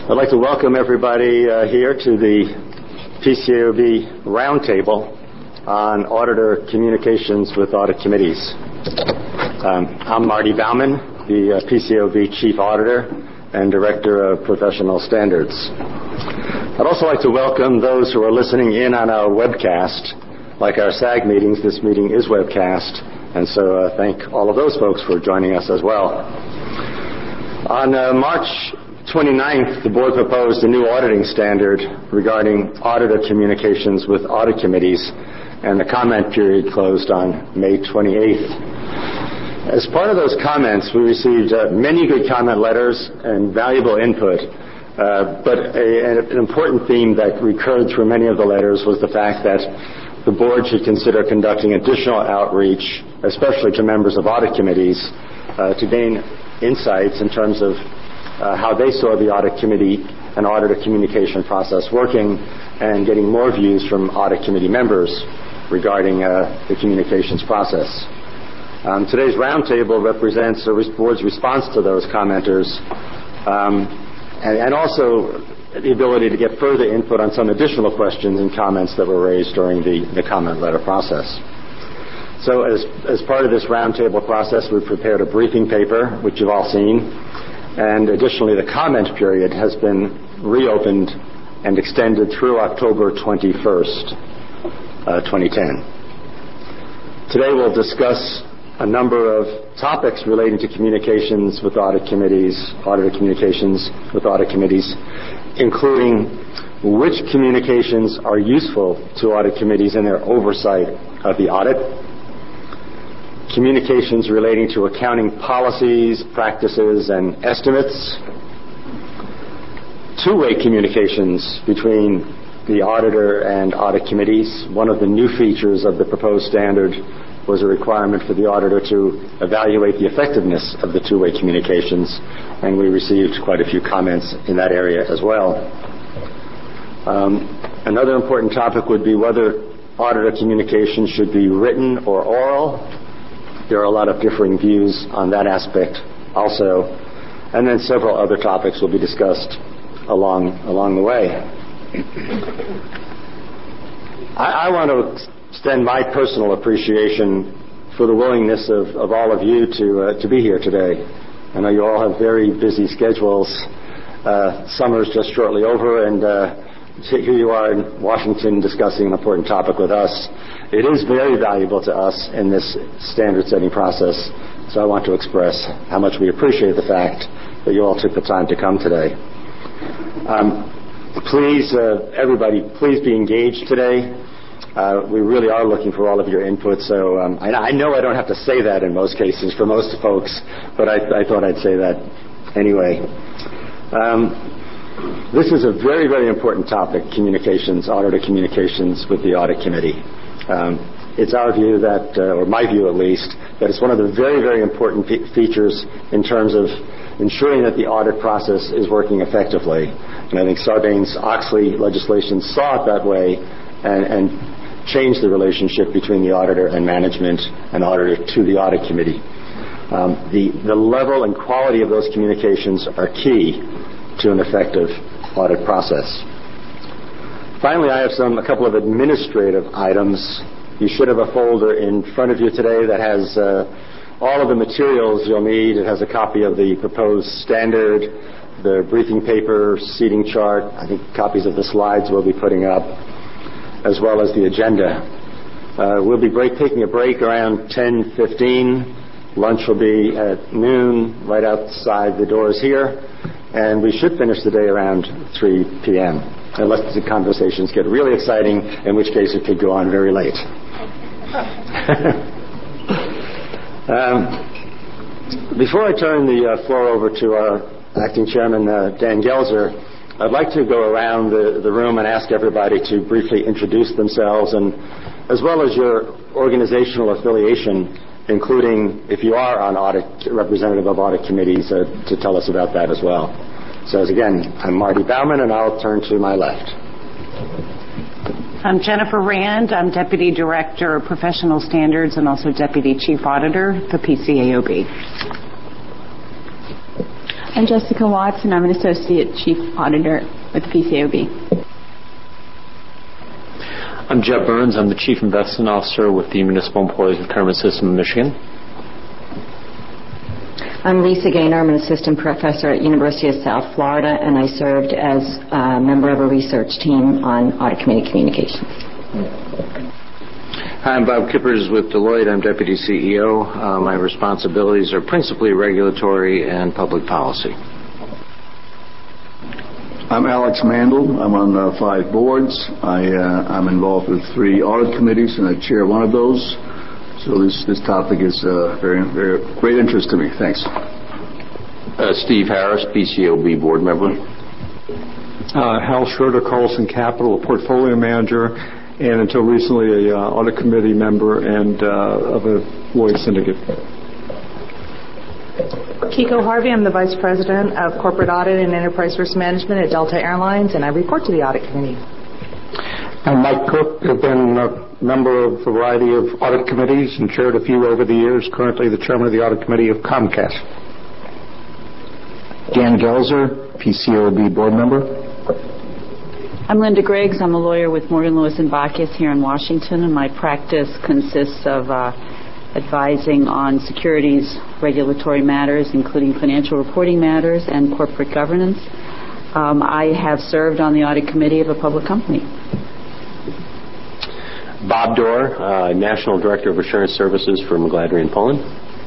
I'd like to welcome everybody here to the PCAOB Roundtable on Auditor Communications with Audit Committees. I'm Marty Baumann, the PCAOB Chief Auditor and Director of Professional Standards. I'd also like to welcome those who are listening in on our webcast. Like our SAG meetings, this meeting is webcast, and so thank all of those folks for joining us as well. On March 29th, the Board proposed a new auditing standard regarding auditor communications with audit committees, and the comment period closed on May 28th. As part of those comments, we received many good comment letters and valuable input, but an important theme that recurred through many of the letters was the fact that the Board should consider conducting additional outreach, especially to members of audit committees, to gain insights in terms of how they saw the audit committee and auditor communication process working, and getting more views from audit committee members regarding the communications process. Today's roundtable represents the Board's response to those commenters, and also the ability to get further input on some additional questions and comments that were raised during the comment letter process. So as part of this roundtable process, we've prepared a briefing paper, which you've all seen. And additionally, the comment period has been reopened and extended through October 21st, 2010. Today we'll discuss a number of topics relating to communications with audit committees, auditor communications with audit committees, including which communications are useful to audit committees in their oversight of the audit, communications relating to accounting policies, practices, and estimates, two-way communications between the auditor and audit committees. One of the new features of the proposed standard was a requirement for the auditor to evaluate the effectiveness of the two-way communications, and we received quite a few comments in that area as well. Another important topic would be whether auditor communication should be written or oral. There are a lot of differing views on that aspect also. And then several other topics will be discussed along the way. I want to extend my personal appreciation for the willingness of all of you to be here today. I know you all have very busy schedules. Summer's just shortly over, and here you are in Washington discussing an important topic with us. It is very valuable to us in this standard-setting process, so I want to express how much we appreciate the fact that you all took the time to come today. Please, everybody, please be engaged today. We really are looking for all of your input, so I know I don't have to say that in most cases for most folks, but I thought I'd say that anyway. This is a very, very important topic, communications, auditor communications with the audit committee. It's our view that, or my view at least, that it's one of the very, very important features in terms of ensuring that the audit process is working effectively. And I think Sarbanes-Oxley legislation saw it that way and changed the relationship between the auditor and management and auditor to the audit committee. The level and quality of those communications are key to an effective audit process. Finally, I have a couple of administrative items. You should have a folder in front of you today that has all of the materials you'll need. It has a copy of the proposed standard, the briefing paper, seating chart. I think copies of the slides we'll be putting up, as well as the agenda. We'll be taking a break around 10:15. Lunch will be at noon right outside the doors here, and we should finish the day around 3 p.m. unless the conversations get really exciting, in which case it could go on very late. Before I turn the floor over to our acting chairman, Dan Gelzer, I'd like to go around the room and ask everybody to briefly introduce themselves, and as well as your organizational affiliation, including if you are on audit, representative of audit committees, to tell us about that as well. So again, I'm Marty Baumann, and I'll turn to my left. I'm Jennifer Rand. I'm Deputy Director of Professional Standards and also Deputy Chief Auditor, the PCAOB. I'm Jessica Watson. I'm an Associate Chief Auditor with the PCAOB. I'm Jeb Burns. I'm the Chief Investment Officer with the Municipal Employees Retirement System of Michigan. I'm Lisa Gaynor. I'm an Assistant Professor at University of South Florida, and I served as a member of a research team on Audit Committee communications. Hi, I'm Bob Kippers with Deloitte. I'm Deputy CEO. My responsibilities are principally regulatory and public policy. I'm Alex Mandel. I'm on 5 boards. I'm involved with 3 audit committees, and I chair one of those. So this topic is very great interest to me. Thanks. Steve Harris, PCAOB board member. Hal Schroeder, Carlson Capital, a portfolio manager, and until recently a audit committee member and of a Lloyd syndicate. Kiko Harvey, I'm the Vice President of Corporate Audit and Enterprise Risk Management at Delta Airlines, and I report to the Audit Committee. I'm Mike Cook. I've been a member of a variety of audit committees and chaired a few over the years. Currently the chairman of the Audit Committee of Comcast. Dan Gelzer, PCAOB board member. I'm Linda Griggs. I'm a lawyer with Morgan, Lewis & Bacchus here in Washington, and my practice consists of advising on securities regulatory matters, including financial reporting matters and corporate governance. I have served on the audit committee of a public company. Bob Dorr, National Director of Assurance Services for McGladrey & Pullen.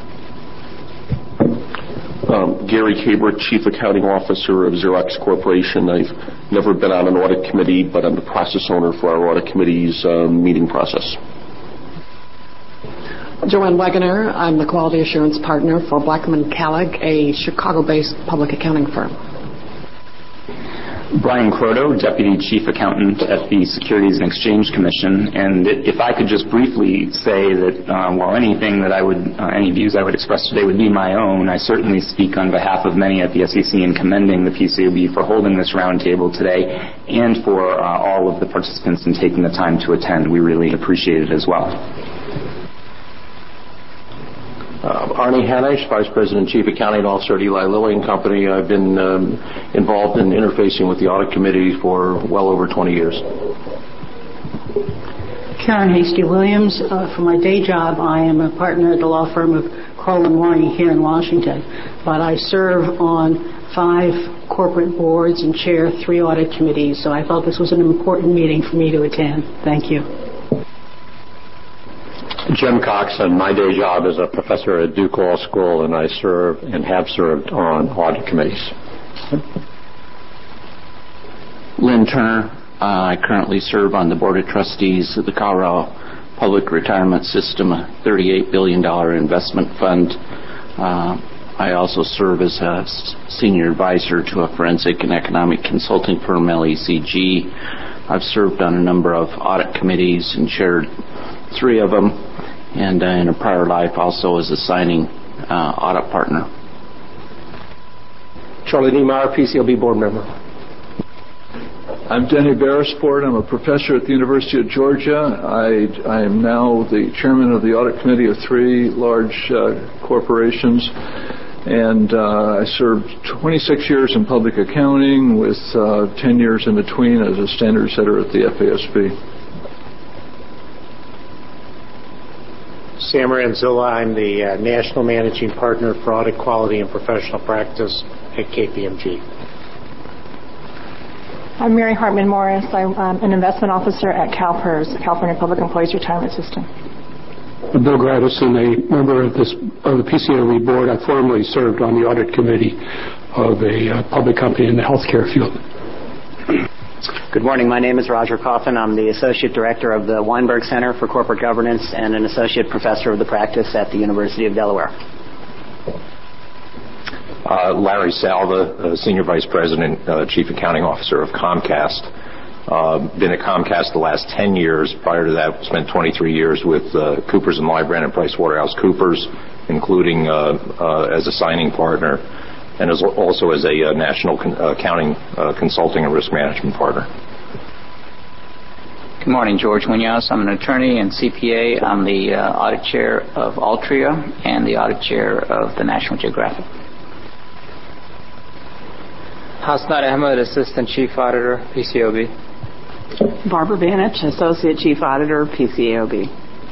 Gary Caber, Chief Accounting Officer of Xerox Corporation. I've never been on an audit committee, but I'm the process owner for our audit committee's meeting process. Joanne Wagoner. I'm the Quality Assurance Partner for Blackman Callig, a Chicago-based public accounting firm. Brian Croto, Deputy Chief Accountant at the Securities and Exchange Commission. And if I could just briefly say that while any views I would express today would be my own, I certainly speak on behalf of many at the SEC in commending the PCAOB for holding this roundtable today and for all of the participants in taking the time to attend. We really appreciate it as well. Arnie Hanisch, Vice President, Chief Accounting Officer at Eli Lilly and Company. I've been involved in interfacing with the audit committee for well over 20 years. Karen Hasty-Williams. For my day job, I am a partner at the law firm of Crowell & Moring here in Washington, but I serve on 5 corporate boards and chair 3 audit committees, so I felt this was an important meeting for me to attend. Thank you. Jim Cox, and my day job is a professor at Duke Law School, and I serve and have served on audit committees. Lynn Turner, I currently serve on the Board of Trustees of the Colorado Public Retirement System, a $38 billion investment fund. I also serve as a senior advisor to a forensic and economic consulting firm, LECG. I've served on a number of audit committees and chaired 3 of them, and in a prior life also as a signing audit partner. Charlie Niemeyer, PCAOB board member. I'm Denny Beresford. I'm a professor at the University of Georgia. I am now the chairman of the audit committee of 3 large corporations, and I served 26 years in public accounting with 10 years in between as a standard setter at the FASB. Sam Ranzilla. I'm the National Managing Partner for Audit Quality and Professional Practice at KPMG. I'm Mary Hartman Morris. I'm an investment officer at CalPERS, California Public Employees Retirement System. Bill Gradison, a member of the PCAOB board. I formerly served on the audit committee of a public company in the healthcare field. Good morning. My name is Roger Coffin. I'm the Associate Director of the Weinberg Center for Corporate Governance and an Associate Professor of the practice at the University of Delaware. Larry Salva, Senior Vice President, Chief Accounting Officer of Comcast. Been at Comcast the last 10 years. Prior to that, spent 23 years with Coopers & Lybrand and PricewaterhouseCoopers, including as a signing partner, and also as a national accounting consulting and risk management partner. Good morning, George Munoz. I'm an attorney and CPA. I'm the audit chair of Altria and the audit chair of the National Geographic. Hasnat Ahmed, Assistant Chief Auditor, PCAOB. Barbara Banich, Associate Chief Auditor, PCAOB.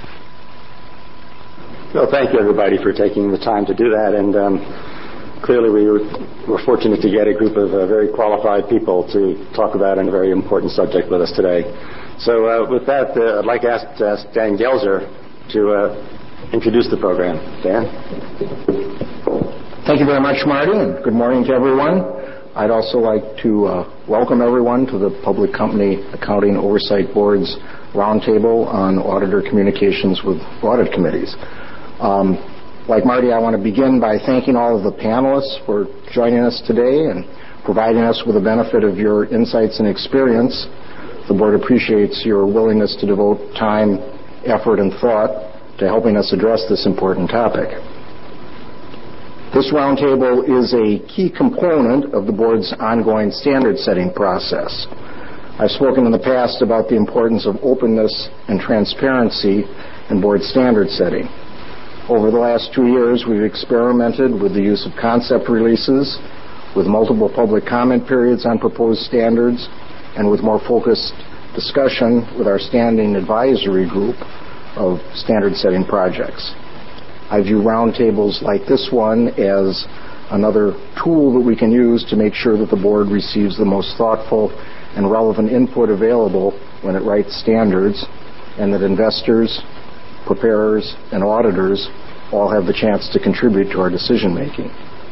Well, thank you, everybody, for taking the time to do that. And clearly, we're fortunate to get a group of very qualified people to talk about a very important subject with us today. So with that, I'd like to ask Dan Gelzer to introduce the program. Dan? Thank you very much, Marty, and good morning to everyone. I'd also like to welcome everyone to the Public Company Accounting Oversight Board's Roundtable on Auditor Communications with Audit Committees. Like Marty, I want to begin by thanking all of the panelists for joining us today and providing us with the benefit of your insights and experience. The Board appreciates your willingness to devote time, effort, and thought to helping us address this important topic. This roundtable is a key component of the Board's ongoing standard-setting process. I've spoken in the past about the importance of openness and transparency in Board standard setting. Over the last 2 years, we've experimented with the use of concept releases, with multiple public comment periods on proposed standards, and with more focused discussion with our standing advisory group of standard-setting projects. I view roundtables like this one as another tool that we can use to make sure that the Board receives the most thoughtful and relevant input available when it writes standards, and that investors, preparers, and auditors all have the chance to contribute to our decision-making.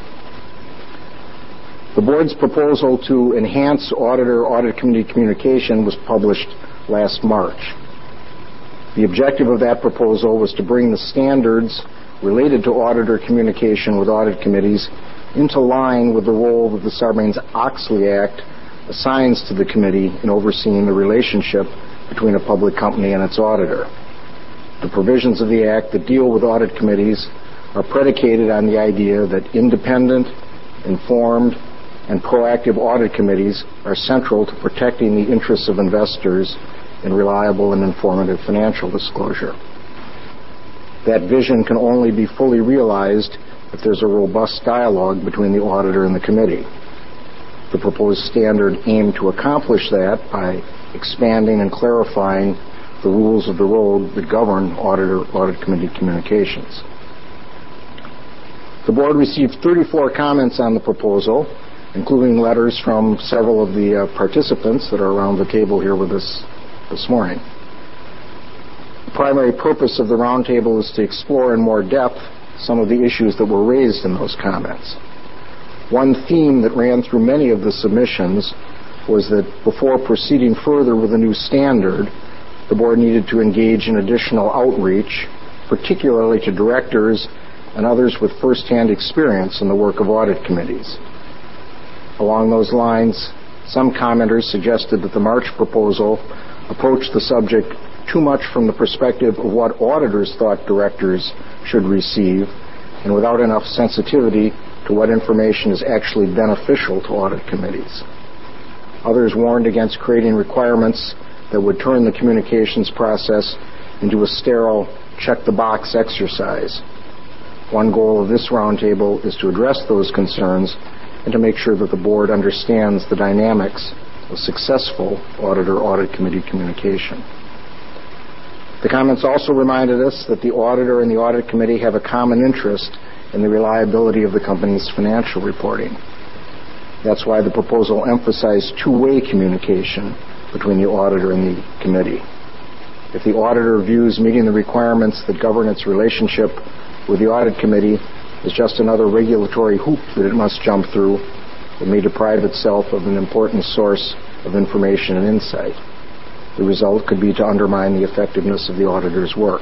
The Board's proposal to enhance Audit Committee communication was published last March. The objective of that proposal was to bring the standards related to auditor communication with audit committees into line with the role that the Sarbanes-Oxley Act assigns to the committee in overseeing the relationship between a public company and its auditor. The provisions of the Act that deal with audit committees are predicated on the idea that independent, informed, and proactive audit committees are central to protecting the interests of investors in reliable and informative financial disclosure. That vision can only be fully realized if there's a robust dialogue between the auditor and the committee. The proposed standard aimed to accomplish that by expanding and clarifying the rules of the road that govern audit committee communications. The Board received 34 comments on the proposal, including letters from several of the participants that are around the table here with us this morning. The primary purpose of the roundtable is to explore in more depth some of the issues that were raised in those comments. One theme that ran through many of the submissions was that before proceeding further with a new standard, the Board needed to engage in additional outreach, particularly to directors and others with first-hand experience in the work of audit committees. Along those lines, some commenters suggested that the March proposal approached the subject too much from the perspective of what auditors thought directors should receive, and without enough sensitivity to what information is actually beneficial to audit committees. Others warned against creating requirements that would turn the communications process into a sterile check-the-box exercise. One goal of this roundtable is to address those concerns and to make sure that the Board understands the dynamics of successful auditor-audit committee communication. The comments also reminded us that the auditor and the audit committee have a common interest in the reliability of the company's financial reporting. That's why the proposal emphasized two-way communication between the auditor and the committee. If the auditor views meeting the requirements that govern its relationship with the audit committee is just another regulatory hoop that it must jump through, it may deprive itself of an important source of information and insight. The result could be to undermine the effectiveness of the auditor's work.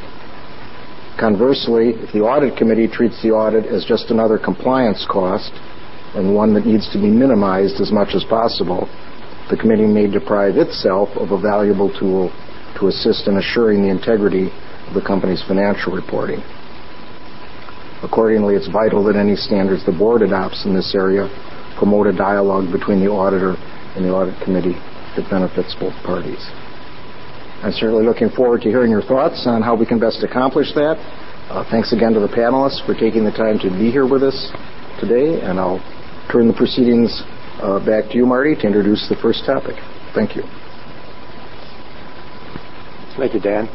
Conversely, if the audit committee treats the audit as just another compliance cost and one that needs to be minimized as much as possible, the committee may deprive itself of a valuable tool to assist in assuring the integrity of the company's financial reporting. Accordingly, it's vital that any standards the Board adopts in this area promote a dialogue between the auditor and the audit committee that benefits both parties. I'm certainly looking forward to hearing your thoughts on how we can best accomplish that. Thanks again to the panelists for taking the time to be here with us today, and I'll turn the proceedings Back to you, Marty, to introduce the first topic. Thank you. Thank you, Dan.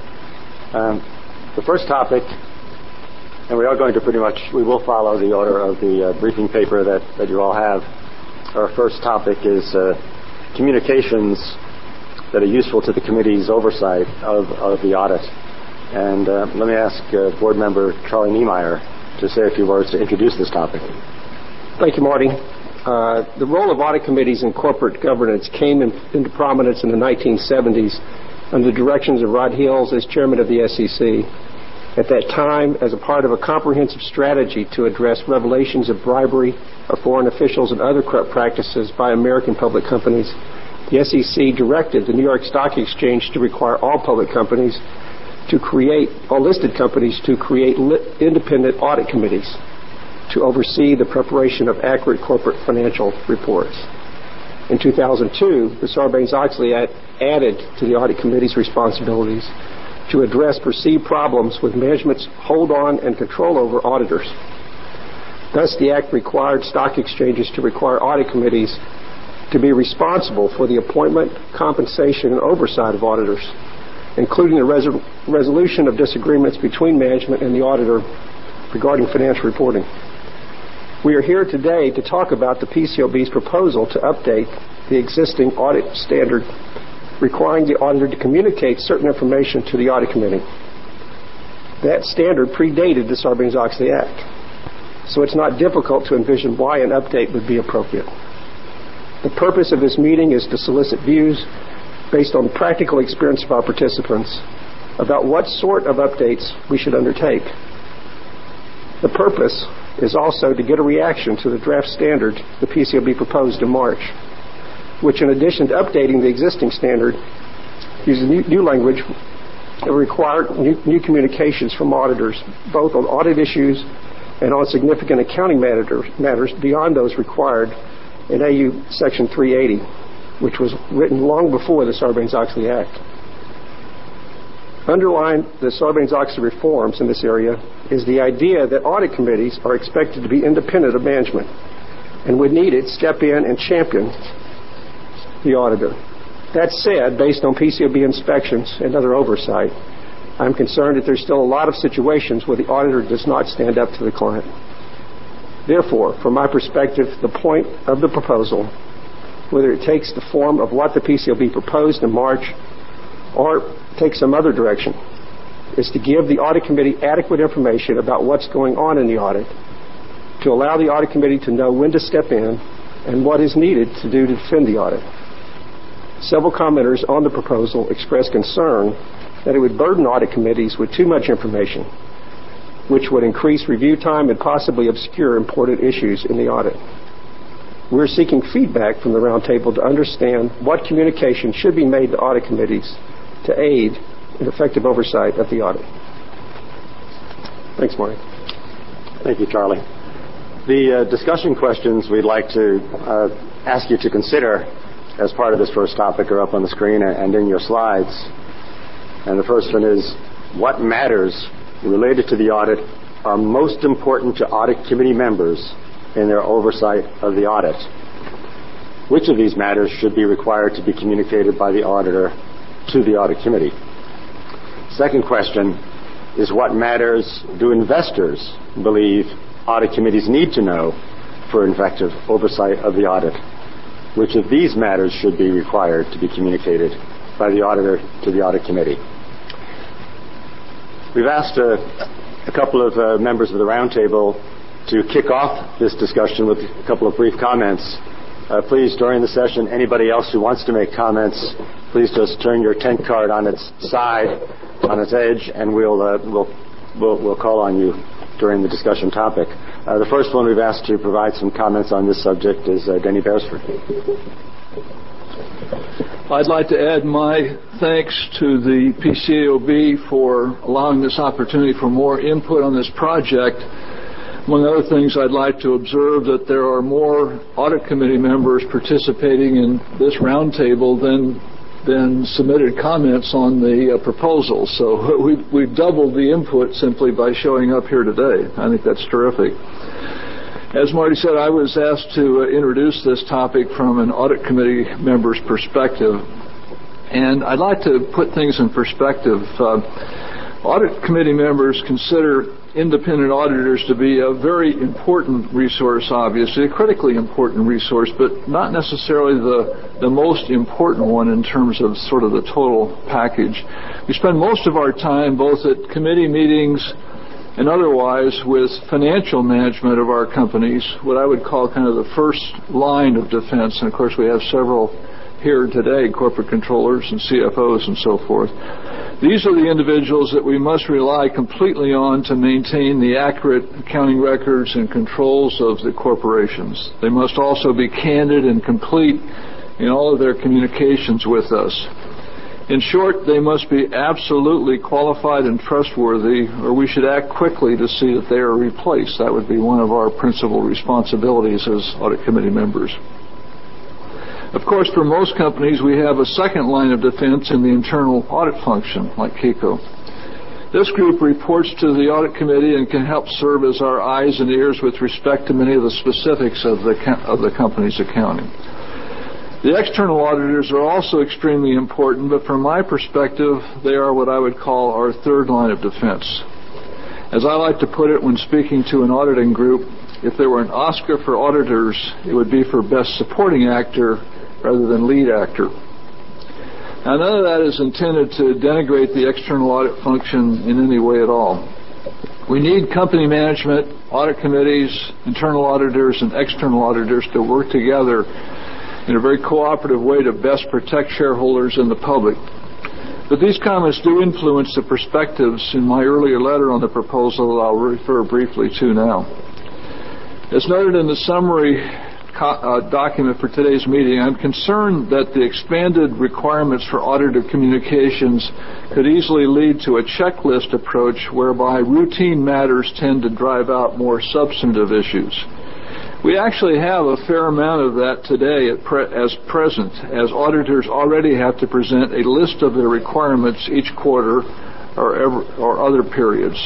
The first topic, and we are going to we will follow the order of the briefing paper that you all have. Our first topic is communications that are useful to the committee's oversight of the audit. And let me ask Board Member Charlie Niemeyer to say a few words to introduce this topic. Thank you, Marty. The role of audit committees in corporate governance came into prominence in the 1970s under the directions of Rod Hills as chairman of the SEC. At that time, as a part of a comprehensive strategy to address revelations of bribery of foreign officials and other corrupt practices by American public companies, the SEC directed the New York Stock Exchange to require all public companies to create, all listed companies to create independent audit committees to oversee the preparation of accurate corporate financial reports. In 2002, the Sarbanes-Oxley Act added to the audit committee's responsibilities to address perceived problems with management's hold-on and control over auditors. Thus, the Act required stock exchanges to require audit committees to be responsible for the appointment, compensation, and oversight of auditors, including the resolution of disagreements between management and the auditor regarding financial reporting. We are here today to talk about the PCAOB's proposal to update the existing audit standard requiring the auditor to communicate certain information to the audit committee. That standard predated the Sarbanes-Oxley Act, so it's not difficult to envision why an update would be appropriate. The purpose of this meeting is to solicit views based on the practical experience of our participants about what sort of updates we should undertake. The purpose is also to get a reaction to the draft standard the PCAOB proposed in March, which, in addition to updating the existing standard, uses new language that require new communications from auditors, both on audit issues and on significant accounting matters beyond those required in AU Section 380, which was written long before the Sarbanes-Oxley Act. Underlying the Sarbanes-Oxley reforms in this area is the idea that audit committees are expected to be independent of management and, when needed, step in and champion the auditor. That said, based on PCAOB inspections and other oversight, I'm concerned that there's still a lot of situations where the auditor does not stand up to the client. Therefore, from my perspective, the point of the proposal, whether it takes the form of what the PCAOB proposed in March or takes some other direction, is to give the audit committee adequate information about what's going on in the audit, to allow the audit committee to know when to step in and what is needed to do to defend the audit. Several commenters on the proposal expressed concern that it would burden audit committees with too much information, which would increase review time and possibly obscure important issues in the audit. We're seeking feedback from the roundtable to understand what communication should be made to audit committees to aid in effective oversight of the audit. Thanks, Marty. Thank you, Charlie. The discussion questions we'd like to ask you to consider as part of this first topic are up on the screen and in your slides. And the first one is, what matters related to the audit are most important to audit committee members in their oversight of the audit? Which of these matters should be required to be communicated by the auditor to the audit committee? Second question is, what matters do investors believe audit committees need to know for effective oversight of the audit? Which of these matters should be required to be communicated by the auditor to the audit committee? We've asked a couple of members of the roundtable to kick off this discussion with a couple of brief comments. Please, during the session, anybody else who wants to make comments, please just turn your tent card on its side, on its edge, and we'll call on you during the discussion topic. The first one we've asked to provide some comments on this subject is Denny Beresford. I'd like to add my thanks to the PCAOB for allowing this opportunity for more input on this project. Among other things, I'd like to observe that there are more audit committee members participating in this roundtable than submitted comments on the proposal. So we've doubled the input simply by showing up here today. I think that's terrific. As Marty said, I was asked to introduce this topic from an audit committee member's perspective, and I'd like to put things in perspective. Audit committee members consider independent auditors to be a very important resource, obviously, a critically important resource, but not necessarily the most important one in terms of sort of the total package. We spend most of our time, both at committee meetings and otherwise, with financial management of our companies, what I would call kind of the first line of defense. And of course, we have several here today, corporate controllers and CFOs and so forth. These are the individuals that we must rely completely on to maintain the accurate accounting records and controls of the corporations. They must also be candid and complete in all of their communications with us. In short, they must be absolutely qualified and trustworthy, or we should act quickly to see that they are replaced. That would be one of our principal responsibilities as audit committee members. Of course, for most companies, we have a second line of defense in the internal audit function, like KICO. This group reports to the audit committee and can help serve as our eyes and ears with respect to many of the specifics of the company's accounting. The external auditors are also extremely important, but from my perspective, they are what I would call our third line of defense. As I like to put it when speaking to an auditing group, if there were an Oscar for auditors, it would be for Best Supporting Actor rather than Lead Actor. Now, none of that is intended to denigrate the external audit function in any way at all. We need company management, audit committees, internal auditors, and external auditors to work together in a very cooperative way to best protect shareholders and the public. But these comments do influence the perspectives in my earlier letter on the proposal that I'll refer briefly to now. As noted in the summary document for today's meeting, I'm concerned that the expanded requirements for audited communications could easily lead to a checklist approach whereby routine matters tend to drive out more substantive issues. We actually have a fair amount of that today as present, as auditors already have to present a list of their requirements each quarter or other periods.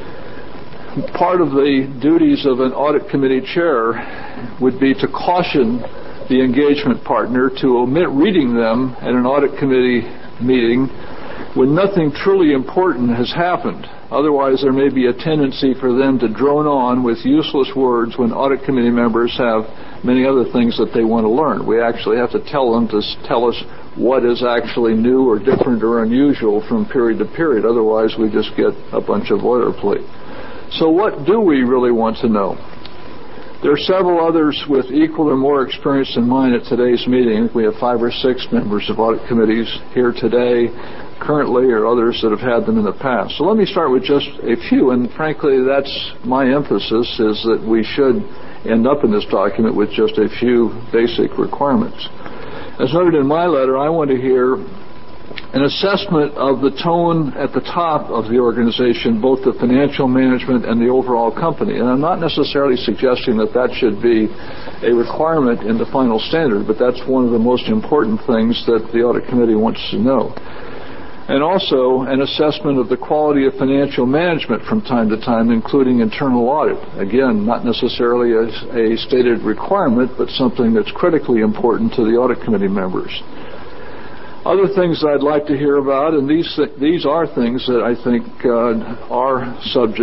Part of the duties of an audit committee chair would be to caution the engagement partner to omit reading them at an audit committee meeting when nothing truly important has happened. Otherwise, there may be a tendency for them to drone on with useless words when audit committee members have many other things that they want to learn. We actually have to tell them to tell us what is actually new or different or unusual from period to period. Otherwise, we just get a bunch of boilerplate. So what do we really want to know? There are several others with equal or more experience than mine at today's meeting. We have 5 or 6 members of audit committees here today, currently, or others that have had them in the past. So let me start with just a few, and frankly, that's my emphasis, is that we should end up in this document with just a few basic requirements. As noted in my letter, I want to hear an assessment of the tone at the top of the organization, both the financial management and the overall company. And I'm not necessarily suggesting that that should be a requirement in the final standard, but that's one of the most important things that the audit committee wants to know. And also an assessment of the quality of financial management from time to time, including internal audit. Again, not necessarily as a stated requirement, but something that's critically important to the audit committee members. Other things I'd like to hear about, and these are things that I think are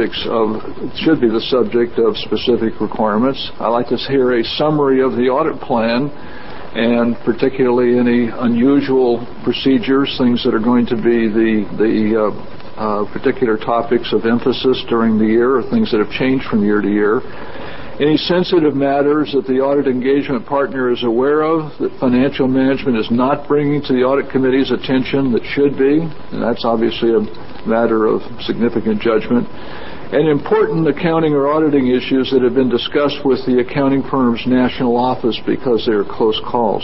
should be the subject of specific requirements. I'd like to hear a summary of the audit plan, and particularly any unusual procedures, things that are going to be the particular topics of emphasis during the year, or things that have changed from year to year. Any sensitive matters that the audit engagement partner is aware of that financial management is not bringing to the audit committee's attention that should be, and that's obviously a matter of significant judgment. And important accounting or auditing issues that have been discussed with the accounting firm's national office because they are close calls.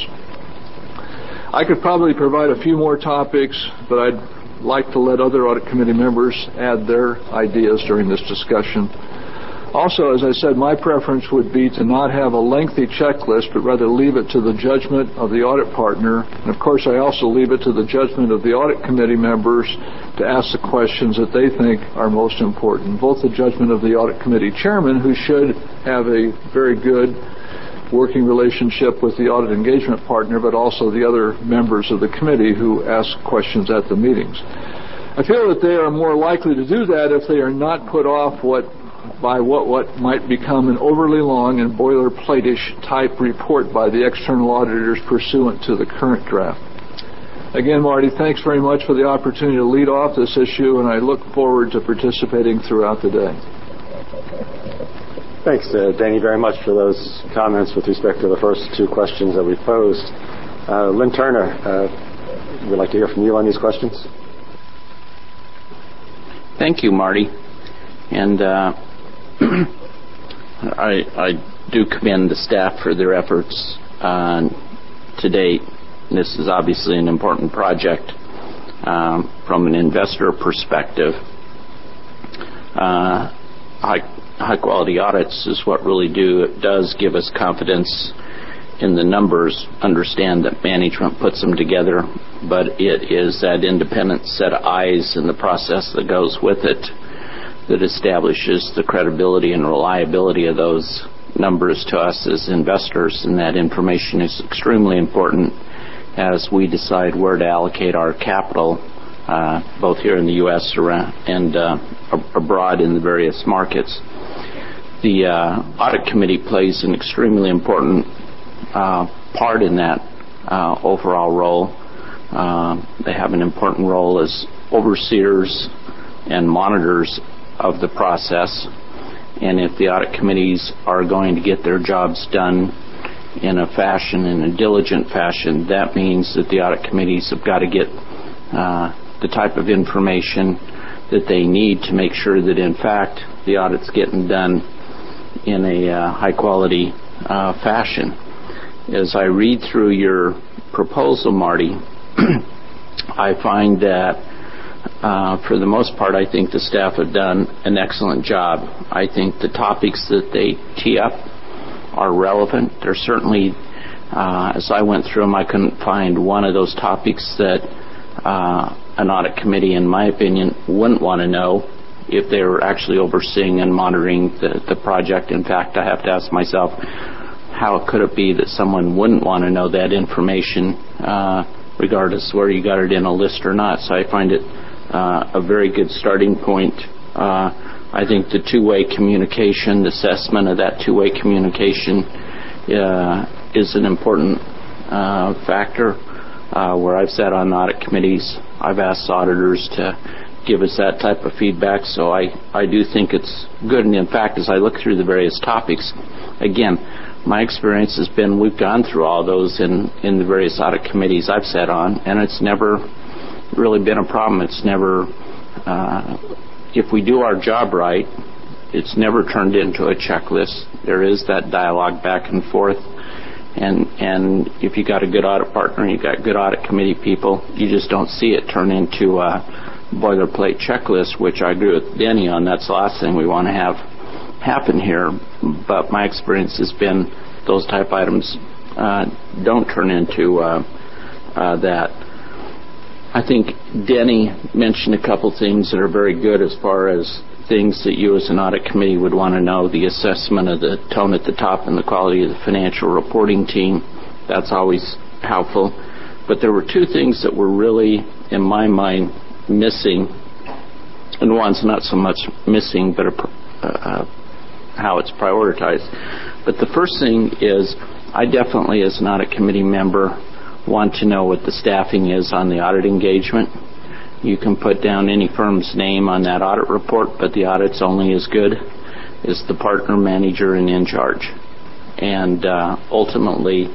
I could probably provide a few more topics, but I'd like to let other audit committee members add their ideas during this discussion. Also, as I said, my preference would be to not have a lengthy checklist, but rather leave it to the judgment of the audit partner. And of course, I also leave it to the judgment of the audit committee members to ask the questions that they think are most important. Both the judgment of the audit committee chairman, who should have a very good working relationship with the audit engagement partner, but also the other members of the committee who ask questions at the meetings. I feel that they are more likely to do that if they are not put off by what might become an overly long and boilerplate-ish type report by the external auditors pursuant to the current draft. Again, Marty, thanks very much for the opportunity to lead off this issue, and I look forward to participating throughout the day. Thanks, Danny, very much for those comments with respect to the first two questions that we posed. Lynn Turner, we'd like to hear from you on these questions. Thank you, Marty. And I do commend the staff for their efforts to date. This is obviously an important project from an investor perspective. High-quality audits is what really does give us confidence in the numbers, understand that management puts them together, but it is that independent set of eyes in the process that goes with it that establishes the credibility and reliability of those numbers to us as investors, and that information is extremely important as we decide where to allocate our capital, both here in the U.S. and abroad in the various markets. The audit committee plays an extremely important part in that overall role. They have an important role as overseers and monitors of the process, and if the audit committees are going to get their jobs done in a diligent fashion, that means that the audit committees have got to get the type of information that they need to make sure that in fact the audit's getting done in a high quality fashion. As I read through your proposal, Marty, I find that for the most part, I think the staff have done an excellent job. I think the topics that they tee up are relevant. They're certainly, as I went through them, I couldn't find one of those topics that an audit committee, in my opinion, wouldn't want to know if they were actually overseeing and monitoring the project. In fact, I have to ask myself, how could it be that someone wouldn't want to know that information regardless where you got it in a list or not? So I find it a very good starting point. I think the two-way communication, the assessment of that two-way communication is an important factor. Where I've sat on audit committees, I've asked auditors to give us that type of feedback, so I do think it's good. And in fact, as I look through the various topics, again, my experience has been we've gone through all those in the various audit committees I've sat on, and it's never really been a problem. It's never, if we do our job right, it's never turned into a checklist. There is that dialogue back and forth. And if you got a good audit partner, you got good audit committee people, you just don't see it turn into a boilerplate checklist, which I agree with Denny on. That's the last thing we want to have happen here. But my experience has been those type items don't turn into that. I think Denny mentioned a couple things that are very good as far as things that you as an audit committee would want to know. The assessment of the tone at the top and the quality of the financial reporting team. That's always helpful. But there were two things that were really, in my mind, missing. And one's not so much missing, but how it's prioritized. But the first thing is, I definitely, as an audit committee member, want to know what the staffing is on the audit engagement. You can put down any firm's name on that audit report, but the audit's only as good as the partner, manager, and in charge. And ultimately,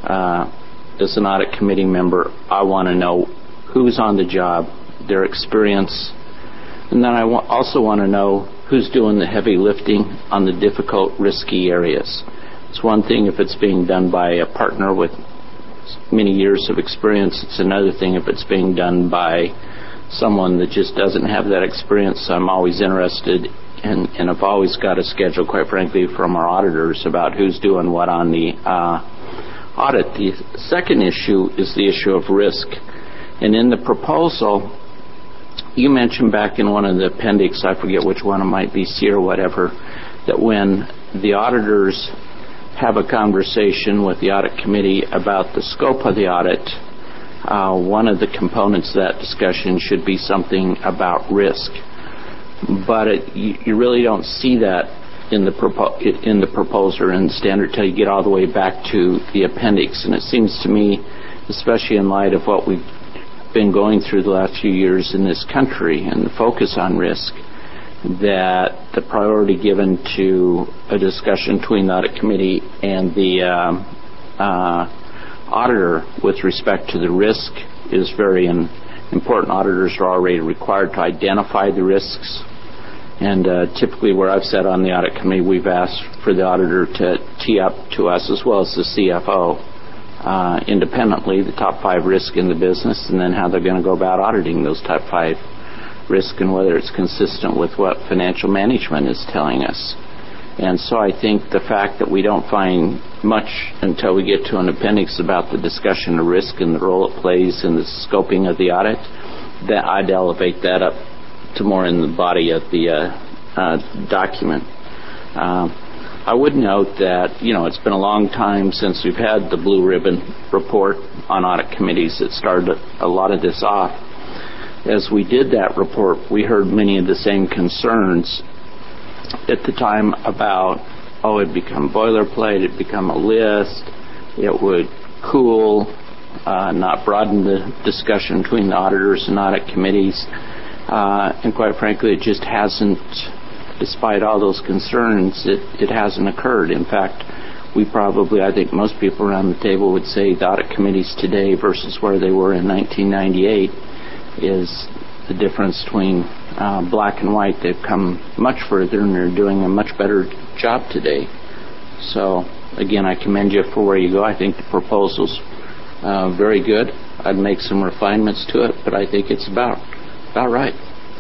as an audit committee member, I want to know who's on the job, their experience, and then I also want to know who's doing the heavy lifting on the difficult, risky areas. It's one thing if it's being done by a partner with many years of experience. It's another thing if it's being done by someone that just doesn't have that experience. So I'm always interested and I've always got a schedule, quite frankly, from our auditors about who's doing what on the audit. The second issue is the issue of risk. And in the proposal, you mentioned back in one of the appendix, I forget which one, it might be C or whatever, that when the auditors have a conversation with the audit committee about the scope of the audit, one of the components of that discussion should be something about risk. But you really don't see that in the proposal or in the standard till you get all the way back to the appendix. And it seems to me, especially in light of what we've been going through the last few years in this country and the focus on risk, that the priority given to a discussion between the audit committee and the auditor with respect to the risk is very important. Auditors are already required to identify the risks, and typically where I've sat on the audit committee, we've asked for the auditor to tee up to us, as well as the CFO, independently, the top 5 risks in the business, and then how they're going to go about auditing those top 5 risks and whether it's consistent with what financial management is telling us. And so I think the fact that we don't find much until we get to an appendix about the discussion of risk and the role it plays in the scoping of the audit, that I'd elevate that up to more in the body of the document. I would note that, it's been a long time since we've had the Blue Ribbon report on audit committees that started a lot of this off. As we did that report, we heard many of the same concerns at the time about, it'd become boilerplate, it'd become a list, it would cool, not broaden the discussion between the auditors and audit committees. And quite frankly, it just hasn't, despite all those concerns, it hasn't occurred. In fact, I think most people around the table would say the audit committees today versus where they were in 1998 is the difference between black and white. They've come much further and they're doing a much better job today. So, again, I commend you for where you go. I think the proposal's very good. I'd make some refinements to it, but I think it's about right.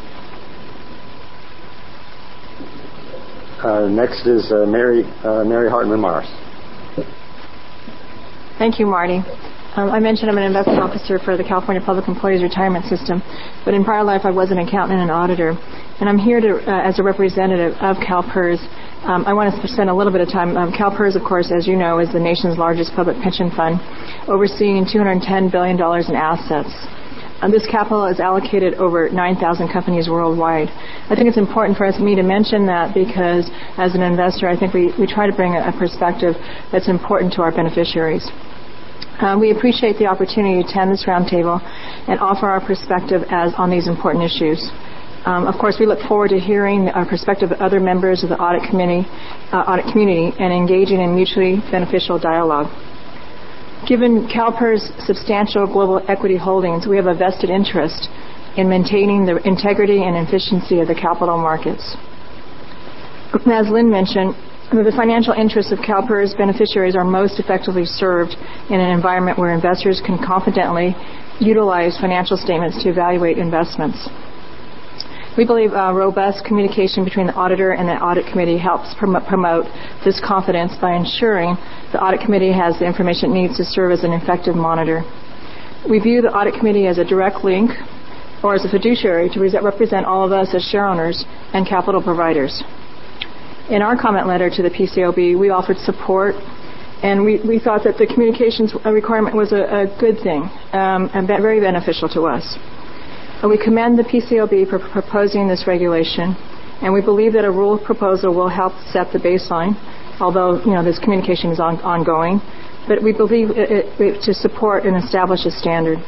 Next is Mary Hartman Morris. Thank you, Marty. I mentioned I'm an investment officer for the California Public Employees Retirement System, but in prior life I was an accountant and an auditor. And I'm here as a representative of CalPERS. I want to spend a little bit of time. CalPERS, of course, as you know, is the nation's largest public pension fund, overseeing $210 billion in assets. This capital is allocated over 9,000 companies worldwide. I think it's important for me to mention that because as an investor, I think we try to bring a perspective that's important to our beneficiaries. We appreciate the opportunity to attend this roundtable and offer our perspective on these important issues. Of course, we look forward to hearing our perspective of other members of the audit community and engaging in mutually beneficial dialogue. Given CalPERS' substantial global equity holdings, we have a vested interest in maintaining the integrity and efficiency of the capital markets. As Lynn mentioned, the financial interests of CalPERS beneficiaries are most effectively served in an environment where investors can confidently utilize financial statements to evaluate investments. We believe robust communication between the auditor and the audit committee helps promote this confidence by ensuring the audit committee has the information it needs to serve as an effective monitor. We view the audit committee as a direct link or as a fiduciary to represent all of us as shareowners and capital providers. In our comment letter to the PCAOB, we offered support, and we thought that the communications requirement was a good thing and very beneficial to us. And we commend the PCAOB for proposing this regulation, and we believe that a rule proposal will help set the baseline, although this communication is ongoing. But we believe to support and establish a standard.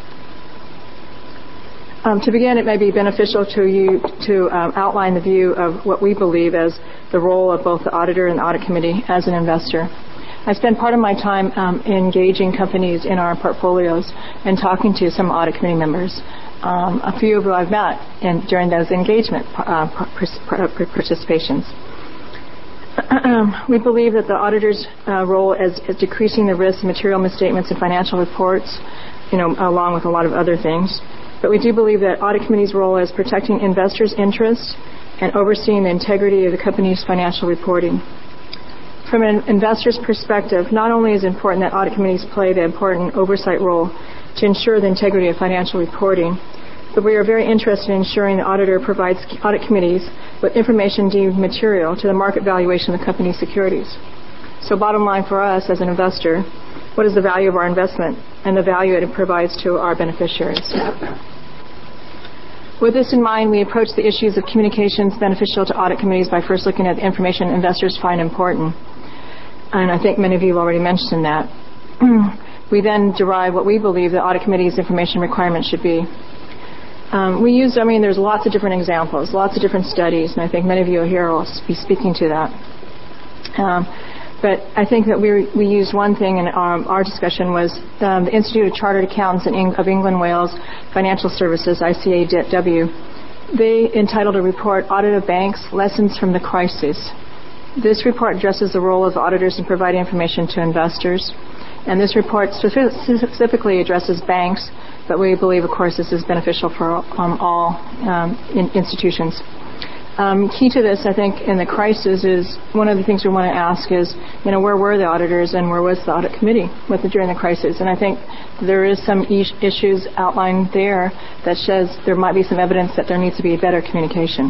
To begin, it may be beneficial to you to outline the view of what we believe as the role of both the auditor and the audit committee as an investor. I spend part of my time engaging companies in our portfolios and talking to some audit committee members. A few of who I've met during those engagement participations. We believe that the auditor's role is decreasing the risk of material misstatements in financial reports, along with a lot of other things. But we do believe that audit committee's role is protecting investors' interests and overseeing the integrity of the company's financial reporting. From an investor's perspective, not only is it important that audit committees play the important oversight role to ensure the integrity of financial reporting, but we are very interested in ensuring the auditor provides audit committees with information deemed material to the market valuation of the company's securities. So bottom line for us as an investor, what is the value of our investment and the value it provides to our beneficiaries? With this in mind, we approach the issues of communications beneficial to audit committees by first looking at the information investors find important. And I think many of you have already mentioned that. We then derive what we believe the audit committee's information requirements should be. There's lots of different examples, lots of different studies, and I think many of you here will be speaking to that. But I think that we used one thing in our discussion was the Institute of Chartered Accountants of England, Wales, Financial Services, ICAW. They entitled a report, Audit of Banks, Lessons from the Crisis. This report addresses the role of auditors in providing information to investors. And this report specifically addresses banks, but we believe, of course, this is beneficial for all institutions. Key to this, I think, in the crisis is one of the things we want to ask is, where were the auditors and where was the audit committee during the crisis? And I think there is some issues outlined there that says there might be some evidence that there needs to be better communication.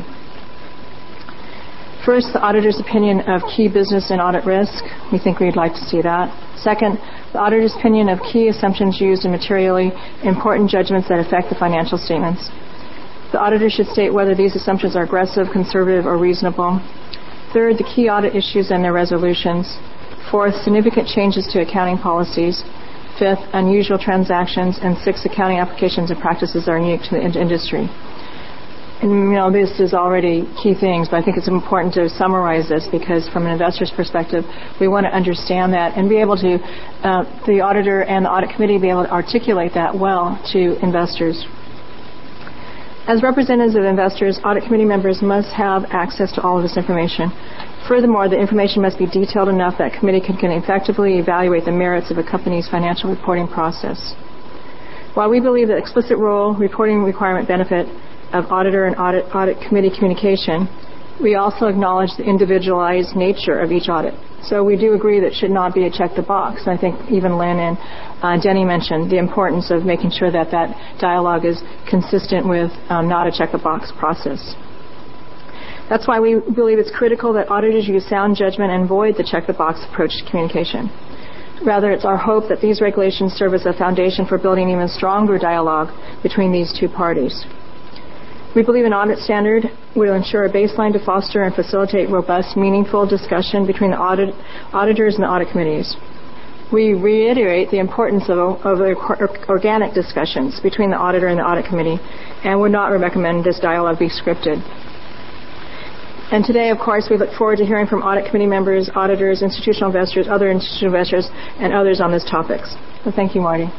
First, the auditor's opinion of key business and audit risk. We think we'd like to see that. Second, the auditor's opinion of key assumptions used in materially important judgments that affect the financial statements. The auditor should state whether these assumptions are aggressive, conservative, or reasonable. Third, the key audit issues and their resolutions. Fourth, significant changes to accounting policies. Fifth, unusual transactions. And sixth, accounting applications and practices are unique to the industry. And, this is already key things, but I think it's important to summarize this because from an investor's perspective, we want to understand that and be able to, the auditor and the audit committee be able to articulate that well to investors. As representatives of investors, audit committee members must have access to all of this information. Furthermore, the information must be detailed enough that committee can effectively evaluate the merits of a company's financial reporting process. While we believe that explicit role reporting requirement benefit of auditor and audit committee communication, we also acknowledge the individualized nature of each audit. So we do agree that it should not be a check the box. And I think even Lynn and Denny mentioned the importance of making sure that dialogue is consistent with not a check the box process. That's why we believe it's critical that auditors use sound judgment and avoid the check the box approach to communication. Rather, it's our hope that these regulations serve as a foundation for building even stronger dialogue between these two parties. We believe an audit standard will ensure a baseline to foster and facilitate robust, meaningful discussion between the auditors and the audit committees. We reiterate the importance of organic discussions between the auditor and the audit committee and would not recommend this dialogue be scripted. And today, of course, we look forward to hearing from audit committee members, auditors, institutional investors, other institutional investors, and others on these topics. So thank you, Marty.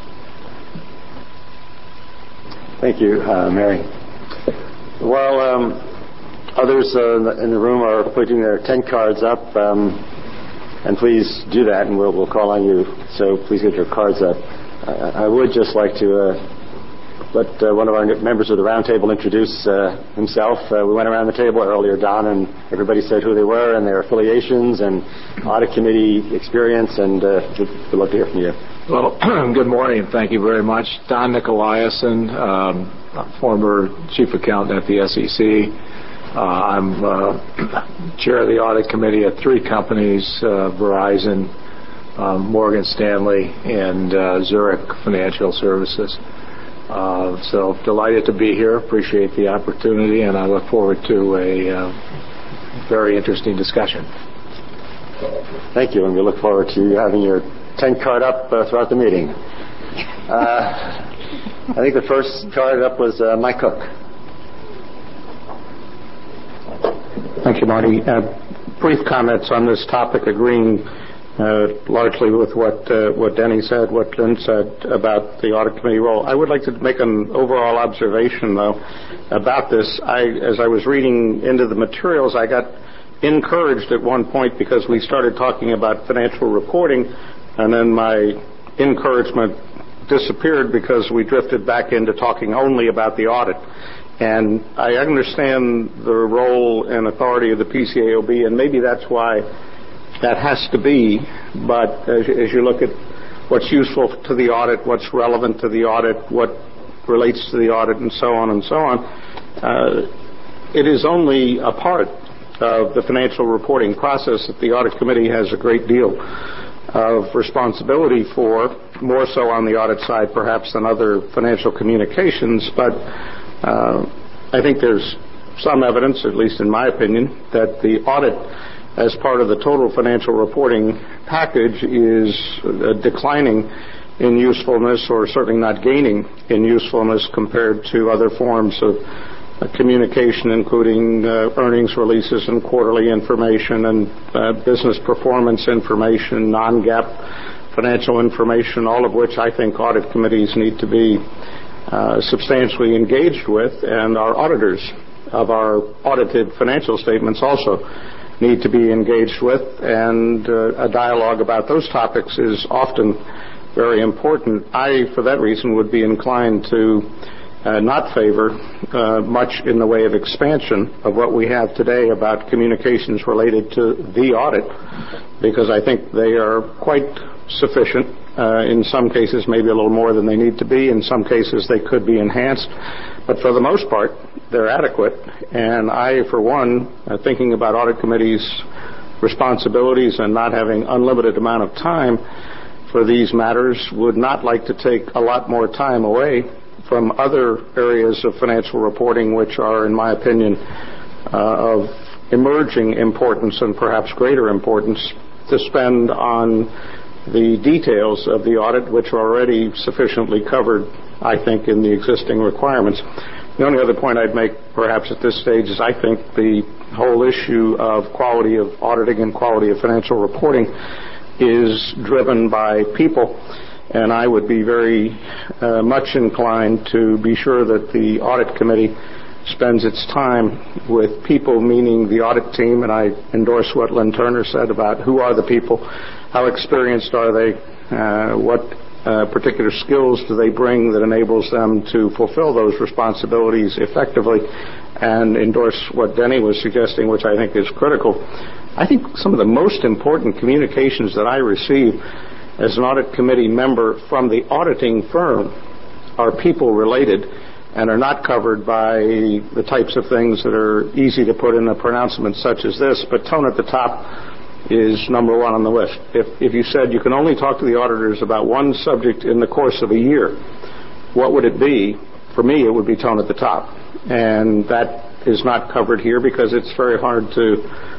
Thank you, Mary. While others in the room are putting their 10 cards up, and please do that, and we'll call on you, so please get your cards up. I would just like to let one of our members of the roundtable introduce himself. We went around the table earlier, Don, and everybody said who they were and their affiliations and audit committee experience, and we'd love to hear from you. Well, good morning. Thank you very much. Don Nicolaisen, former chief accountant at the SEC. I'm chair of the audit committee at 3 companies, Verizon, Morgan Stanley, and Zurich Financial Services. So delighted to be here. Appreciate the opportunity, and I look forward to a very interesting discussion. Thank you, and we look forward to you having your 10 card up throughout the meeting. I think the first card up was Mike Cook. Thank you, Marty. Brief comments on this topic, agreeing largely with what Denny said, what Lynn said about the audit committee role. I would like to make an overall observation, though, about this. As I was reading into the materials, I got encouraged at one point because we started talking about financial reporting, and then my encouragement disappeared because we drifted back into talking only about the audit. And I understand the role and authority of the PCAOB, and maybe that's why that has to be. But as you look at what's useful to the audit, what's relevant to the audit, what relates to the audit, and so on, it is only a part of the financial reporting process that the Audit Committee has a great deal of responsibility for, more so on the audit side perhaps than other financial communications. But I think there's some evidence, at least in my opinion, that the audit as part of the total financial reporting package is declining in usefulness, or certainly not gaining in usefulness compared to other forms of communication, including earnings releases and quarterly information and business performance information, non-GAAP financial information, all of which I think audit committees need to be substantially engaged with, and our auditors of our audited financial statements also need to be engaged with, and a dialogue about those topics is often very important. I, for that reason, would be inclined to not favor much in the way of expansion of what we have today about communications related to the audit, because I think they are quite sufficient. In some cases, maybe a little more than they need to be. In some cases, they could be enhanced. But for the most part, they're adequate. And I, for one, thinking about audit committees' responsibilities and not having unlimited amount of time for these matters, would not like to take a lot more time away from other areas of financial reporting which are, in my opinion, of emerging importance and perhaps greater importance, to spend on the details of the audit, which are already sufficiently covered, I think, in the existing requirements. The only other point I'd make, perhaps at this stage, is I think the whole issue of quality of auditing and quality of financial reporting is driven by people, and I would be very much inclined to be sure that the audit committee spends its time with people, meaning the audit team, and I endorse what Lynn Turner said about who are the people, how experienced are they, what particular skills do they bring that enables them to fulfill those responsibilities effectively, and endorse what Denny was suggesting, which I think is critical. I think some of the most important communications that I receive as an audit committee member from the auditing firm are people related and are not covered by the types of things that are easy to put in a pronouncement such as this, but tone at the top is number one on the list. If you said you can only talk to the auditors about one subject in the course of a year, what would it be? For me, it would be tone at the top. And that is not covered here because it's very hard to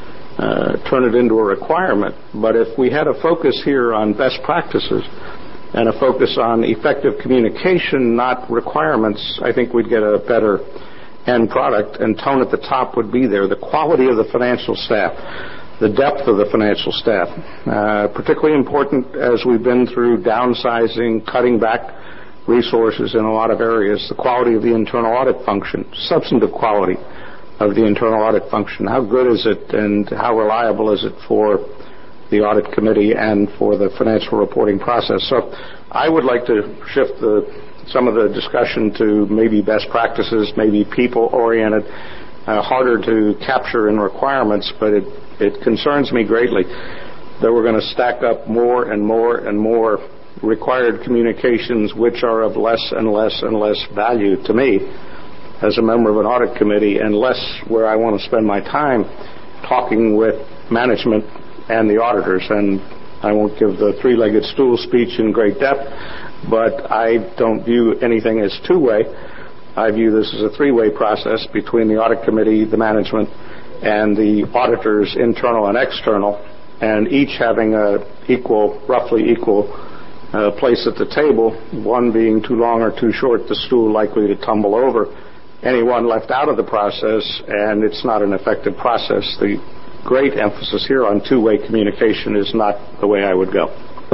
turn it into a requirement. But if we had a focus here on best practices and a focus on effective communication, not requirements, I think we'd get a better end product, and tone at the top would be there. The quality of the financial staff, the depth of the financial staff, particularly important as we've been through downsizing, cutting back resources in a lot of areas, the quality of the internal audit function, substantive quality of the internal audit function. How good is it and how reliable is it for the audit committee and for the financial reporting process? So I would like to shift some of the discussion to maybe best practices, maybe people-oriented, harder to capture in requirements, but it concerns me greatly that we're going to stack up more and more and more required communications which are of less and less and less value to me as a member of an audit committee, and less where I want to spend my time talking with management and the auditors. And I won't give the three-legged stool speech in great depth, but I don't view anything as two-way. I view this as a three-way process between the audit committee, the management, and the auditors, internal and external, and each having a roughly equal place at the table, one being too long or too short, the stool likely to tumble over. Anyone left out of the process, and it's not an effective process. The great emphasis here on two-way communication is not the way I would go.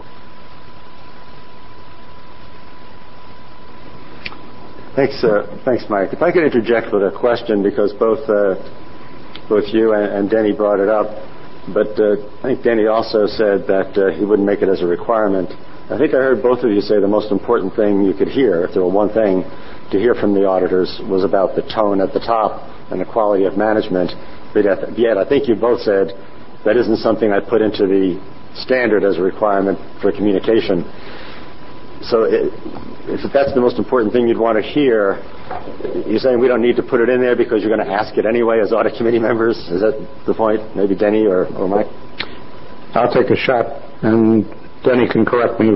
Thanks, Mike. If I could interject with a question, because both you and Denny brought it up, but I think Denny also said that he wouldn't make it as a requirement. I think I heard both of you say the most important thing you could hear, if there were one thing, to hear from the auditors was about the tone at the top and the quality of management. But yet, I think you both said that isn't something I put into the standard as a requirement for communication. So if that's the most important thing you'd want to hear, you're saying we don't need to put it in there because you're going to ask it anyway as audit committee members? Is that the point? Maybe Denny or Mike? I'll take a shot, and Denny can correct me.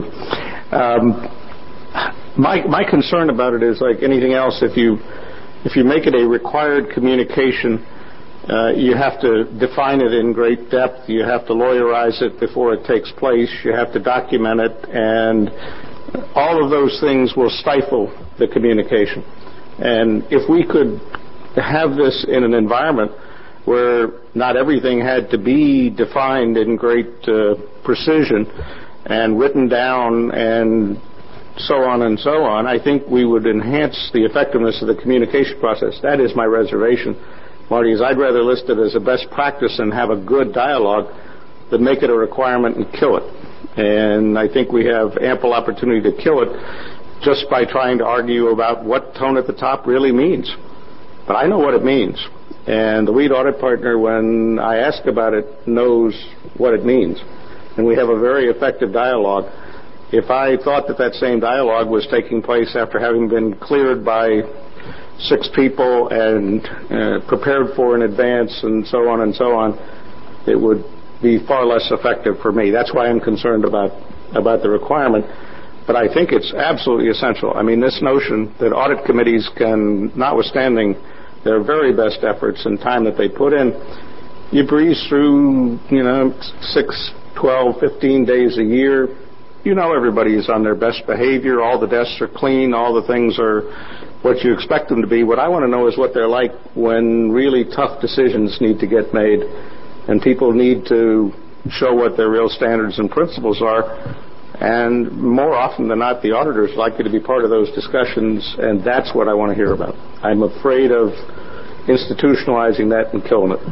My concern about it is like anything else. If you make it a required communication, you have to define it in great depth. You have to lawyerize it before it takes place. You have to document it, and all of those things will stifle the communication. And if we could have this in an environment where not everything had to be defined in great precision and written down and so on, I think we would enhance the effectiveness of the communication process. That is my reservation, Marty, is I'd rather list it as a best practice and have a good dialogue than make it a requirement and kill it. And I think we have ample opportunity to kill it just by trying to argue about what tone at the top really means. But I know what it means. And the lead audit partner, when I ask about it, knows what it means. And we have a very effective dialogue. If I thought that same dialogue was taking place after having been cleared by 6 people and prepared for in advance and so on, it would be far less effective for me. That's why I'm concerned about the requirement. But I think it's absolutely essential. I mean, this notion that audit committees can, notwithstanding their very best efforts and time that they put in, you breeze through, 6, 12, 15 days a year. Everybody is on their best behavior. All the desks are clean. All the things are what you expect them to be. What I want to know is what they're like when really tough decisions need to get made and people need to show what their real standards and principles are. And more often than not, the auditors like you to be part of those discussions, and that's what I want to hear about. I'm afraid of institutionalizing that and killing it.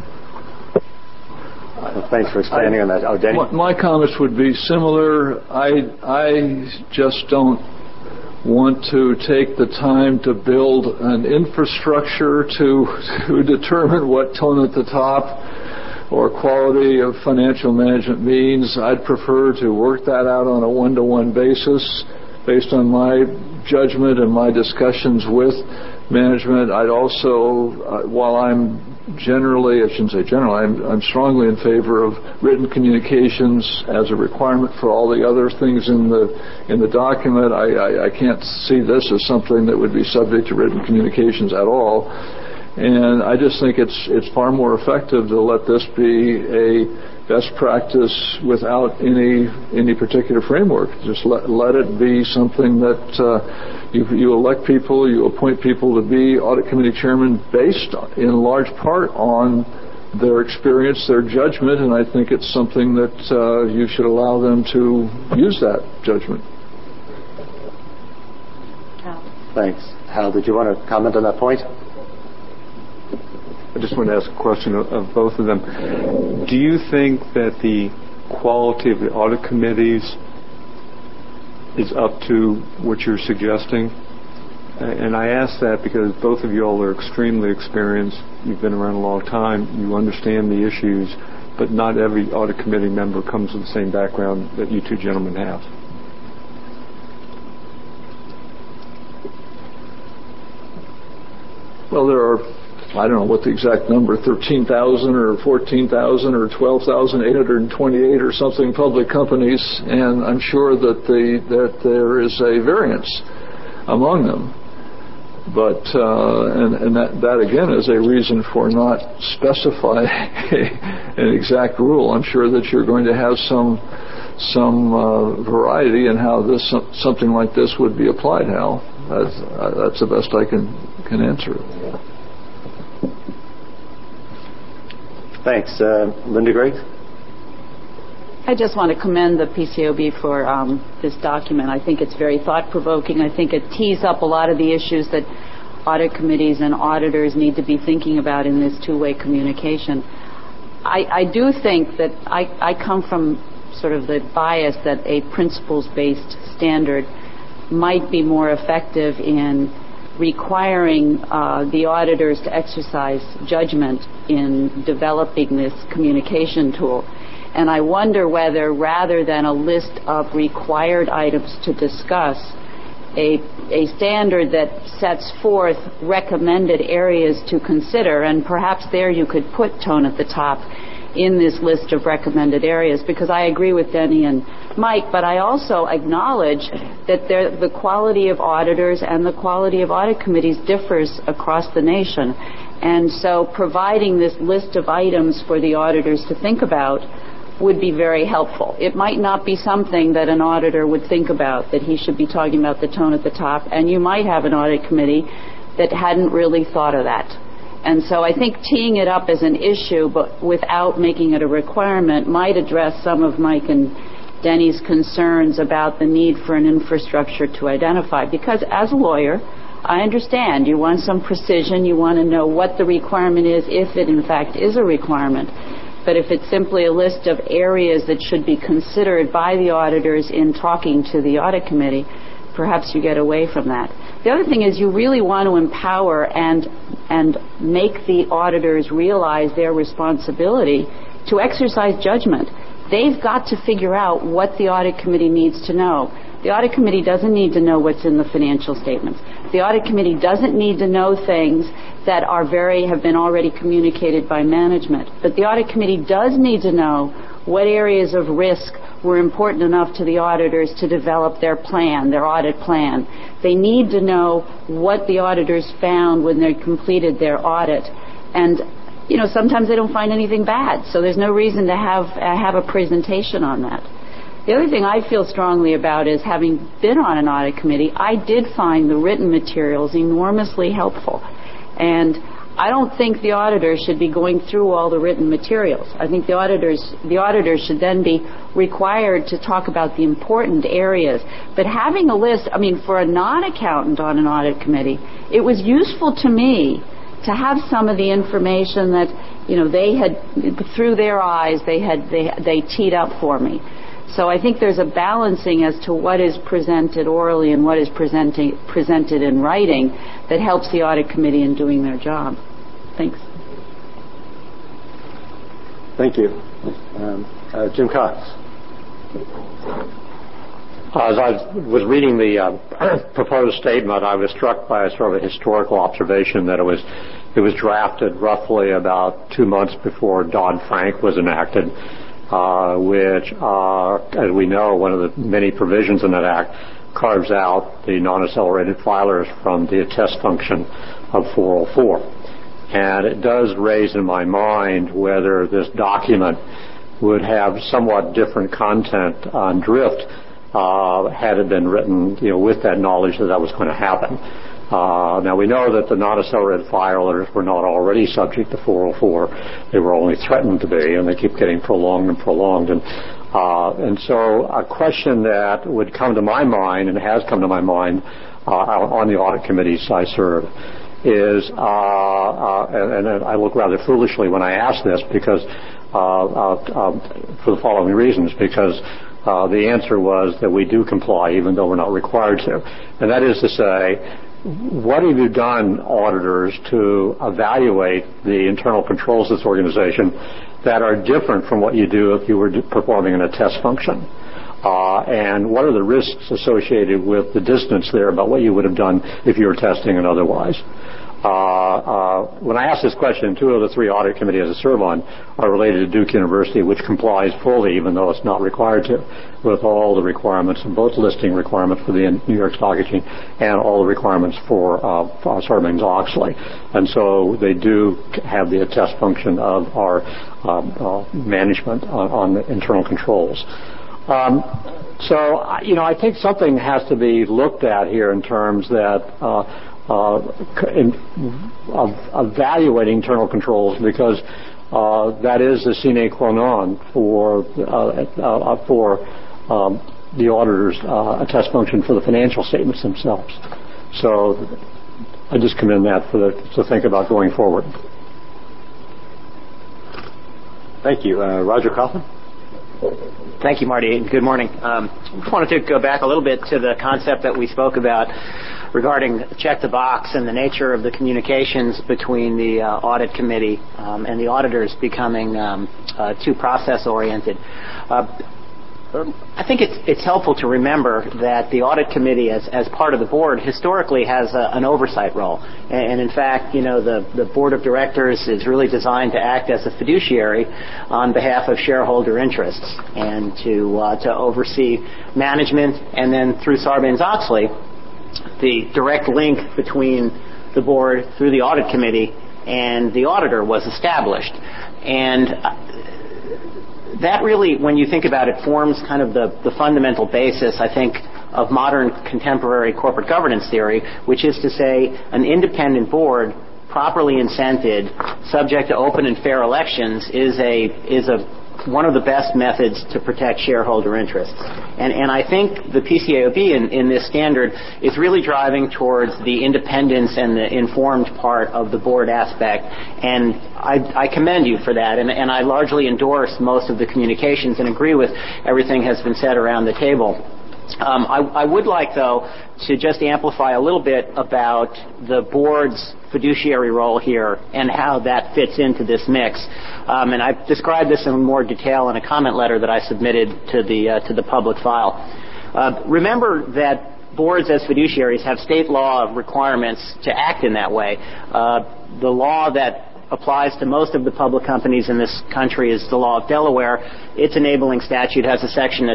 Thanks for expanding on that. Oh, Danny? My comments would be similar. I just don't want to take the time to build an infrastructure to determine what tone at the top or quality of financial management means. I'd prefer to work that out on a one-to-one basis based on my judgment and my discussions with management. I'd also, while I'm generally, I shouldn't say generally, I'm strongly in favor of written communications as a requirement for all the other things in the document. I can't see this as something that would be subject to written communications at all. And I just think it's far more effective to let this be a best practice without any particular framework. Just let it be something that you elect people, you appoint people to be audit committee chairman based in large part on their experience, their judgment, and I think it's something that you should allow them to use that judgment. Thanks. Hal, did you want to comment on that point? I just want to ask a question of both of them. Do you think that the quality of the audit committees is up to what you're suggesting? And I ask that because both of you all are extremely experienced. You've been around a long time. You understand the issues, but not every audit committee member comes with the same background that you two gentlemen have. Well, there are, I don't know what the exact number, 13,000 or 14,000 or 12,828 or something public companies, and I'm sure that there is a variance among them. But and that again is a reason for not specifying an exact rule. I'm sure that you're going to have some variety in how something like this would be applied. Hal, that's the best I can answer. Thanks. Linda Gregg? I just want to commend the PCAOB for this document. I think it's very thought-provoking. I think it tees up a lot of the issues that audit committees and auditors need to be thinking about in this two-way communication. I do think that I come from sort of the bias that a principles-based standard might be more effective in requiring the auditors to exercise judgment in developing this communication tool. And I wonder whether, rather than a list of required items to discuss, a standard that sets forth recommended areas to consider, and perhaps there you could put tone at the top in this list of recommended areas, because I agree with Denny and Mike, but I also acknowledge that the quality of auditors and the quality of audit committees differs across the nation. And so providing this list of items for the auditors to think about would be very helpful. It might not be something that an auditor would think about, that he should be talking about the tone at the top, and you might have an audit committee that hadn't really thought of that. And so I think teeing it up as an issue but without making it a requirement might address some of Mike and Denny's concerns about the need for an infrastructure to identify. Because as a lawyer, I understand you want some precision, you want to know what the requirement is, if it in fact is a requirement. But if it's simply a list of areas that should be considered by the auditors in talking to the audit committee, perhaps you get away from that. The other thing is you really want to empower and make the auditors realize their responsibility to exercise judgment. They've got to figure out what the audit committee needs to know. The audit committee doesn't need to know what's in the financial statements. The audit committee doesn't need to know things that have been already communicated by management. But the audit committee does need to know what areas of risk were important enough to the auditors to develop their plan, their audit plan. They need to know what the auditors found when they completed their audit. And, sometimes they don't find anything bad, so there's no reason to have a presentation on that. The other thing I feel strongly about is, having been on an audit committee, I did find the written materials enormously helpful. And I don't think the auditors should be going through all the written materials. I think the auditors should then be required to talk about the important areas. But having a list, for a non-accountant on an audit committee, it was useful to me to have some of the information that, they had, through their eyes, they teed up for me. So I think there's a balancing as to what is presented orally and what is presented in writing that helps the audit committee in doing their job. Thanks. Thank you. Jim Cox. As I was reading the proposed statement, I was struck by a sort of a historical observation that it was drafted roughly about 2 months before Dodd-Frank was enacted, which, as we know, one of the many provisions in that act carves out the non-accelerated filers from the attest function of 404. And it does raise in my mind whether this document would have somewhat different content on drift had it been written, with that knowledge that was going to happen. Now, we know that the non-accelerated filers were not already subject to 404. They were only threatened to be, and they keep getting prolonged and prolonged. And so a question that would come to my mind, and has come to my mind on the audit committees I serve, is, and I look rather foolishly when I ask this, because for the following reasons, because the answer was that we do comply even though we're not required to. And that is to say, what have you done, auditors, to evaluate the internal controls of this organization that are different from what you do if you were performing an attest function? And what are the risks associated with the distance there about what you would have done if you were testing and otherwise? When I ask this question, 2 of the 3 audit committees I serve on are related to Duke University, which complies fully, even though it's not required to, with all the requirements, both listing requirements for the New York Stock Exchange and all the requirements for Sarbanes-Oxley. And so they do have the attest function of our management on the internal controls. So, I think something has to be looked at here in terms that of evaluating internal controls, because that is the sine qua non for the auditor's attest function for the financial statements themselves. So I just commend that to think about going forward. Thank you. Roger Kaufman. Thank you, Marty. Good morning. I just wanted to go back a little bit to the concept that we spoke about regarding check the box and the nature of the communications between the audit committee and the auditors becoming too process-oriented. I think it's helpful to remember that the audit committee, as part of the board, historically has an oversight role. And in fact, the board of directors is really designed to act as a fiduciary on behalf of shareholder interests and to oversee management. And then through Sarbanes-Oxley, the direct link between the board through the audit committee and the auditor was established. And that really, when you think about it, forms kind of the fundamental basis, I think, of modern contemporary corporate governance theory, which is to say an independent board properly incented, subject to open and fair elections, is one of the best methods to protect shareholder interests. And I think the PCAOB in this standard is really driving towards the independence and the informed part of the board aspect. And I commend you for that. And I largely endorse most of the communications and agree with everything has been said around the table. I would like, though, to just amplify a little bit about the board's fiduciary role here and how that fits into this mix. And I've described this in more detail in a comment letter that I submitted to the public file. Remember that boards as fiduciaries have state law requirements to act in that way. The law that applies to most of the public companies in this country is the law of Delaware. Its enabling statute has a section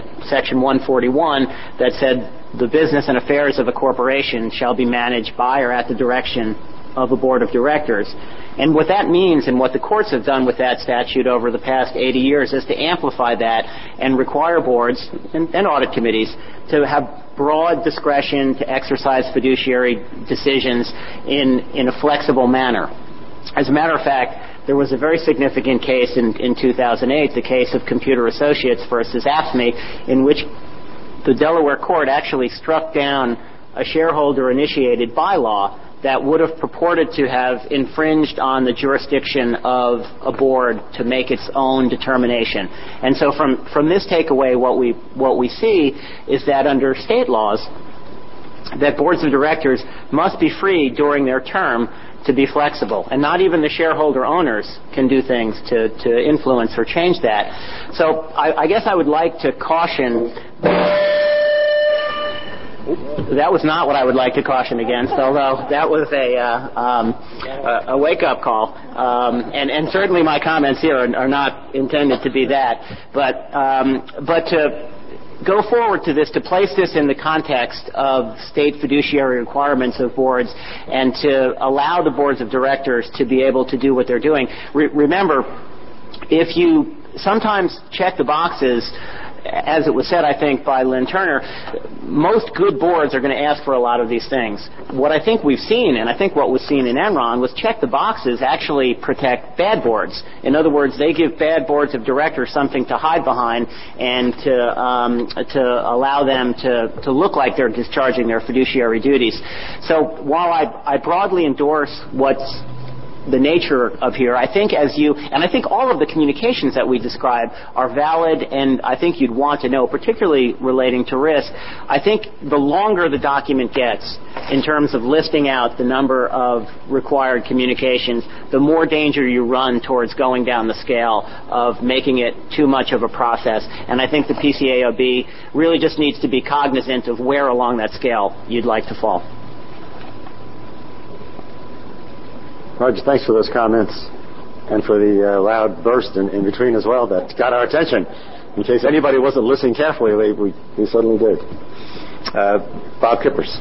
141 that said the business and affairs of a corporation shall be managed by or at the direction of a board of directors. And what that means and what the courts have done with that statute over the past 80 years is to amplify that and require boards and audit committees to have broad discretion to exercise fiduciary decisions in a flexible manner. As a matter of fact, there was a very significant case in 2008, the case of Computer Associates versus AFSCME, in which the Delaware court actually struck down a shareholder-initiated bylaw that would have purported to have infringed on the jurisdiction of a board to make its own determination. And so from this takeaway, what we see is that under state laws, that boards of directors must be free during their term to be flexible. And not even the shareholder owners can do things to influence or change that. So I guess I would like to caution. That was not what I would like to caution against, although that was a wake-up call. And certainly my comments here are not intended to be that. But to go forward to this, to place this in the context of state fiduciary requirements of boards and to allow the boards of directors to be able to do what they're doing. Remember, if you sometimes check the boxes, as it was said, I think, by Lynn Turner, most good boards are going to ask for a lot of these things. What I think we've seen, and I think what was seen in Enron, was check the boxes actually protect bad boards. In other words, they give bad boards of directors something to hide behind and to allow them to look like they're discharging their fiduciary duties. So while I broadly endorse what's the nature of here, I think and I think all of the communications that we describe are valid, and I think you'd want to know, particularly relating to risk. I think the longer the document gets in terms of listing out the number of required communications, the more danger you run towards going down the scale of making it too much of a process. And I think the PCAOB really just needs to be cognizant of where along that scale you'd like to fall. Roger, thanks for those comments and for the loud burst in between as well that got our attention. In case anybody wasn't listening carefully, we suddenly did. Bob Kippers.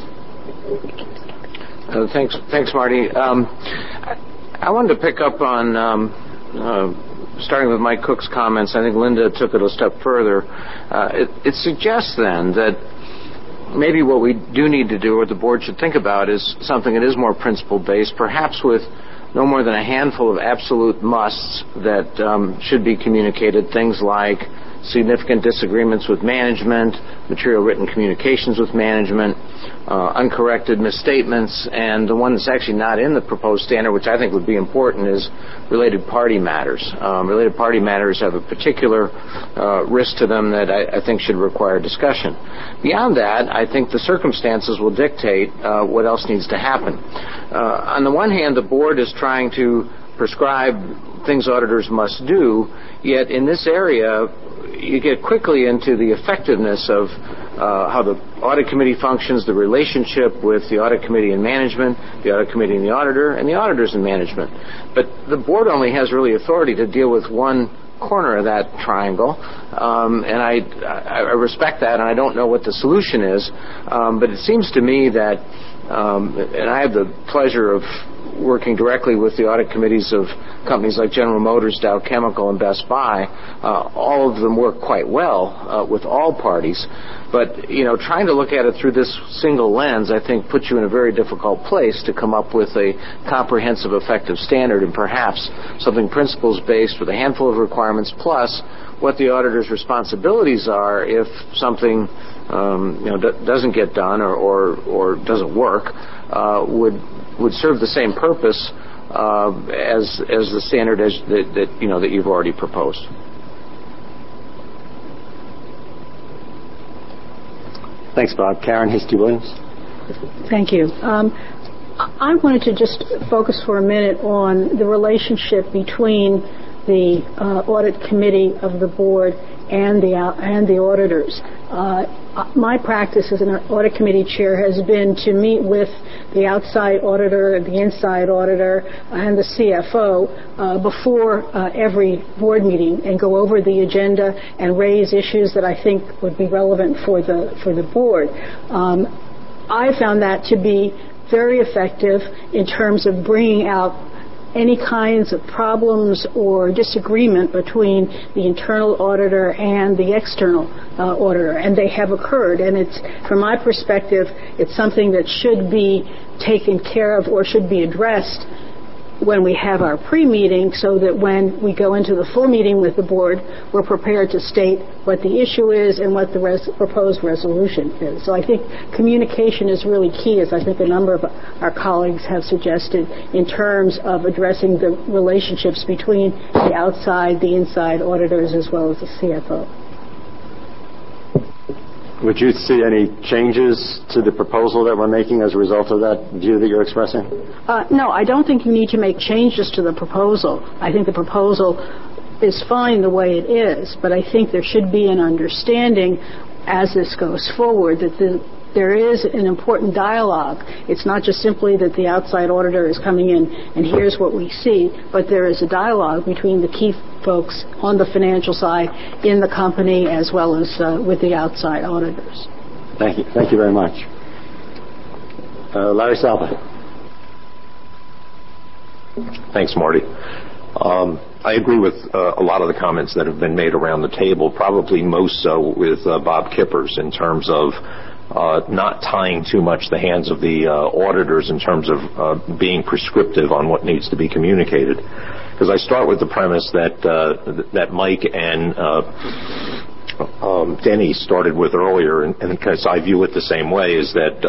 Thanks, Marty. I wanted to pick up on, starting with Mike Cook's comments. I think Linda took it a step further. It suggests then that maybe what we do need to do, or the board should think about, is something that is more principle-based, perhaps with no more than a handful of absolute musts that should be communicated. Things like significant disagreements with management, material written communications with management, uncorrected misstatements, and the one that's actually not in the proposed standard, which I think would be important, is related party matters. Related party matters have a particular risk to them that I think should require discussion. Beyond that, I think the circumstances will dictate what else needs to happen. On the one hand, the board is trying to prescribe things auditors must do, yet in this area, you get quickly into the effectiveness of how the audit committee functions, the relationship with the audit committee and management, the audit committee and the auditor, and the auditors and management. But the board only has really authority to deal with one corner of that triangle, and I respect that, and I don't know what the solution is, but it seems to me that, and I have the pleasure of working directly with the audit committees of companies like General Motors, Dow Chemical, and Best Buy. All of them work quite well with all parties. But, trying to look at it through this single lens, I think, puts you in a very difficult place to come up with a comprehensive, effective standard, and perhaps something principles-based with a handful of requirements, plus what the auditor's responsibilities are if something doesn't get done or doesn't work, would serve the same purpose as the standard that you've already proposed. Thanks, Bob. Karen Hasty-Williams. Thank you. I wanted to just focus for a minute on the relationship between the audit committee of the board and the auditors. My practice as an audit committee chair has been to meet with the outside auditor, the inside auditor, and the CFO before every board meeting and go over the agenda and raise issues that I think would be relevant for the board. I found that to be very effective in terms of bringing out any kinds of problems or disagreement between the internal auditor and the external auditor, and they have occurred. And it's, from my perspective, it's something that should be taken care of or should be addressed when we have our pre-meeting, so that when we go into the full meeting with the board, we're prepared to state what the issue is and what the proposed resolution is. So I think communication is really key, as I think a number of our colleagues have suggested, in terms of addressing the relationships between the outside, the inside auditors, as well as the CFO. Would you see any changes to the proposal that we're making as a result of that view that you're expressing? No, I don't think you need to make changes to the proposal. I think the proposal is fine the way it is, but I think there should be an understanding as this goes forward that there is an important dialogue. It's not just simply that the outside auditor is coming in and here's what we see, but there is a dialogue between the key folks on the financial side in the company as well as with the outside auditors. Thank you. Thank you very much. Larry Salva. Thanks, Marty. I agree with a lot of the comments that have been made around the table, probably most so with Bob Kippers in terms of not tying too much the hands of the auditors in terms of being prescriptive on what needs to be communicated. Because I start with the premise that Mike and Denny started with earlier, and because I view it the same way, is that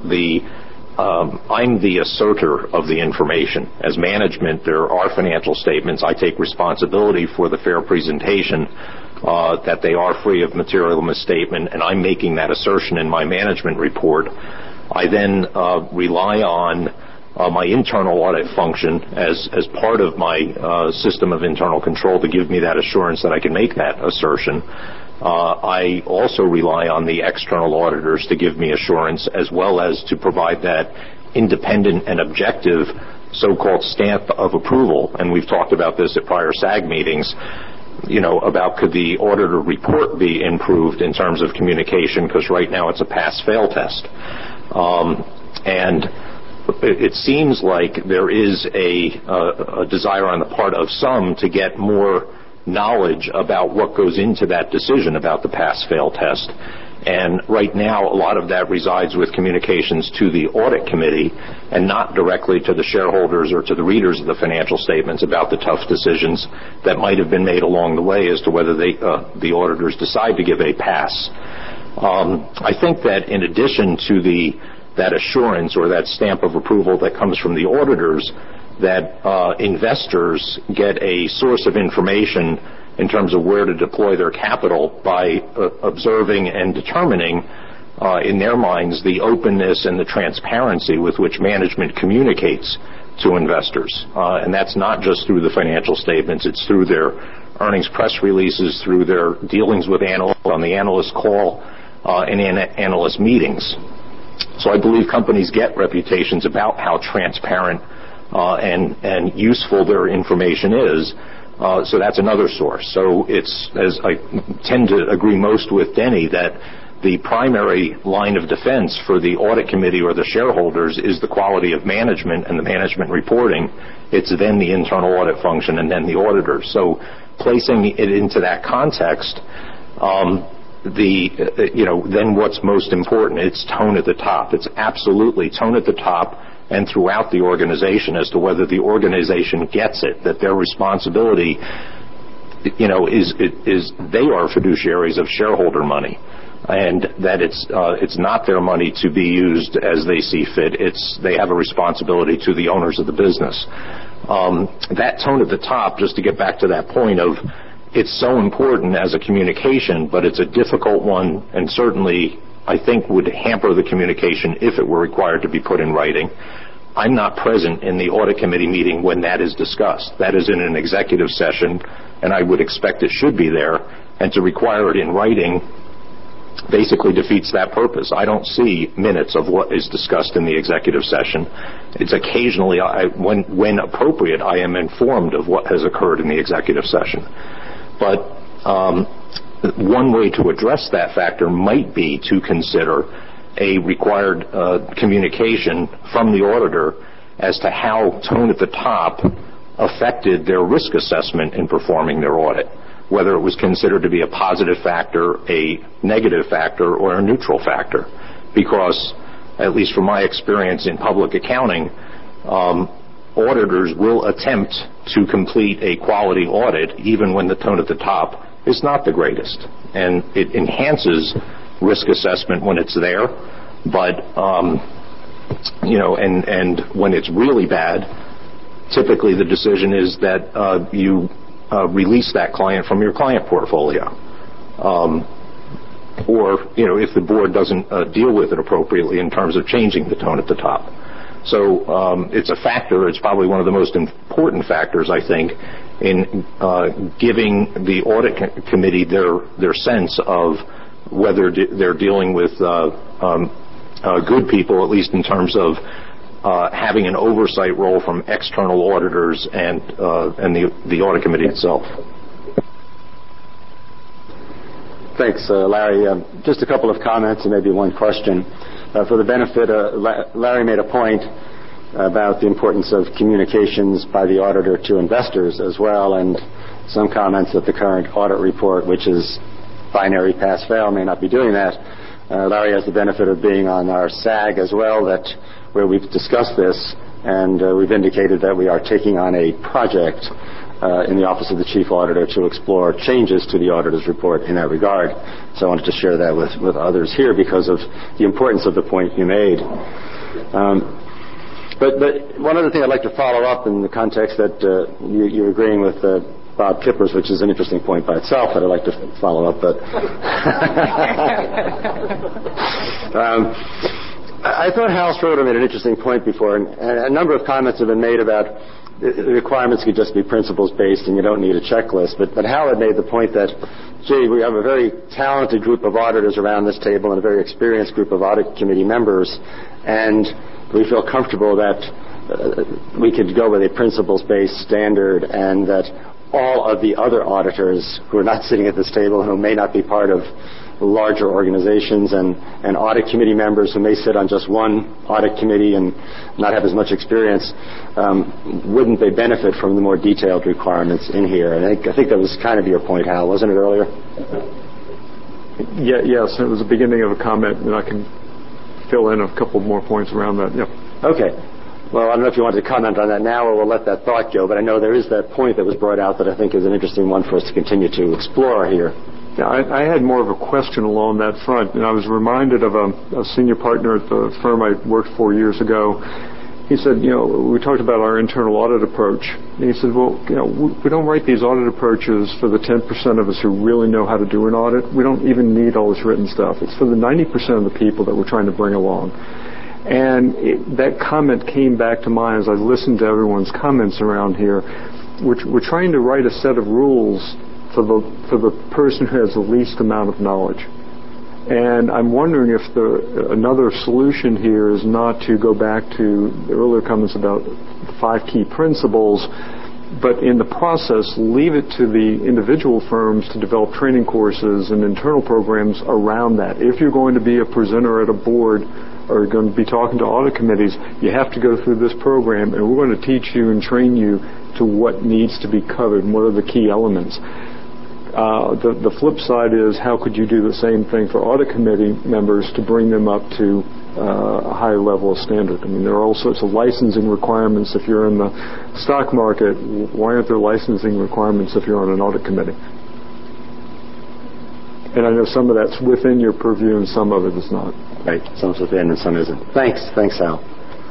I'm the asserter of the information. As management, there are financial statements. I take responsibility for the fair presentation, that they are free of material misstatement, and I'm making that assertion in my management report. I then rely on my internal audit function as part of my system of internal control to give me that assurance that I can make that assertion. I also rely on the external auditors to give me assurance, as well as to provide that independent and objective so-called stamp of approval. And we've talked about this at prior SAG meetings, about could the auditor report be improved in terms of communication, because right now it's a pass-fail test. And it seems like there is a desire on the part of some to get more knowledge about what goes into that decision about the pass-fail test. And right now, a lot of that resides with communications to the audit committee and not directly to the shareholders or to the readers of the financial statements about the tough decisions that might have been made along the way as to whether the auditors decide to give a pass. I think that in addition to that assurance or that stamp of approval that comes from the auditors, that investors get a source of information in terms of where to deploy their capital by observing and determining in their minds the openness and the transparency with which management communicates to investors. And that's not just through the financial statements, it's through their earnings press releases, through their dealings with analysts on the analyst call and in analyst meetings. So I believe companies get reputations about how transparent and useful their information is. So that's another source. So it's, as I tend to agree most with Denny, that the primary line of defense for the audit committee or the shareholders is the quality of management and the management reporting. It's then the internal audit function and then the auditors. So placing it into that context, then what's most important? It's tone at the top. It's absolutely tone at the top and throughout the organization as to whether the organization gets it, that their responsibility, is they are fiduciaries of shareholder money, and that it's not their money to be used as they see fit. They have a responsibility to the owners of the business. That tone at the top, just to get back to that point of, it's so important as a communication, but it's a difficult one, and certainly I think would hamper the communication if it were required to be put in writing. I'm not present in the audit committee meeting when that is discussed. That is in an executive session, and I would expect it should be there, and to require it in writing basically defeats that purpose. I don't see minutes of what is discussed in the executive session. It's occasionally, when appropriate, I am informed of what has occurred in the executive session. But one way to address that factor might be to consider a required communication from the auditor as to how tone at the top affected their risk assessment in performing their audit, whether it was considered to be a positive factor, a negative factor, or a neutral factor. Because, at least from my experience in public accounting, auditors will attempt to complete a quality audit even when the tone at the top is not the greatest. And it enhances risk assessment when it's there, but and when it's really bad, typically the decision is that you release that client from your client portfolio, or if the board doesn't deal with it appropriately in terms of changing the tone at the top. So it's a factor. It's probably one of the most important factors, I think, in giving the audit committee their sense of whether they're dealing with good people, at least in terms of having an oversight role from external auditors and the audit committee itself. Thanks, Larry. Just a couple of comments and maybe one question. For the benefit, Larry made a point about the importance of communications by the auditor to investors as well, and some comments that the current audit report, which is binary pass-fail, may not be doing that. Larry has the benefit of being on our SAG as well, where we've discussed this, and we've indicated that we are taking on a project in the Office of the Chief Auditor to explore changes to the auditor's report in that regard. So I wanted to share that with others here because of the importance of the point you made. But one other thing I'd like to follow up in the context that you're agreeing with Bob Kippers, which is an interesting point by itself that I'd like to follow up. But I thought Hal Schroeder made an interesting point before, and a number of comments have been made about the requirements could just be principles-based and you don't need a checklist. But Hal had made the point that, gee, we have a very talented group of auditors around this table and a very experienced group of audit committee members, and we feel comfortable that we could go with a principles-based standard, and that all of the other auditors who are not sitting at this table, who may not be part of larger organizations, and audit committee members who may sit on just one audit committee and not have as much experience, wouldn't they benefit from the more detailed requirements in here? And I think that was kind of your point, Hal, wasn't it, earlier? Yes, it was the beginning of a comment, and I can fill in a couple more points around that. Yep. Okay. Well, I don't know if you want to comment on that now or we'll let that thought go, but I know there is that point that was brought out that I think is an interesting one for us to continue to explore here. Yeah, I had more of a question along that front, and I was reminded of a senior partner at the firm I worked for years ago. He said, we talked about our internal audit approach. And he said, well, we don't write these audit approaches for the 10% of us who really know how to do an audit. We don't even need all this written stuff. It's for the 90% of the people that we're trying to bring along. And that comment came back to mind as I listened to everyone's comments around here. We're trying to write a set of rules for the person who has the least amount of knowledge. And I'm wondering if another solution here is not to go back to the earlier comments about the 5 key principles, but in the process, leave it to the individual firms to develop training courses and internal programs around that. If you're going to be a presenter at a board or going to be talking to audit committees, you have to go through this program, and we're going to teach you and train you to what needs to be covered and what are the key elements. The flip side is, how could you do the same thing for audit committee members to bring them up to a higher level of standard? I mean, there are all sorts of licensing requirements if you're in the stock market. Why aren't there licensing requirements if you're on an audit committee? And I know some of that's within your purview and some of it is not. Right, some's within and some isn't. Thanks, Al.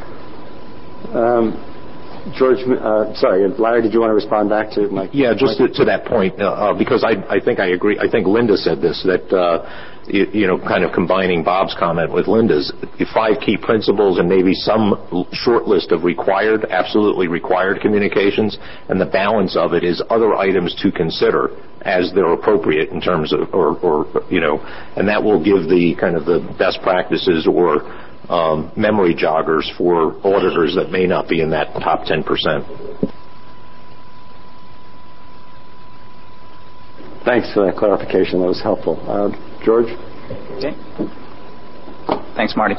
George, sorry, Larry, did you want to respond back to my Yeah, just to that point, because I think I agree. I think Linda said this, that, kind of combining Bob's comment with Linda's, 5 key principles and maybe some short list of absolutely required communications, and the balance of it is other items to consider as they're appropriate in terms of, and that will give the kind of the best practices or memory joggers for auditors that may not be in that top 10%. Thanks for that clarification. That was helpful. George? Okay. Thanks, Marty.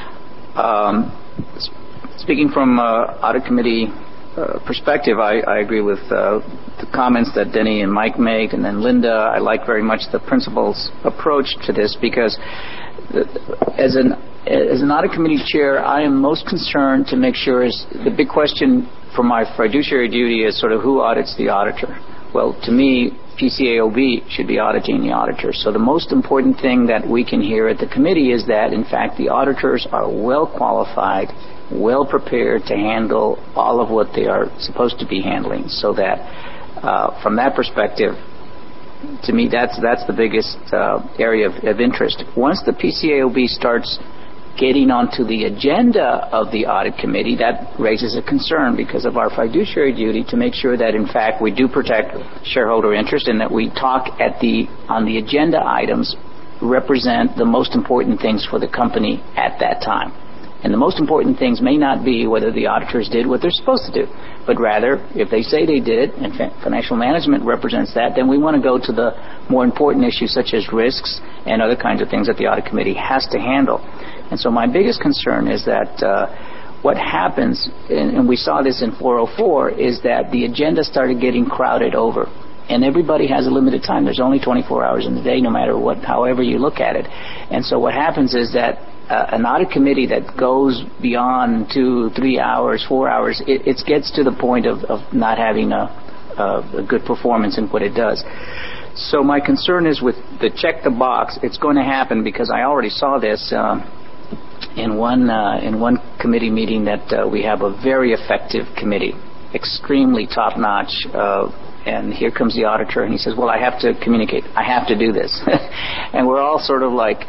Speaking from audit committee perspective, I agree with the comments that Denny and Mike made, and then Linda. I like very much the principles approach to this, because as an audit committee chair, I am most concerned to make sure the big question for my fiduciary duty is sort of who audits the auditor. Well, to me, PCAOB should be auditing the auditor. So the most important thing that we can hear at the committee is that, in fact, the auditors are well qualified, well prepared to handle all of what they are supposed to be handling. So that, from that perspective, to me, that's the biggest area of interest. Once the PCAOB starts getting onto the agenda of the audit committee, that raises a concern because of our fiduciary duty to make sure that, in fact, we do protect shareholder interest and that we talk on the agenda items represent the most important things for the company at that time. And the most important things may not be whether the auditors did what they're supposed to do, but rather, if they say they did, and financial management represents that, then we want to go to the more important issues such as risks and other kinds of things that the audit committee has to handle. And so my biggest concern is that what happens, and we saw this in 404, is that the agenda started getting crowded over. And everybody has a limited time. There's only 24 hours in the day, no matter however you look at it. And so what happens is that an audit committee that goes beyond 2, 3 hours, 4 hours, it gets to the point of not having a good performance in what it does. So my concern is with the check the box. It's going to happen because I already saw this in one committee meeting that we have a very effective committee, extremely top notch. And here comes the auditor, and he says, well, I have to communicate. I have to do this. And we're all sort of like,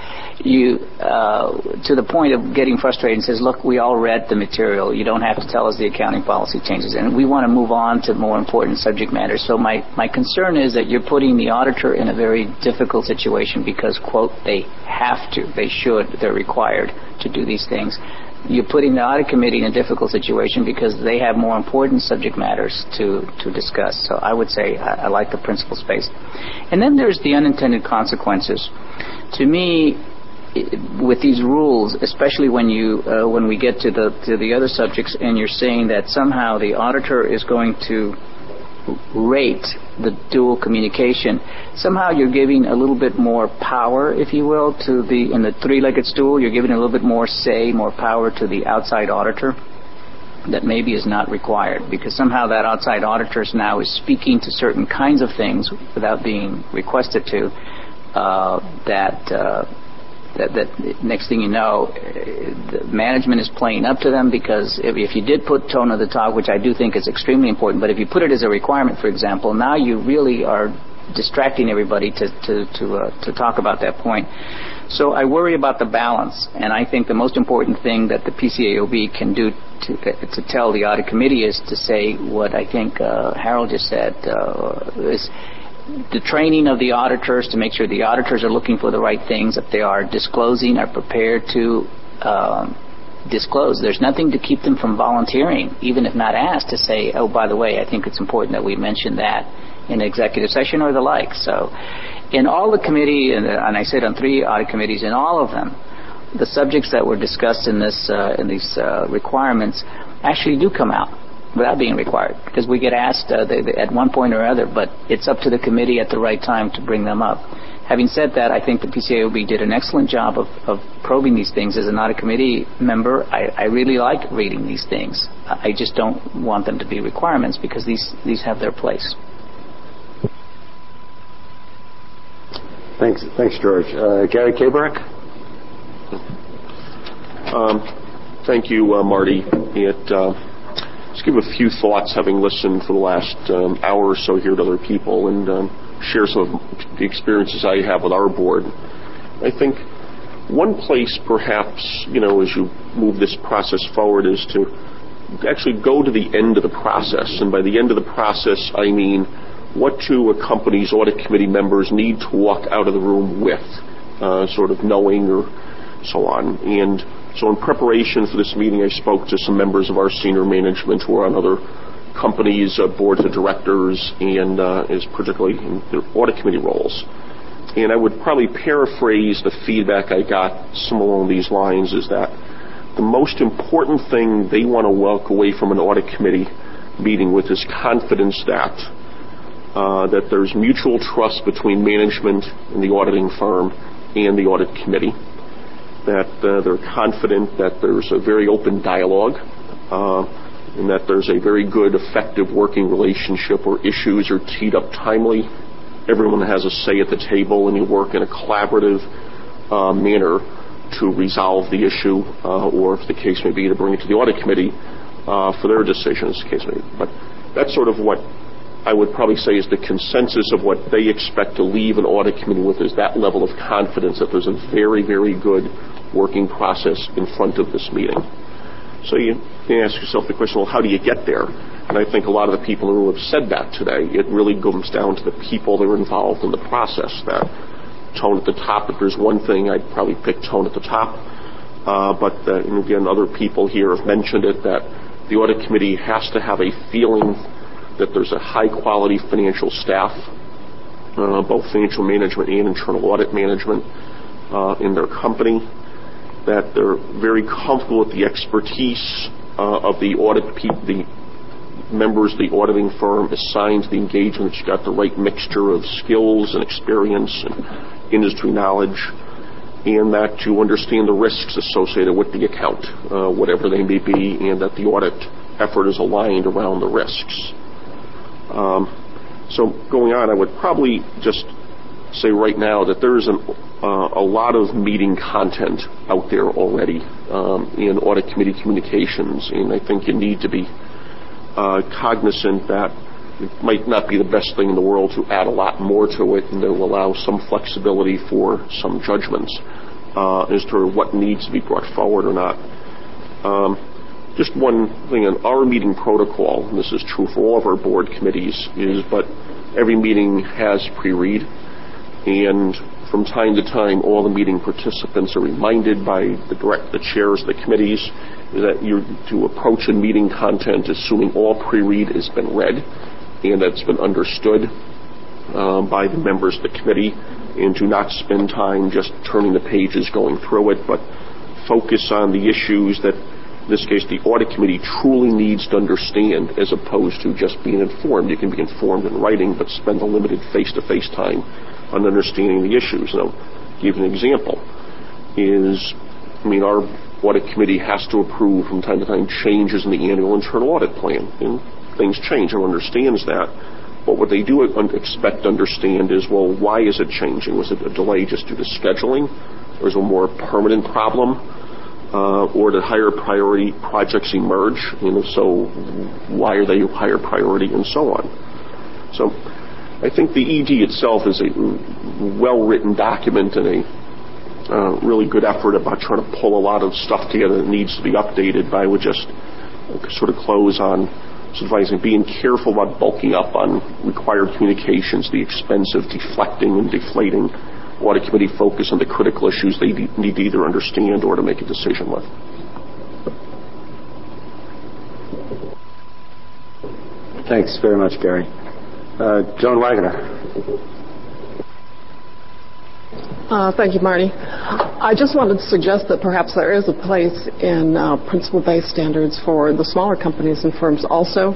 to the point of getting frustrated, and says, look, we all read the material. You don't have to tell us the accounting policy changes. And we want to move on to more important subject matters. So my concern is that you're putting the auditor in a very difficult situation because, quote, they have to, they should, they're required to do these things. You're putting the audit committee in a difficult situation because they have more important subject matters to discuss. So I would say I like the principle space. And then there's the unintended consequences. To me, with these rules, especially when we get to the other subjects, and you're saying that somehow the auditor is going to rate the dual communication, somehow you're giving a little bit more power, if you will, in the three-legged stool. You're giving a little bit more say, more power to the outside auditor that maybe is not required, because somehow that outside auditor now is speaking to certain kinds of things without being requested to, that next thing you know, the management is playing up to them, because if you did put tone of the talk, which I do think is extremely important, but if you put it as a requirement, for example, now you really are distracting everybody to talk about that point. So I worry about the balance, and I think the most important thing that the PCAOB can do to tell the audit committee is to say what I think Harold just said, is the training of the auditors to make sure the auditors are looking for the right things. If they are disclosing, are prepared to disclose. There's nothing to keep them from volunteering, even if not asked, to say, oh, by the way, I think it's important that we mention that in executive session or the like. So in all the committee, and I said on 3 audit committees, in all of them, the subjects that were discussed in these requirements actually do come out without being required, because we get asked at one point or other, but it's up to the committee at the right time to bring them up. Having said that, I think the PCAOB did an excellent job of probing these things. As an audit committee member, I really like reading these things. I just don't want them to be requirements, because these have their place. Thanks, George. Gary Kabarak. Thank you, Marty. Just give a few thoughts, having listened for the last hour or so here to other people, and share some of the experiences I have with our board. I think one place, perhaps, as you move this process forward, is to actually go to the end of the process. And by the end of the process, I mean, what do a company's audit committee members need to walk out of the room with, sort of knowing or so on. And so in preparation for this meeting, I spoke to some members of our senior management who are on other companies' boards of directors, and is particularly in their audit committee roles. And I would probably paraphrase the feedback I got somewhere along these lines is that the most important thing they want to walk away from an audit committee meeting with is confidence that there's mutual trust between management and the auditing firm and the audit committee, that they're confident that there's a very open dialogue, and that there's a very good, effective working relationship where issues are teed up timely, everyone has a say at the table, and you work in a collaborative manner to resolve the issue, or if the case may be, to bring it to the audit committee for their decision, as the case may be. But that's sort of what I would probably say is the consensus of what they expect to leave an audit committee with, is that level of confidence that there's a very, very good working process in front of this meeting. So you can ask yourself the question, well, how do you get there? And I think a lot of the people who have said that today, it really comes down to the people that are involved in the process. That tone at the top, if there's one thing, I'd probably pick tone at the top. And again, other people here have mentioned it, that the audit committee has to have a feeling that there's a high-quality financial staff, both financial management and internal audit management in their company, that they're very comfortable with the expertise of the the members of the auditing firm assigned to the engagement, that you got the right mixture of skills and experience and industry knowledge, and that you understand the risks associated with the account, whatever they may be, and that the audit effort is aligned around the risks. So going on, I would probably just say right now that there is a lot of meeting content out there already in audit committee communications, and I think you need to be cognizant that it might not be the best thing in the world to add a lot more to it, and to allow some flexibility for some judgments as to what needs to be brought forward or not. Just one thing on our meeting protocol, and this is true for all of our board committees, but every meeting has pre-read, and from time to time, all the meeting participants are reminded by the chairs of the committees that you're to approach a meeting content assuming all pre-read has been read and that's been understood by the members of the committee, and do not spend time just turning the pages going through it, but focus on the issues that in this case, the audit committee truly needs to understand as opposed to just being informed. You can be informed in writing, but spend a limited face-to-face time on understanding the issues. Now, I'll give an example. Our audit committee has to approve from time to time changes in the annual internal audit plan. And things change. Everyone understands that. But what they do expect to understand is, well, why is it changing? Was it a delay just due to scheduling? Or is it a more permanent problem? Or did higher priority projects emerge? So why are they higher priority and so on? So I think the ED itself is a well-written document and a really good effort about trying to pull a lot of stuff together that needs to be updated. But I would just sort of close on advising being careful about bulking up on required communications, the expense of deflecting and deflating. Audit committee focus on the critical issues they need to either understand or to make a decision with. Thanks very much, Gary. Joan Wagner. Thank you, Marty. I just wanted to suggest that perhaps there is a place in principle-based standards for the smaller companies and firms also.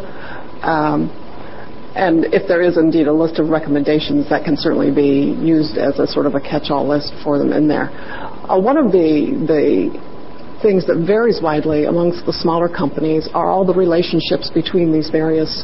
And if there is indeed a list of recommendations, that can certainly be used as a sort of a catch-all list for them in there. One of the things that varies widely amongst the smaller companies are all the relationships between these various,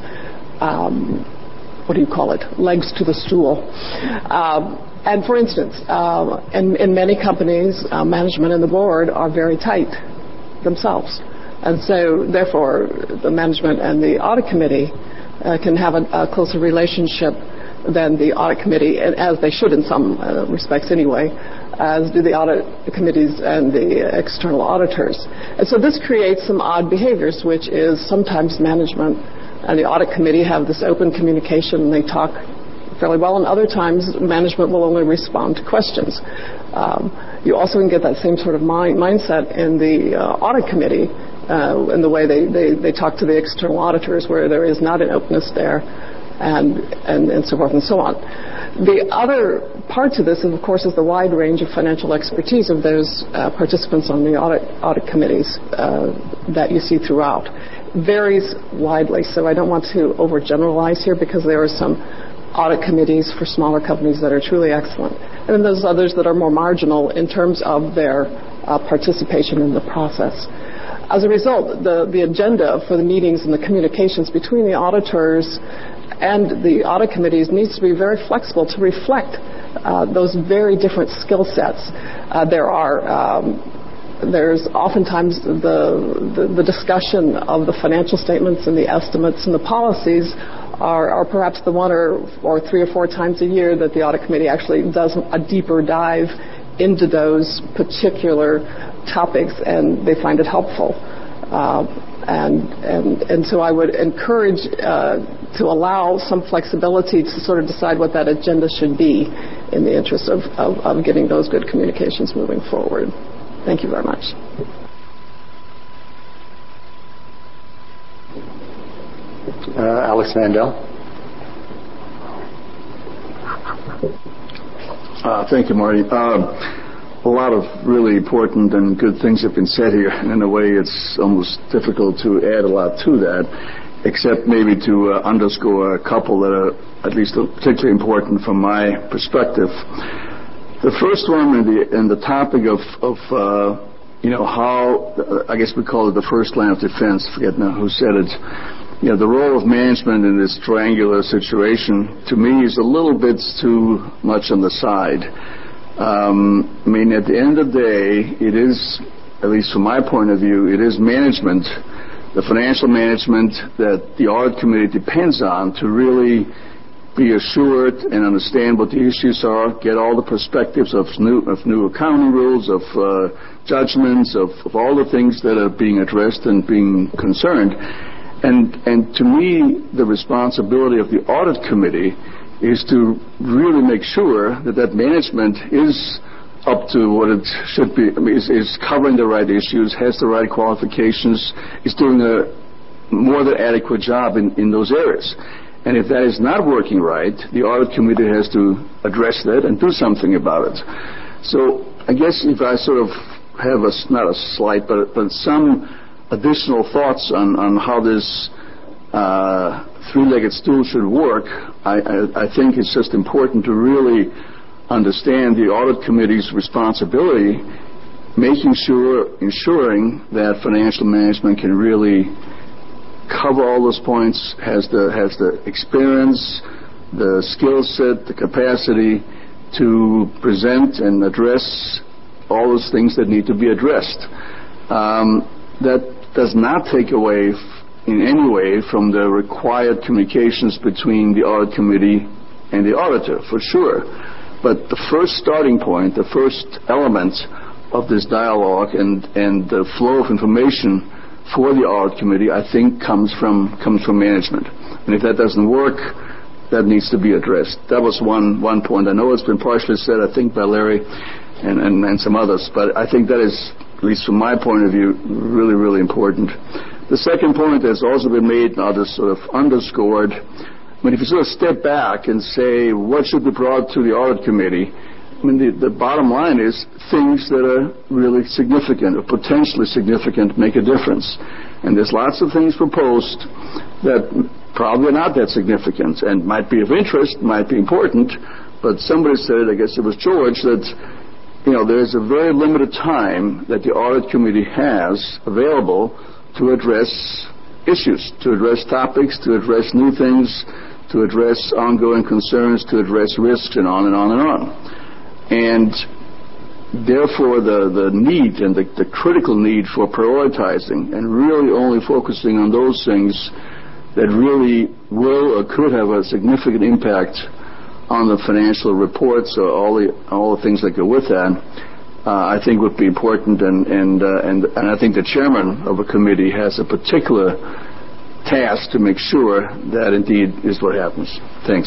legs to the stool. And for instance, in many companies, management and the board are very tight themselves. And so, therefore, the management and the audit committee can have a closer relationship than the audit committee, and as they should in some respects anyway, as do the audit committees and the external auditors. And so this creates some odd behaviors, which is sometimes management and the audit committee have this open communication and they talk fairly well, and other times management will only respond to questions. You also can get that same sort of mindset in the audit committee in the way they talk to the external auditors, where there is not an openness there, and so forth and so on. The other part to this, of course, is the wide range of financial expertise of those participants on the audit committees that you see throughout. Varies widely, so I don't want to overgeneralize here, because there are some audit committees for smaller companies that are truly excellent, and then there's others that are more marginal in terms of their participation in the process. As a result, the agenda for the meetings and the communications between the auditors and the audit committees needs to be very flexible to reflect those very different skill sets. There's oftentimes the discussion of the financial statements and the estimates and the policies are perhaps the one or 3 or 4 times a year that the audit committee actually does a deeper dive into those particular topics, and they find it helpful. And so I would encourage to allow some flexibility to sort of decide what that agenda should be in the interest of getting those good communications moving forward. Thank you very much. Alex Mandel. Thank you, Marty. A lot of really important and good things have been said here, and in a way it's almost difficult to add a lot to that, except maybe to underscore a couple that are at least particularly important from my perspective. The first one in the topic of how, I guess we call it the first line of defense, forget now who said it, the role of management in this triangular situation, to me, is a little bit too much on the side. At the end of the day, it is, at least from my point of view, it is management, the financial management that the audit committee depends on to really be assured and understand what the issues are, get all the perspectives of new accounting rules, of judgments, of all the things that are being addressed and being concerned. And to me, the responsibility of the audit committee is to really make sure that management is up to what it should be, is covering the right issues, has the right qualifications, is doing a more than adequate job in those areas. And if that is not working right, the audit committee has to address that and do something about it. So I guess if I sort of have not a slight, but some additional thoughts on how this three-legged stool should work, I think it's just important to really understand the audit committee's responsibility, ensuring that financial management can really cover all those points, has the experience, the skill set, the capacity to present and address all those things that need to be addressed. That does not take away in any way from the required communications between the audit committee and the auditor, for sure. But the first starting point, the first element of this dialogue and the flow of information for the audit committee, I think, comes from management. And if that doesn't work, that needs to be addressed. That was one point. I know it's been partially said, I think, by Larry and some others, but I think that is, at least from my point of view, really, really important. The second point has also been made, now this sort of underscored. I mean, if you sort of step back and say, what should be brought to the audit committee, I mean, the bottom line is things that are really significant or potentially significant make a difference. And there's lots of things proposed that probably are not that significant and might be of interest, might be important, but somebody said, I guess it was George, that there's a very limited time that the audit committee has available to address issues, to address topics, to address new things, to address ongoing concerns, to address risks, and on and on and on. And therefore, the need and the critical need for prioritizing and really only focusing on those things that really will or could have a significant impact on the financial reports or all the things that go with that, I think would be important. And I think the chairman of a committee has a particular task to make sure that indeed is what happens. Thanks.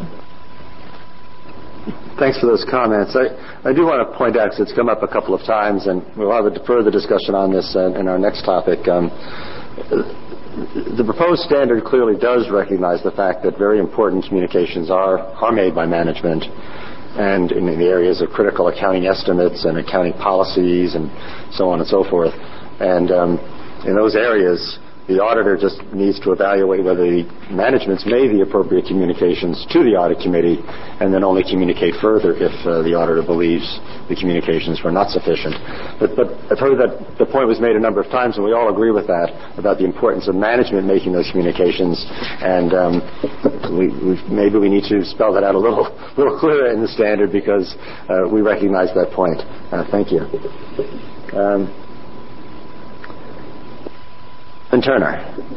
Thanks for those comments. I do want to point out, because it's come up a couple of times, and we'll have a further discussion on this in our next topic. The proposed standard clearly does recognize the fact that very important communications are made by management, and in the areas of critical accounting estimates and accounting policies and so on and so forth. And in those areas, the auditor just needs to evaluate whether the management's made the appropriate communications to the audit committee, and then only communicate further if the auditor believes the communications were not sufficient. But I've heard that the point was made a number of times, and we all agree with that, about the importance of management making those communications. And maybe we need to spell that out a little clearer in the standard, because we recognize that point. Thank you. And Turner.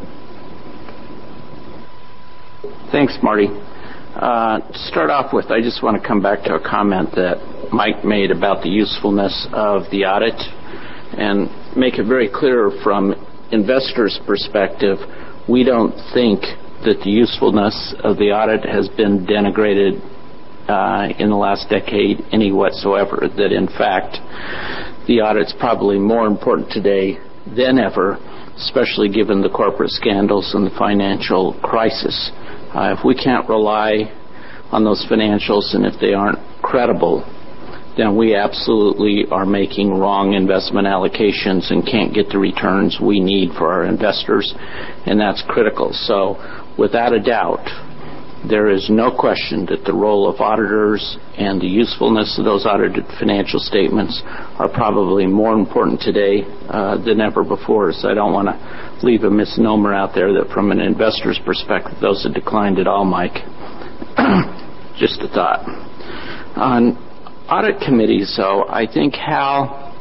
Thanks, Marty. To start off with, I just want to come back to a comment that Mike made about the usefulness of the audit and make it very clear from investors' perspective, we don't think that the usefulness of the audit has been denigrated in the last decade any whatsoever, that in fact the audit's probably more important today than ever, especially given the corporate scandals and the financial crisis. If we can't rely on those financials, and if they aren't credible, then we absolutely are making wrong investment allocations and can't get the returns we need for our investors, and that's critical. So without a doubt, there is no question that the role of auditors and the usefulness of those audited financial statements are probably more important today than ever before. So I don't want to leave a misnomer out there that from an investor's perspective, those have declined at all, Mike. Just a thought. On audit committees, though, I think Hal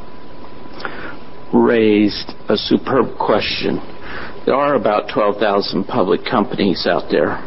raised a superb question. There are about 12,000 public companies out there.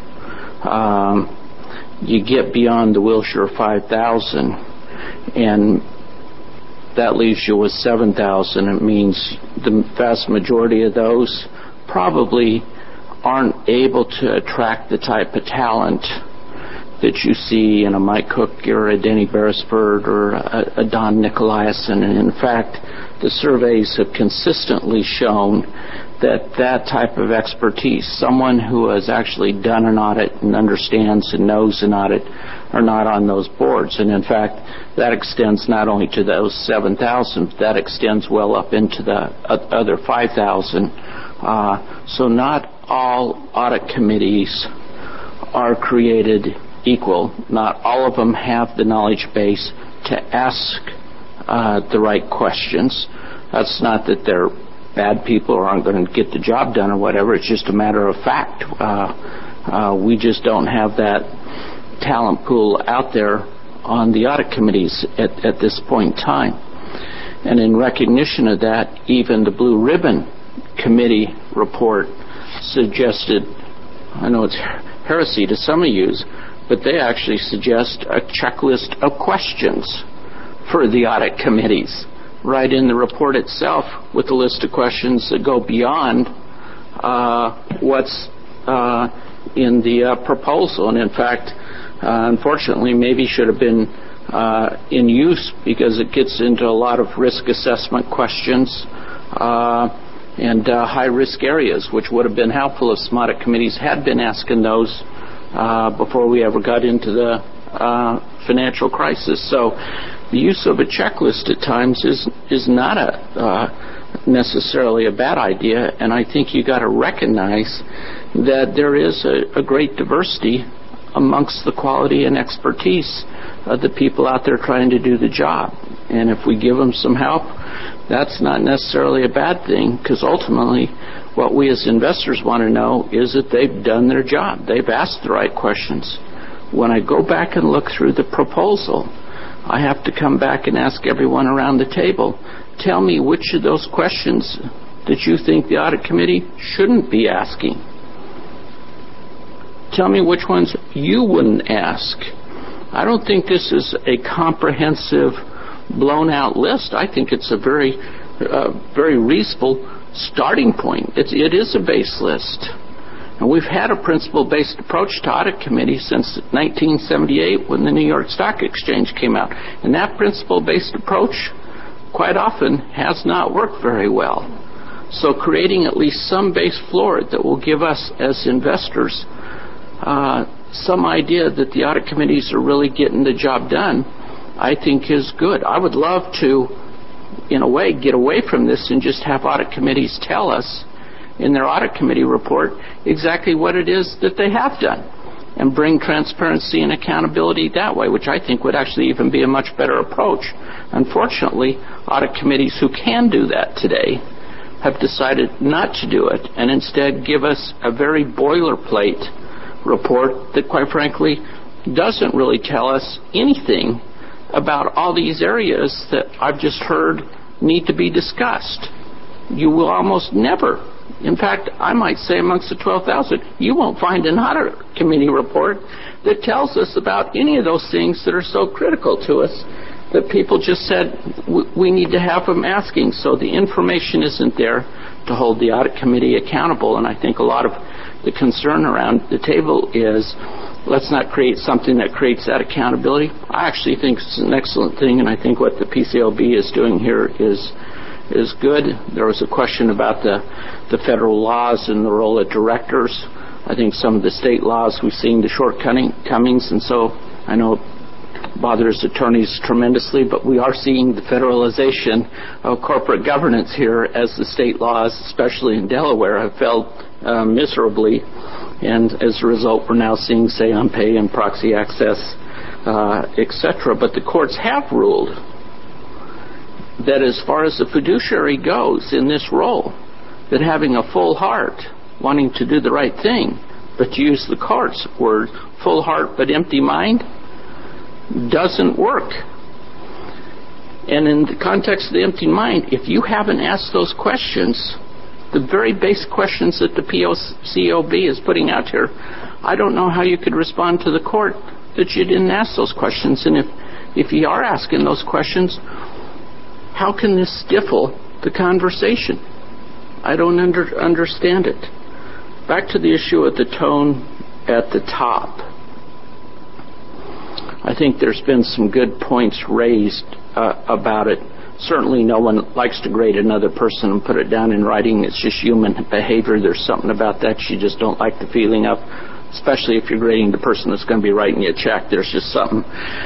You get beyond the Wilshire 5,000, and that leaves you with 7,000. It means the vast majority of those probably aren't able to attract the type of talent that you see in a Mike Cook or a Denny Beresford or a Don Nicolaisen. And in fact, the surveys have consistently shown that type of expertise, someone who has actually done an audit and understands and knows an audit, are not on those boards. And in fact, that extends not only to those 7,000, that extends well up into the other 5,000. So not all audit committees are created equal. Not all of them have the knowledge base to ask the right questions. That's not that they're bad people or aren't going to get the job done or whatever. It's just a matter of fact. We just don't have that talent pool out there on the audit committees at this point in time. And in recognition of that, even the Blue Ribbon Committee report suggested, I know it's heresy to some of you, but they actually suggest a checklist of questions for the audit committees right in the report itself, with a list of questions that go beyond what's in the proposal. And in fact, unfortunately, maybe should have been in use, because it gets into a lot of risk assessment questions and high-risk areas, which would have been helpful if some audit committees had been asking those before we ever got into the financial crisis. So the use of a checklist at times is not necessarily a bad idea, and I think you got to recognize that there is a great diversity amongst the quality and expertise of the people out there trying to do the job. And if we give them some help, that's not necessarily a bad thing, because ultimately what we as investors want to know is that they've done their job. They've asked the right questions. When I go back and look through the proposal, I have to come back and ask everyone around the table, tell me which of those questions that you think the audit committee shouldn't be asking. Tell me which ones you wouldn't ask. I don't think this is a comprehensive, blown-out list. I think it's a very reasonable starting point. It is a base list. And we've had a principle-based approach to audit committees since 1978, when the New York Stock Exchange came out. And that principle-based approach quite often has not worked very well. So creating at least some base floor that will give us as investors some idea that the audit committees are really getting the job done, I think is good. I would love to, in a way, get away from this and just have audit committees tell us in their audit committee report exactly what it is that they have done, and bring transparency and accountability that way, which I think would actually even be a much better approach. Unfortunately, audit committees who can do that today have decided not to do it, and instead give us a very boilerplate report that, quite frankly, doesn't really tell us anything about all these areas that I've just heard need to be discussed. You will almost never, in fact, I might say amongst the 12,000, you won't find an audit committee report that tells us about any of those things that are so critical to us that people just said we need to have them asking. So the information isn't there to hold the audit committee accountable, and I think a lot of the concern around the table is, let's not create something that creates that accountability. I actually think it's an excellent thing, and I think what the PCLB is doing here is good. There was a question about the federal laws and the role of directors. I think some of the state laws, we've seen the shortcomings, and so I know it bothers attorneys tremendously, but we are seeing the federalization of corporate governance here as the state laws, especially in Delaware, have failed miserably, and as a result we're now seeing say on pay and proxy access, etc. But the courts have ruled that as far as the fiduciary goes in this role, that having a full heart, wanting to do the right thing, but to use the court's word, full heart but empty mind, doesn't work. And in the context of the empty mind, if you haven't asked those questions, the very basic questions that the PCOB is putting out here, I don't know how you could respond to the court that you didn't ask those questions. And if you are asking those questions, how can this stifle the conversation? I don't understand it. Back to the issue of the tone at the top. I think there's been some good points raised about it. Certainly no one likes to grade another person and put it down in writing. It's just human behavior. There's something about that you just don't like the feeling of, especially if you're grading the person that's going to be writing you a check. There's just something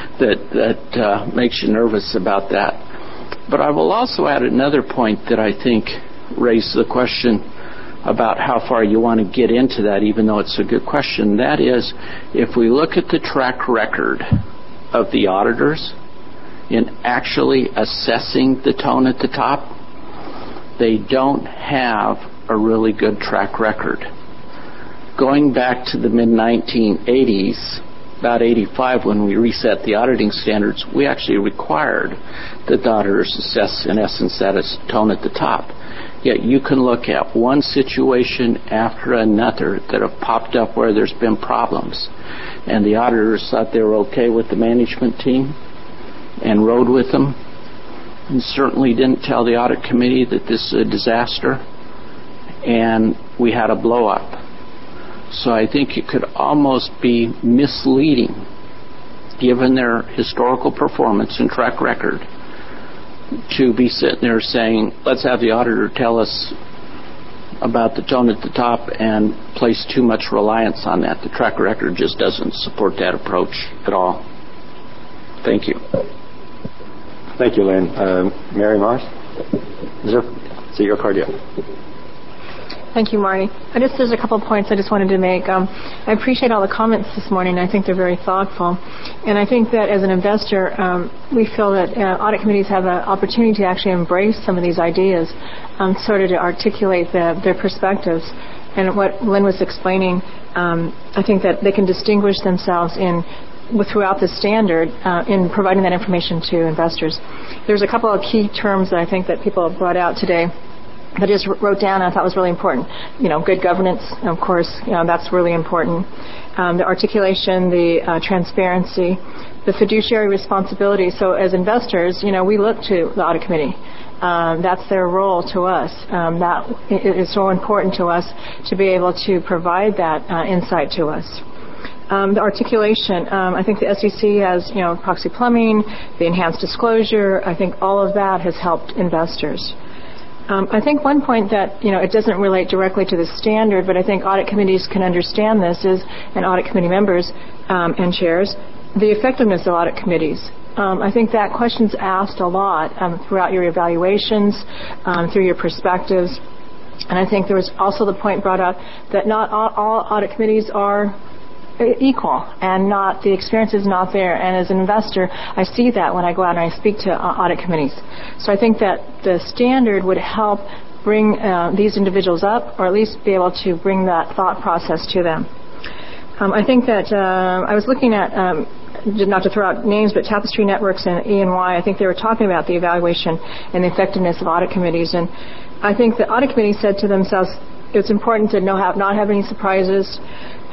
that makes you nervous about that. But I will also add another point that I think raised the question about how far you want to get into that, even though it's a good question. That is, if we look at the track record of the auditors in actually assessing the tone at the top, they don't have a really good track record. Going back to the mid-1980s, about 85, when we reset the auditing standards, we actually required that the auditors assess, in essence, that tone at the top. Yet you can look at one situation after another that have popped up where there's been problems, and the auditors thought they were okay with the management team and rode with them, and certainly didn't tell the audit committee that this is a disaster, and we had a blow-up. So I think it could almost be misleading, given their historical performance and track record, to be sitting there saying, let's have the auditor tell us about the tone at the top and place too much reliance on that. The track record just doesn't support that approach at all. Thank you. Thank you, Lynn. Mary Mars? Is it your card yet? Thank you, Marty. There's a couple of points I just wanted to make. I appreciate all the comments this morning. I think they're very thoughtful. And I think that as an investor, we feel that audit committees have an opportunity to actually embrace some of these ideas, sort of to articulate their perspectives. And what Lynn was explaining, I think that they can distinguish themselves throughout the standard in providing that information to investors. There's a couple of key terms that I think that people have brought out today that I just wrote down and I thought was really important. Good governance, of course, that's really important. The articulation, the transparency, the fiduciary responsibility. So as investors, we look to the audit committee. That's their role to us. That is so important to us to be able to provide that insight to us. The articulation, I think the SEC has, proxy plumbing, the enhanced disclosure. I think all of that has helped investors. I think one point that, it doesn't relate directly to the standard, but I think audit committees can understand this is, and audit committee members and chairs, the effectiveness of audit committees. I think that question's asked a lot throughout your evaluations, through your perspectives. And I think there was also the point brought up that not all audit committees are equal, and the experience is not there. And as an investor, I see that when I go out and I speak to audit committees. So I think that the standard would help bring these individuals up, or at least be able to bring that thought process to them. I think that I was looking at, not to throw out names, but Tapestry Networks and E&Y, I think they were talking about the evaluation and the effectiveness of audit committees. And I think the audit committee said to themselves, it's important to not have any surprises,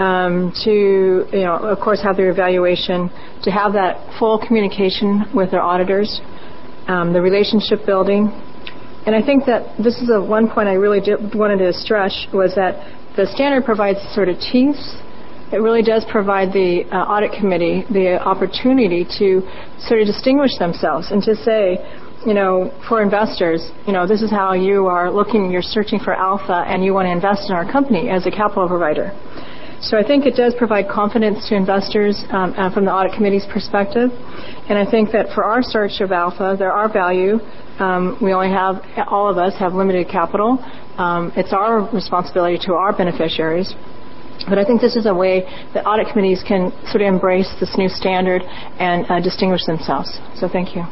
to, of course, have their evaluation, to have that full communication with their auditors, the relationship building. And I think that this is one point I really wanted to stress, was that the standard provides sort of teeth. It really does provide the audit committee the opportunity to sort of distinguish themselves and to say, for investors, this is how you are looking, you're searching for alpha and you want to invest in our company as a capital provider. So I think it does provide confidence to investors from the audit committee's perspective. And I think that for our search of alpha, there are value. We only have, all of us have limited capital. It's our responsibility to our beneficiaries. But I think this is a way that audit committees can sort of embrace this new standard and distinguish themselves. So thank you.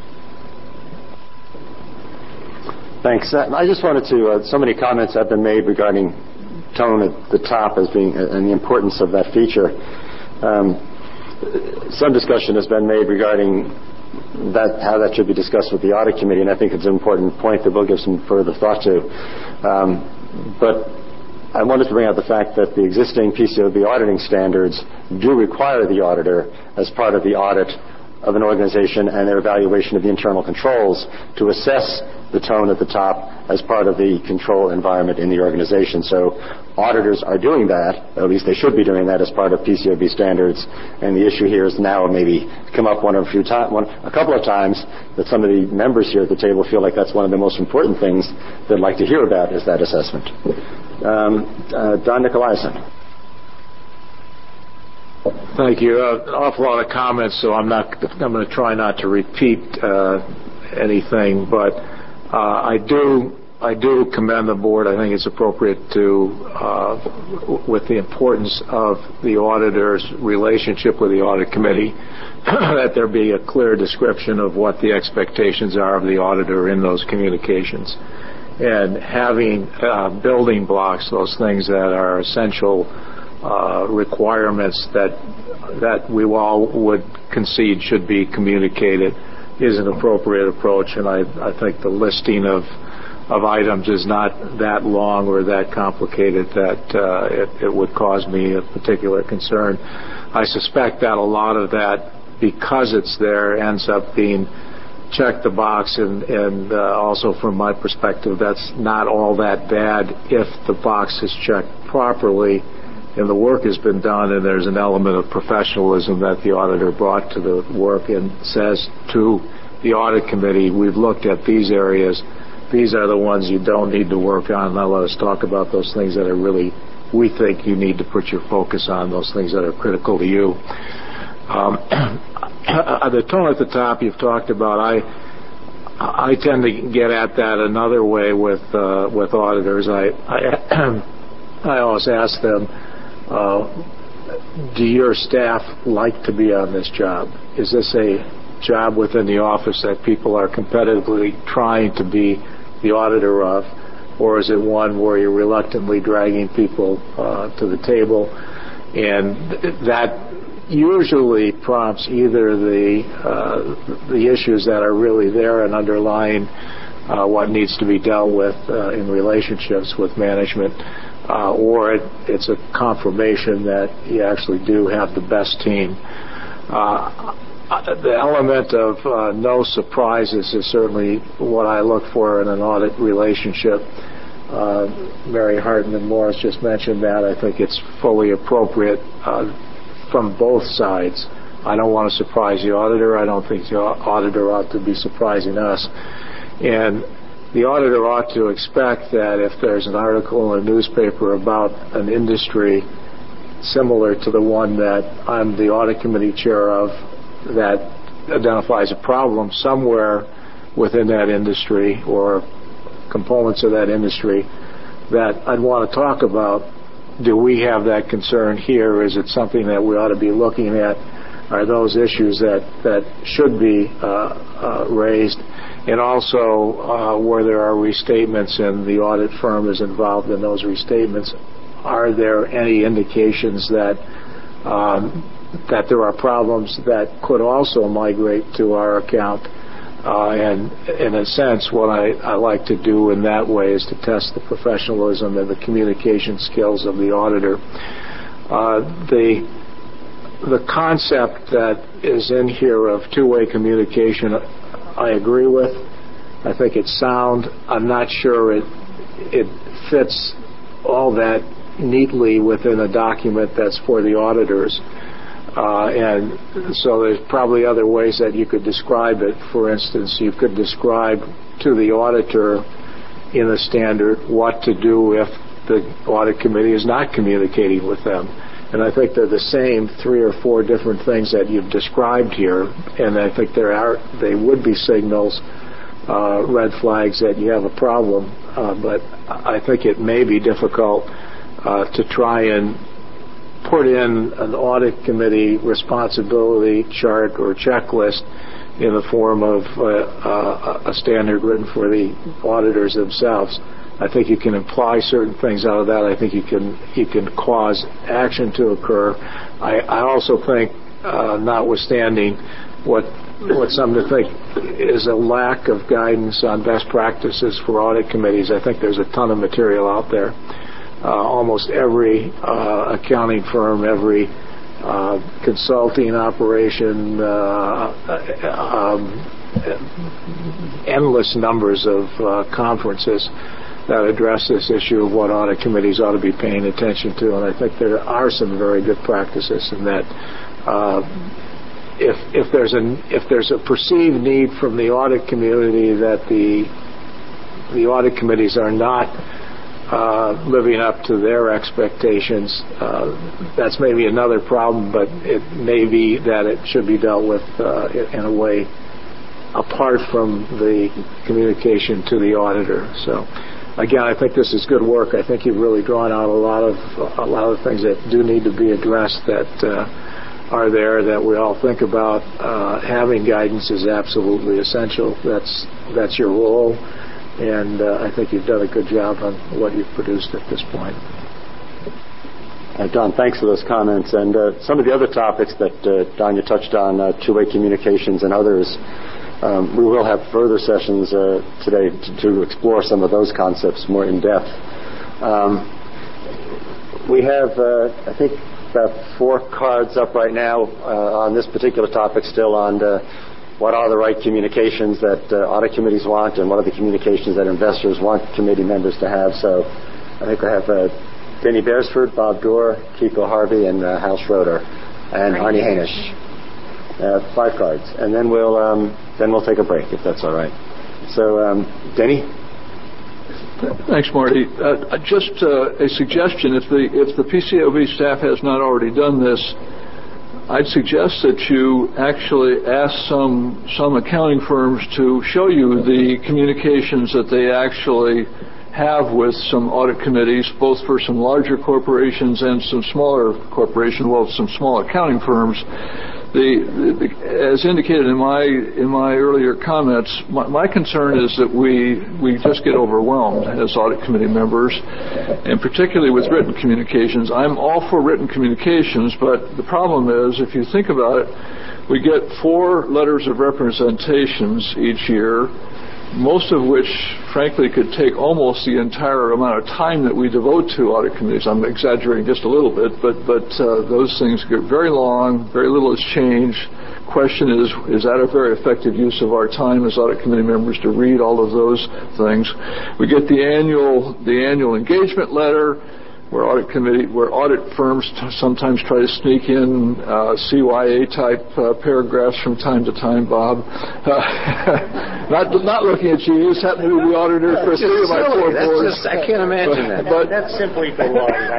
Thanks. I just wanted to, so many comments have been made regarding tone at the top as being, and the importance of that feature. Some discussion has been made regarding how that should be discussed with the audit committee, and I think it's an important point that we'll give some further thought to. But I wanted to bring out the fact that the existing PCAOB auditing standards do require the auditor, as part of the audit of an organization and their evaluation of the internal controls, to assess the tone at the top as part of the control environment in the organization. So auditors are doing that, at least they should be doing that as part of PCAOB standards, and the issue here is now maybe come up a couple of times that some of the members here at the table feel like that's one of the most important things they'd like to hear about is that assessment. Don Nicolaisen. Thank you. An awful lot of comments, so I'm going to try not to repeat anything, but I do commend the board. I think it's appropriate to, with the importance of the auditor's relationship with the audit committee, that there be a clear description of what the expectations are of the auditor in those communications. And having building blocks, those things that are essential requirements that we all would concede should be communicated is an appropriate approach, and I think the listing of items is not that long or that complicated that it would cause me a particular concern. I suspect that a lot of that, because it's there, ends up being check the box, and also from my perspective, that's not all that bad if the box is checked properly and the work has been done and there's an element of professionalism that the auditor brought to the work and says to the audit committee, we've looked at these areas, these are the ones you don't need to work on. Now let us talk about those things that are really, we think you need to put your focus on, those things that are critical to you. The tone at the top you've talked about, I tend to get at that another way with auditors. I always ask them, do your staff like to be on this job? Is this a job within the office that people are competitively trying to be the auditor of, or is it one where you're reluctantly dragging people to the table? And that usually prompts either the issues that are really there and underlying what needs to be dealt with in relationships with management, or it's a confirmation that you actually do have the best team. The element of no surprises is certainly what I look for in an audit relationship. Mary Hartman Morris just mentioned that. I think it's fully appropriate from both sides. I don't want to surprise the auditor. I don't think the auditor ought to be surprising us. And the auditor ought to expect that if there's an article in a newspaper about an industry similar to the one that I'm the audit committee chair of that identifies a problem somewhere within that industry or components of that industry, that I'd want to talk about, do we have that concern here? Is it something that we ought to be looking at? Are those issues that should be raised? And also, where there are restatements and the audit firm is involved in those restatements, are there any indications that there are problems that could also migrate to our account? And in a sense, what I like to do in that way is to test the professionalism and the communication skills of the auditor. The concept that is in here of two-way communication, I agree with. I think it's sound. I'm not sure it fits all that neatly within a document that's for the auditors. And so there's probably other ways that you could describe it. For instance, you could describe to the auditor in a standard what to do if the audit committee is not communicating with them. And I think they're the same 3 or 4 different things that you've described here. And I think they would be signals, red flags that you have a problem. But I think it may be difficult to try and put in an audit committee responsibility chart or checklist in the form of a standard written for the auditors themselves. I think you can imply certain things out of that. I think you can cause action to occur. I also think, notwithstanding what some think is a lack of guidance on best practices for audit committees, I think there's a ton of material out there. Almost every accounting firm, every consulting operation, endless numbers of conferences that address this issue of what audit committees ought to be paying attention to. And I think there are some very good practices in that. If there's a perceived need from the audit community that the audit committees are not living up to their expectations, that's maybe another problem, but it may be that it should be dealt with in a way apart from the communication to the auditor. So, again, I think this is good work. I think you've really drawn out a lot of things that do need to be addressed that are there that we all think about. Having guidance is absolutely essential. That's your role, and I think you've done a good job on what you've produced at this point. Don, thanks for those comments. And some of the other topics that Don, you touched on, two-way communications and others, we will have further sessions today to explore some of those concepts more in depth. We have, I think, about 4 cards up right now on this particular topic still on what are the right communications that audit committees want and what are the communications that investors want committee members to have. So I think I have Denny Beresford, Bob Doerr, Kiko Harvey, and Hal Schroeder, and Arnie Hainish. 5 cards. And then we'll take a break, if that's all right. So, Denny? Thanks, Marty. Just a suggestion. If the PCAOB staff has not already done this, I'd suggest that you actually ask some accounting firms to show you the communications that they actually have with some audit committees, both for some larger corporations and some smaller corporations, well, some small accounting firms. As indicated in my earlier comments, my concern is that we just get overwhelmed as audit committee members, and particularly with written communications. I'm all for written communications, but the problem is, if you think about it, we get 4 letters of representations each year, most of which, frankly, could take almost the entire amount of time that we devote to audit committees. I'm exaggerating just a little bit, but those things get very long, very little has changed. Question is that a very effective use of our time as audit committee members to read all of those things? We get the annual engagement letter, where audit firms sometimes try to sneak in CYA type paragraphs from time to time. Bob, not looking at you. You just happen to be the auditor for 3 of my 4 boards. I can't imagine that. But that's simply belonging.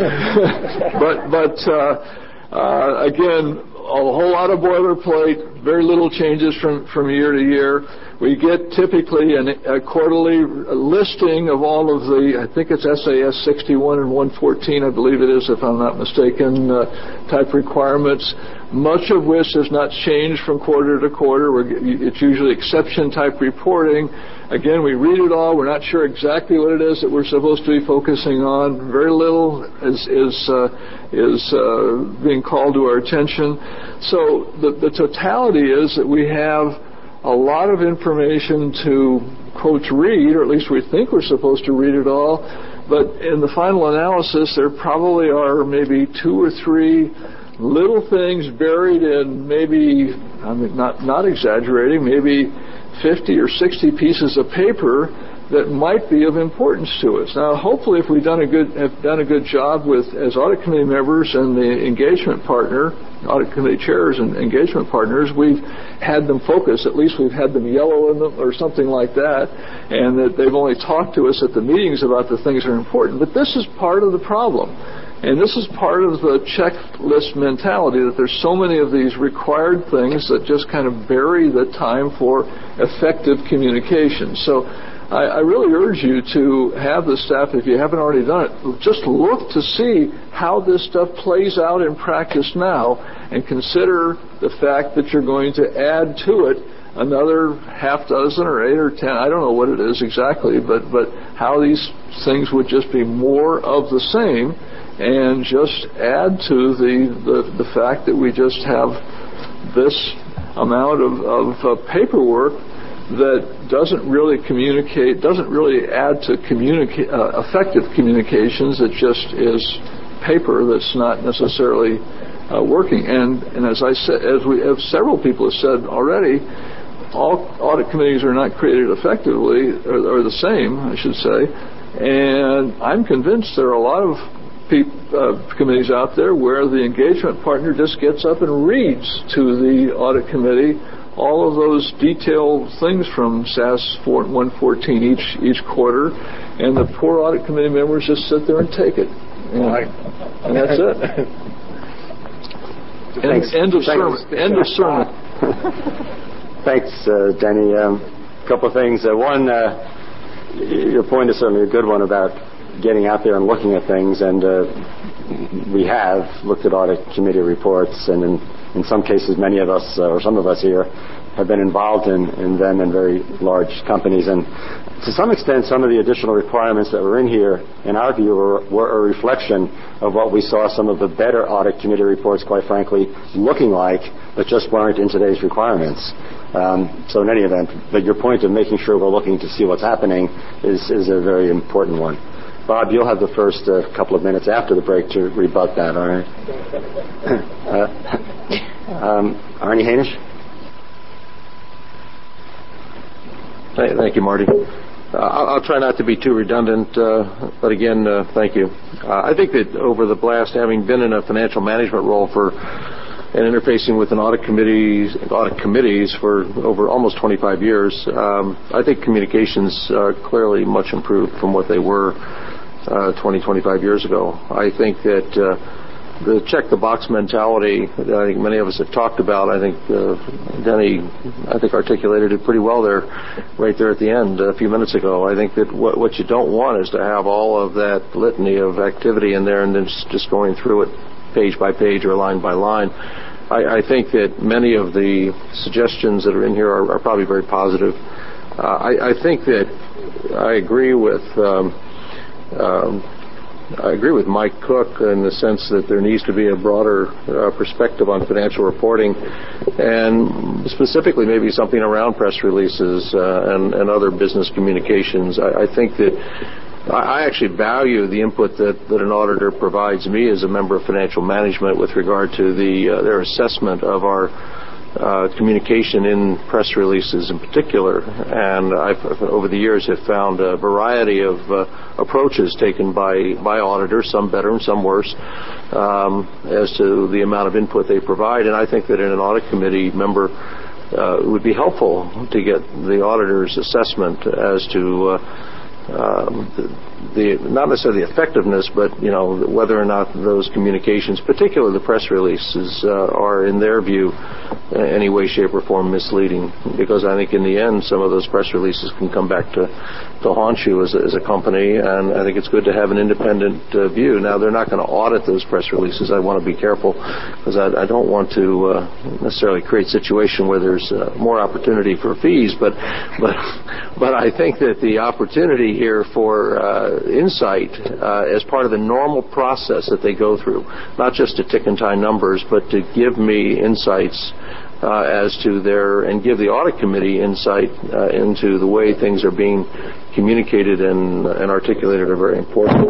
Again, a whole lot of boilerplate, very little changes from year to year. We get typically a quarterly listing of all of the, I think it's SAS 61 and 114, I believe it is, if I'm not mistaken, type requirements, much of which has not changed from quarter to quarter. It's usually exception type reporting. Again, we read it all. We're not sure exactly what it is that we're supposed to be focusing on. Very little is being called to our attention. So the totality is that we have a lot of information to, quotes, read, or at least we think we're supposed to read it all. But in the final analysis, there probably are maybe 2 or 3 little things buried in maybe, I mean, not exaggerating, maybe 50 or 60 pieces of paper that might be of importance to us. Now, hopefully, if have done a good job as audit committee members and the engagement partner, audit committee chairs and engagement partners, we've had them focus. At least we've had them yellow in them or something like that, and that they've only talked to us at the meetings about the things that are important. But this is part of the problem. And this is part of the checklist mentality, that there's so many of these required things that just kind of bury the time for effective communication. So I really urge you to have the staff, if you haven't already done it, just look to see how this stuff plays out in practice now, and consider the fact that you're going to add to it another half dozen or 8 or 10, I don't know what it is exactly, but how these things would just be more of the same, and just add to the fact that we just have this amount of paperwork that doesn't really communicate, doesn't really add to effective communications. It just is paper that's not necessarily working. And as I said, as several people have said already, all audit committees are not created effectively, or the same, I should say. And I'm convinced there are a lot of committees out there where the engagement partner just gets up and reads to the audit committee all of those detailed things from SAS 114 each quarter, and the poor audit committee members just sit there and take it. And that's it. End of sermon. Thanks, Denny. A couple of things. One, your point is certainly a good one about getting out there and looking at things, and we have looked at audit committee reports, and in some cases many of us, or some of us here, have been involved in them in very large companies. And to some extent, some of the additional requirements that were in here, in our view, were a reflection of what we saw some of the better audit committee reports, quite frankly, looking like, but just weren't in today's requirements. So in any event, but your point of making sure we're looking to see what's happening is a very important one. Bob, you'll have the first couple of minutes after the break to rebut that, all right? Arnie Hainish? Thank you, Marty. I'll try not to be too redundant, but again, thank you. I think that over the last, having been in a financial management role and interfacing with an audit committees for over almost 25 years, I think communications are clearly much improved from what they were 25 years ago. I think that the check-the-box mentality that I think many of us have talked about, I think Denny, articulated it pretty well there, right there at the end a few minutes ago. I think that what you don't want is to have all of that litany of activity in there and then just going through it page by page or line by line. I think that many of the suggestions that are in here are probably very positive. I think that I agree with Mike Cook in the sense that there needs to be a broader perspective on financial reporting, and specifically maybe something around press releases and other business communications. I think that I actually value the input that an auditor provides me as a member of financial management with regard to their assessment of our communication in press releases in particular. And I've, over the years, have found a variety of approaches taken by auditors, some better and some worse, as to the amount of input they provide. And I think that in an audit committee member, it would be helpful to get the auditor's assessment as to the not necessarily the effectiveness, but whether or not those communications, particularly the press releases, are in their view any way, shape, or form misleading. Because I think in the end, some of those press releases can come back to haunt you as a company, and I think it's good to have an independent view. Now, they're not going to audit those press releases. I want to be careful because I don't want to necessarily create a situation where there's more opportunity for fees, but I think that the opportunity here for insight as part of the normal process that they go through, not just to tick and tie numbers, but to give me insights as to and give the audit committee insight into the way things are being communicated and articulated are very important.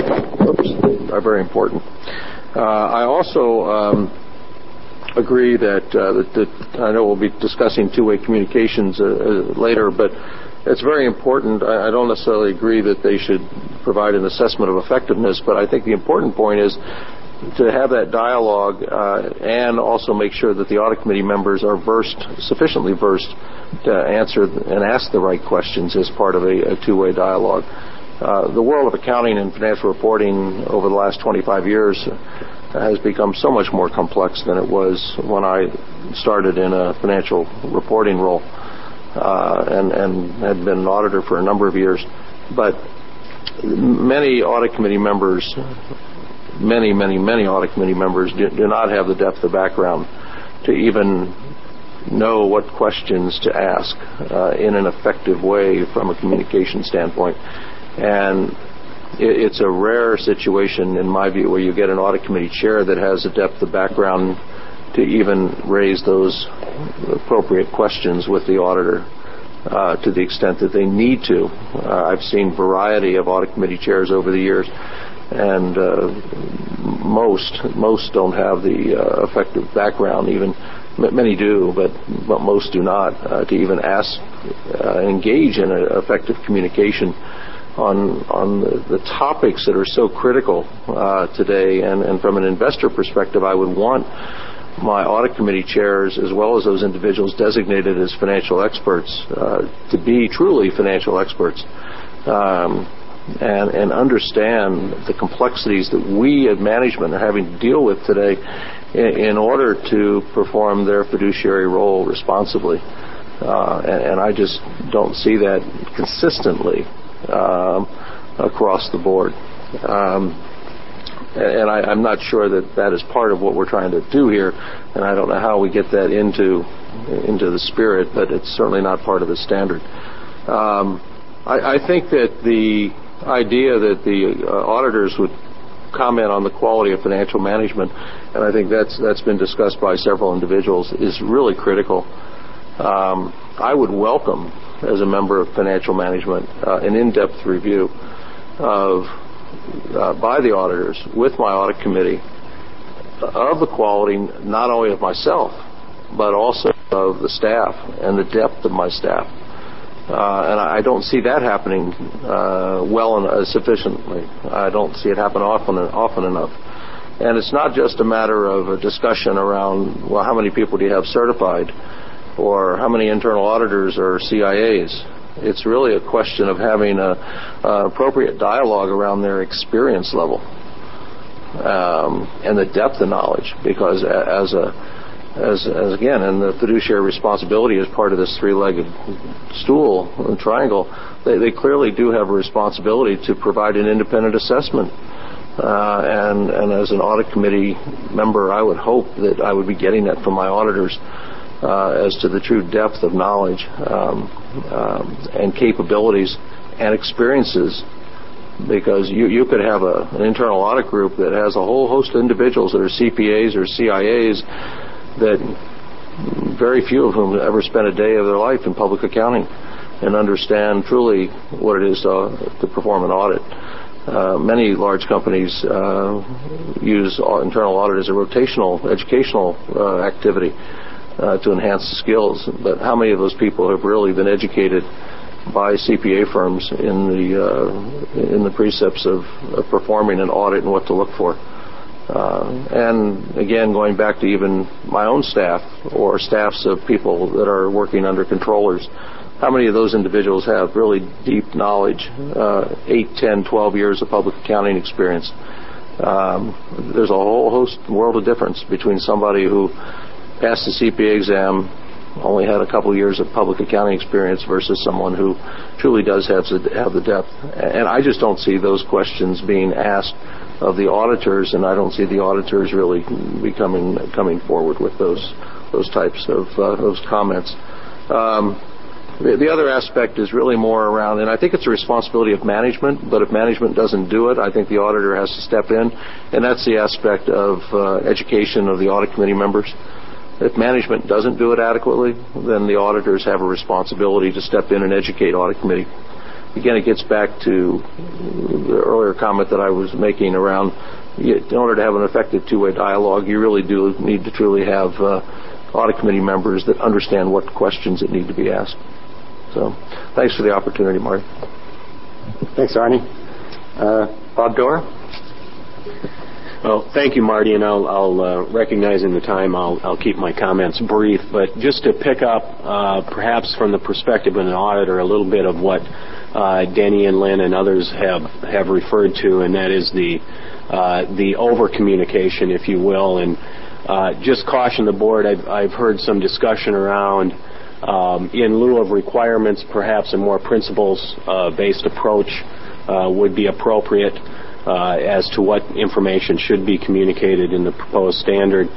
I also agree that I know we'll be discussing two-way communications later, but it's very important. I don't necessarily agree that they should provide an assessment of effectiveness, but I think the important point is to have that dialogue and also make sure that the audit committee members are sufficiently versed to answer and ask the right questions as part of a two-way dialogue. The world of accounting and financial reporting over the last 25 years has become so much more complex than it was when I started in a financial reporting role and had been an auditor for a number of years. But many audit committee members do not have the depth of background to even know what questions to ask in an effective way from a communication standpoint. And it's a rare situation, in my view, where you get an audit committee chair that has a depth of background to even raise those appropriate questions with the auditor to the extent that they need to. I've seen a variety of audit committee chairs over the years, and most don't have the effective background. Even many do, but most do not, to even engage in an effective communication the topics that are so critical today. And from an investor perspective, I would want my audit committee chairs, as well as those individuals designated as financial experts, to be truly financial experts and understand the complexities that we at management are having to deal with today in order to perform their fiduciary role responsibly. And I just don't see that consistently across the board. And I'm not sure that is part of what we're trying to do here, and I don't know how we get that into the spirit, but it's certainly not part of the standard. I think that the idea that the auditors would comment on the quality of financial management, and I think that's been discussed by several individuals, is really critical. I would welcome, as a member of financial management, an in-depth review by the auditors with my audit committee of the quality not only of myself but also of the staff and the depth of my staff. And I don't see that happening sufficiently. I don't see it happen often enough. And it's not just a matter of a discussion around, well, how many people do you have certified, or how many internal auditors or CIAs. It's really a question of having an appropriate dialogue around their experience level and the depth of knowledge. Because as again, and the fiduciary responsibility is part of this three-legged stool, triangle, they clearly do have a responsibility to provide an independent assessment. And as an audit committee member, I would hope that I would be getting that from my auditors as to the true depth of knowledge and capabilities and experiences. Because you could have an internal audit group that has a whole host of individuals that are CPAs or CIAs that very few of whom ever spent a day of their life in public accounting and understand truly what it is to perform an audit. Many large companies use internal audit as a rotational educational activity to enhance skills. But how many of those people have really been educated by CPA firms in the precepts of performing an audit and what to look for? And again, going back to even my own staff or staffs of people that are working under controllers, how many of those individuals have really deep knowledge, 8, 10, 12 years of public accounting experience? There's a whole world of difference between somebody who passed the CPA exam, only had a couple of years of public accounting experience, versus someone who truly does have the depth. And I just don't see those questions being asked of the auditors, and I don't see the auditors really coming forward with those types of those comments. The other aspect is really more around, and I think it's a responsibility of management, but if management doesn't do it, I think the auditor has to step in, and that's the aspect of education of the audit committee members. If management doesn't do it adequately, then the auditors have a responsibility to step in and educate audit committee. Again, it gets back to the earlier comment that I was making around, in order to have an effective two-way dialogue, you really do need to truly have audit committee members that understand what questions that need to be asked. So, thanks for the opportunity, Marty. Thanks, Arnie. Bob Doerr? Well, thank you, Marty, and I'll recognizing the time, I'll keep my comments brief. But just to pick up, perhaps from the perspective of an auditor, a little bit of what Denny and Lynn and others have referred to, and that is the over-communication, if you will. And just caution the board, I've heard some discussion around, in lieu of requirements, perhaps a more principles-based approach would be appropriate as to what information should be communicated in the proposed standard.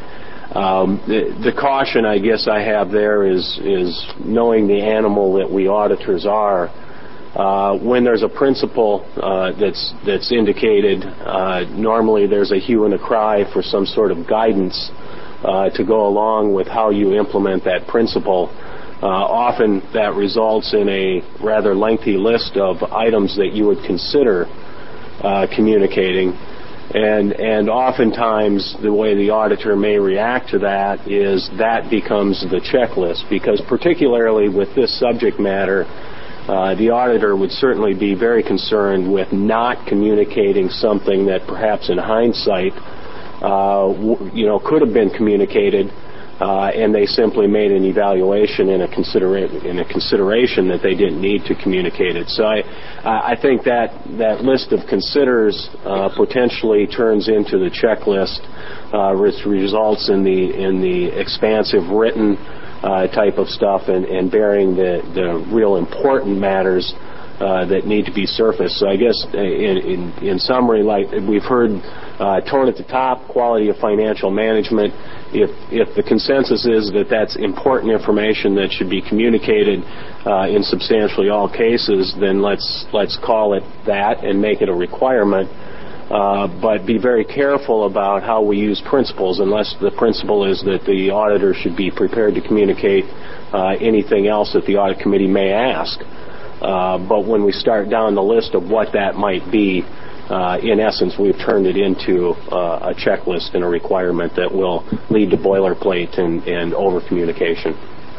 The caution I guess I have there is knowing the animal that we auditors are. When there's a principle that's indicated, normally there's a hue and a cry for some sort of guidance to go along with how you implement that principle. Often that results in a rather lengthy list of items that you would consider communicating, and oftentimes the way the auditor may react to that is that becomes the checklist, because particularly with this subject matter, the auditor would certainly be very concerned with not communicating something that perhaps in hindsight, could have been communicated, and they simply made an evaluation and a consideration that they didn't need to communicate it. So I think that list of considers potentially turns into the checklist, which results in the expansive written type of stuff and bearing the real important matters that need to be surfaced. So I guess in summary, like we've heard, tone at the top, quality of financial management. If the consensus is that that's important information that should be communicated in substantially all cases, then let's call it that and make it a requirement. But be very careful about how we use principles, unless the principle is that the auditor should be prepared to communicate anything else that the audit committee may ask. But when we start down the list of what that might be, in essence, we've turned it into a checklist and a requirement that will lead to boilerplate and over-communication.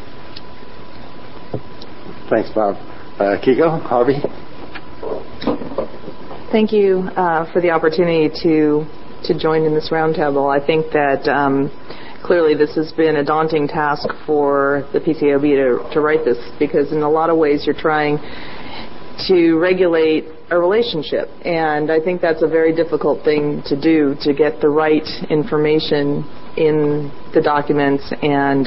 Thanks, Bob. Kiko, Harvey? Thank you for the opportunity to join in this roundtable. I think that clearly this has been a daunting task for the PCAOB to write this, because in a lot of ways you're trying to regulate a relationship, and I think that's a very difficult thing to do, to get the right information in the documents, and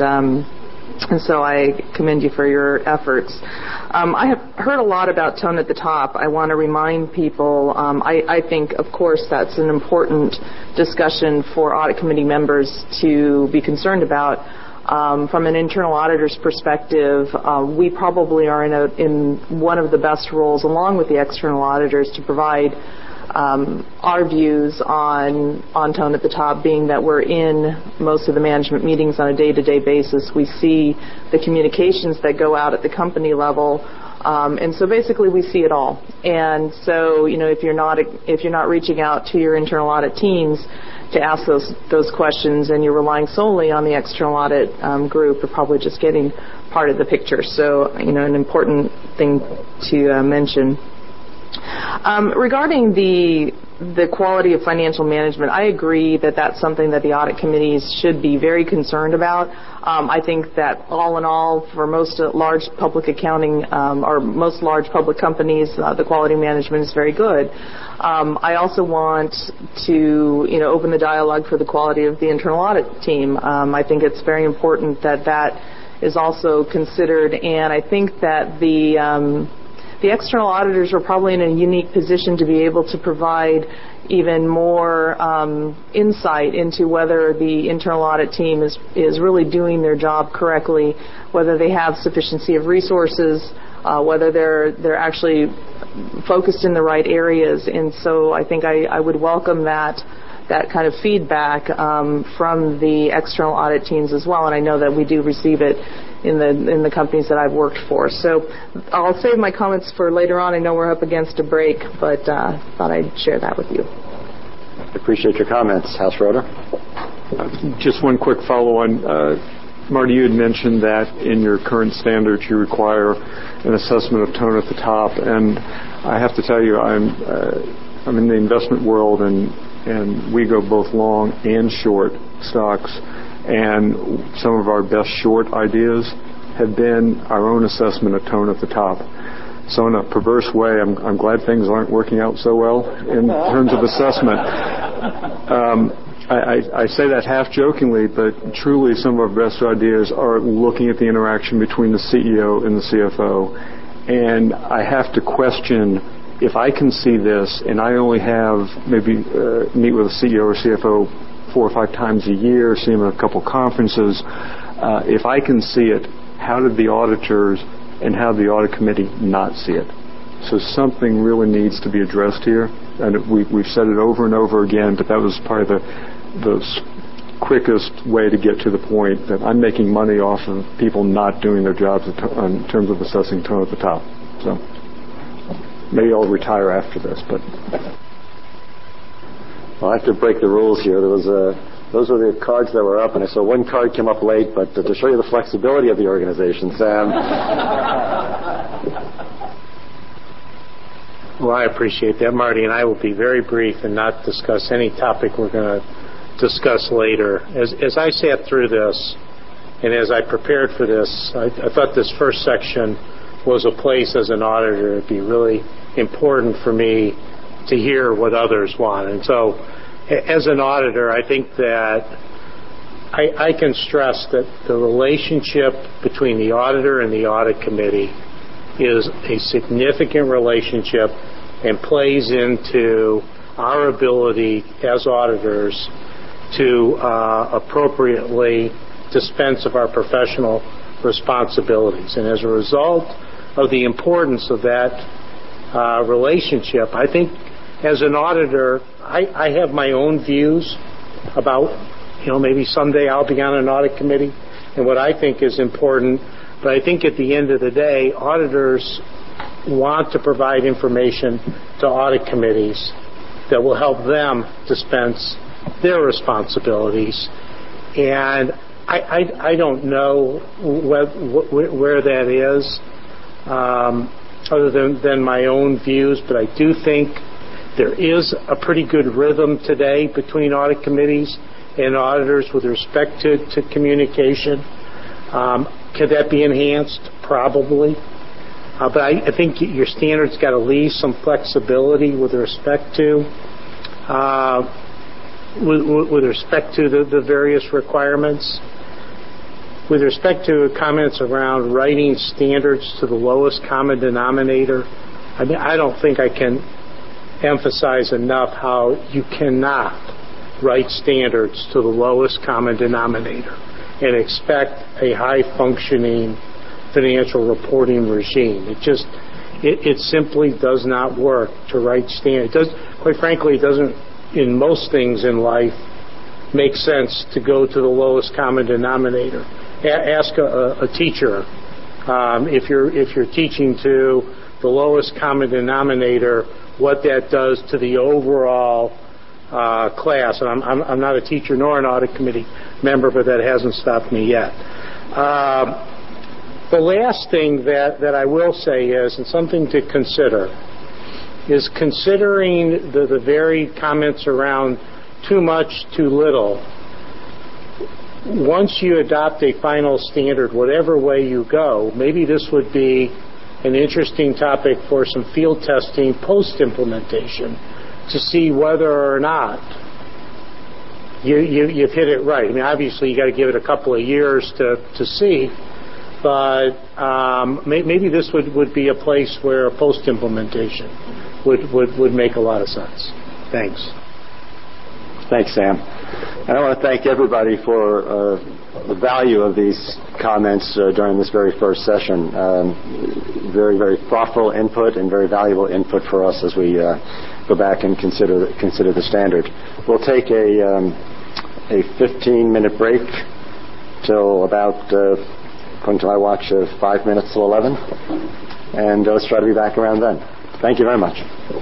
so I commend you for your efforts. I have heard a lot about tone at the top. I want to remind people, I think, of course, that's an important discussion for audit committee members to be concerned about. From an internal auditor's perspective, we probably are in one of the best roles, along with the external auditors, to provide our views on tone at the top, being that we're in most of the management meetings on a day-to-day basis. We see the communications that go out at the company level, and so basically we see it all. And so, if you're not reaching out to your internal audit teams to ask those questions, and you're relying solely on the external audit group, you're probably just getting part of the picture. So, an important thing to mention. Regarding the quality of financial management, I agree that that's something that the audit committees should be very concerned about. I think that all in all, for most large public accounting or most large public companies, the quality management is very good. I also want to open the dialogue for the quality of the internal audit team. I think it's very important that is also considered, and I think that the external auditors are probably in a unique position to be able to provide even more insight into whether the internal audit team is really doing their job correctly, whether they have sufficiency of resources, whether they're actually focused in the right areas. And so I think I would welcome that kind of feedback from the external audit teams as well, and I know that we do receive it in the companies that I've worked for. So I'll save my comments for later on. I know we're up against a break, but thought I'd share that with you. I appreciate your comments. House Schroeder? Just one quick follow-on. Marty, you had mentioned that in your current standards you require an assessment of tone at the top, and I have to tell you, I'm in the investment world, and we go both long and short stocks, and some of our best short ideas have been our own assessment of tone at the top. So in a perverse way, I'm glad things aren't working out so well in terms of assessment. I say that half jokingly, but truly some of our best ideas are looking at the interaction between the CEO and the CFO. And I have to question, if I can see this and I only have maybe meet with a CEO or CFO 4 or 5 times a year, see them at a couple conferences, if I can see it, how did the auditors and how did the audit committee not see it? So something really needs to be addressed here, and we've said it over and over again, but that was probably the quickest way to get to the point that I'm making money off of people not doing their jobs in terms of assessing tone at the top. So maybe I'll retire after this, but... Well, I have to break the rules here. Those were the cards that were up, and I saw one card came up late, but to show you the flexibility of the organization, Sam. Well, I appreciate that, Marty, and I will be very brief and not discuss any topic we're going to discuss later. As I sat through this, and as I prepared for this, I thought this first section was a place as an auditor it'd be really important for me to hear what others want. And so, as an auditor, I think that I can stress that the relationship between the auditor and the audit committee is a significant relationship and plays into our ability as auditors to appropriately dispense of our professional responsibilities. And as a result of the importance of that relationship, I think as an auditor, I have my own views about, maybe someday I'll be on an audit committee and what I think is important. But I think at the end of the day, auditors want to provide information to audit committees that will help them dispense their responsibilities. And I don't know where that is, other than my own views, but I do think there is a pretty good rhythm today between audit committees and auditors with respect to communication. Could that be enhanced? Probably. But I think your standards got to leave some flexibility with respect to the various requirements. With respect to comments around writing standards to the lowest common denominator, I don't think I can emphasize enough how you cannot write standards to the lowest common denominator and expect a high-functioning financial reporting regime. It simply does not work to write standards. Quite frankly, it doesn't, in most things in life, make sense to go to the lowest common denominator. Ask a teacher if you're teaching to the lowest common denominator what that does to the overall class. And I'm not a teacher nor an audit committee member, but that hasn't stopped me yet. The last thing that I will say is, and something to consider, is considering the varied comments around too much, too little. Once you adopt a final standard, whatever way you go, maybe this would be an interesting topic for some field testing post-implementation to see whether or not you've hit it right. Obviously, you got to give it a couple of years to see, but maybe this would be a place where post-implementation would make a lot of sense. Thanks. Thanks, Sam. And I want to thank everybody for the value of these comments during this very first session. Very, very thoughtful input and very valuable input for us as we go back and consider the standard. We'll take a 15-minute break till about, according to my watch, 5 minutes till 11. And let's try to be back around then. Thank you very much.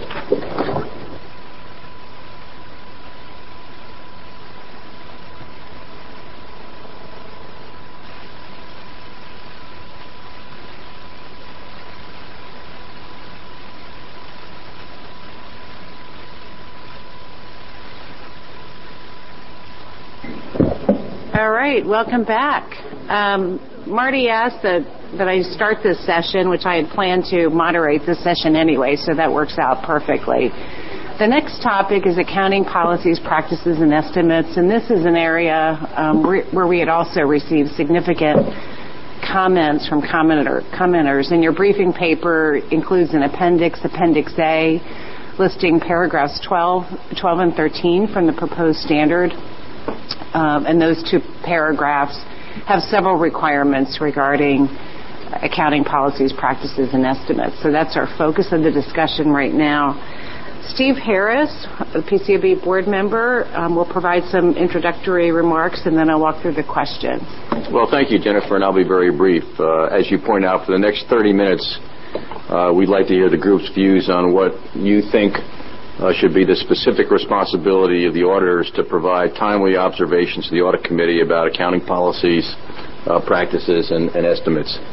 All right, welcome back. Marty asked that I start this session, which I had planned to moderate this session anyway, so that works out perfectly. The next topic is accounting policies, practices, and estimates, and this is an area where we had also received significant comments from commenters. And your briefing paper includes an appendix, Appendix A, listing paragraphs 12 and 13 from the proposed standard. And those two paragraphs have several requirements regarding accounting policies, practices, and estimates. So that's our focus of the discussion right now. Steve Harris, a PCAOB board member, will provide some introductory remarks, and then I'll walk through the questions. Well, thank you, Jennifer, and I'll be very brief. As you point out, for the next 30 minutes, we'd like to hear the group's views on what you think should be the specific responsibility of the auditors to provide timely observations to the audit committee about accounting policies, practices, and estimates.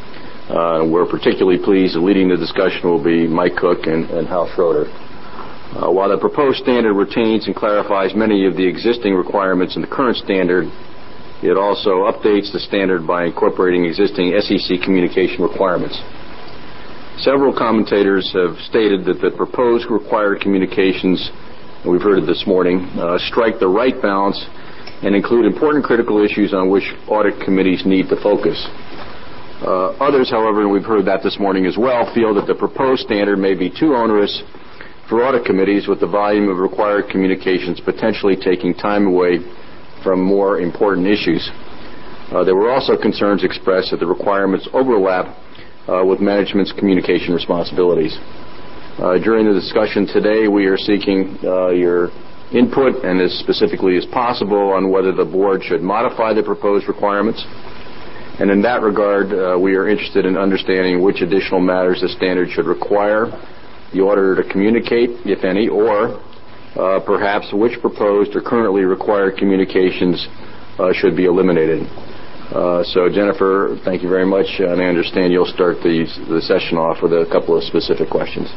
We're particularly pleased that leading the discussion will be Mike Cook and Hal Schroeder. While the proposed standard retains and clarifies many of the existing requirements in the current standard, it also updates the standard by incorporating existing SEC communication requirements. Several commentators have stated that the proposed required communications, and we've heard it this morning, strike the right balance and include important critical issues on which audit committees need to focus. Others, however, and we've heard that this morning as well, feel that the proposed standard may be too onerous for audit committees, with the volume of required communications potentially taking time away from more important issues. There were also concerns expressed that the requirements overlap with management's communication responsibilities. During the discussion today, we are seeking your input and as specifically as possible on whether the board should modify the proposed requirements. And in that regard, we are interested in understanding which additional matters the standard should require the auditor to communicate, if any, or perhaps which proposed or currently required communications should be eliminated. So, Jennifer, thank you very much, and I understand you'll start the session off with a couple of specific questions.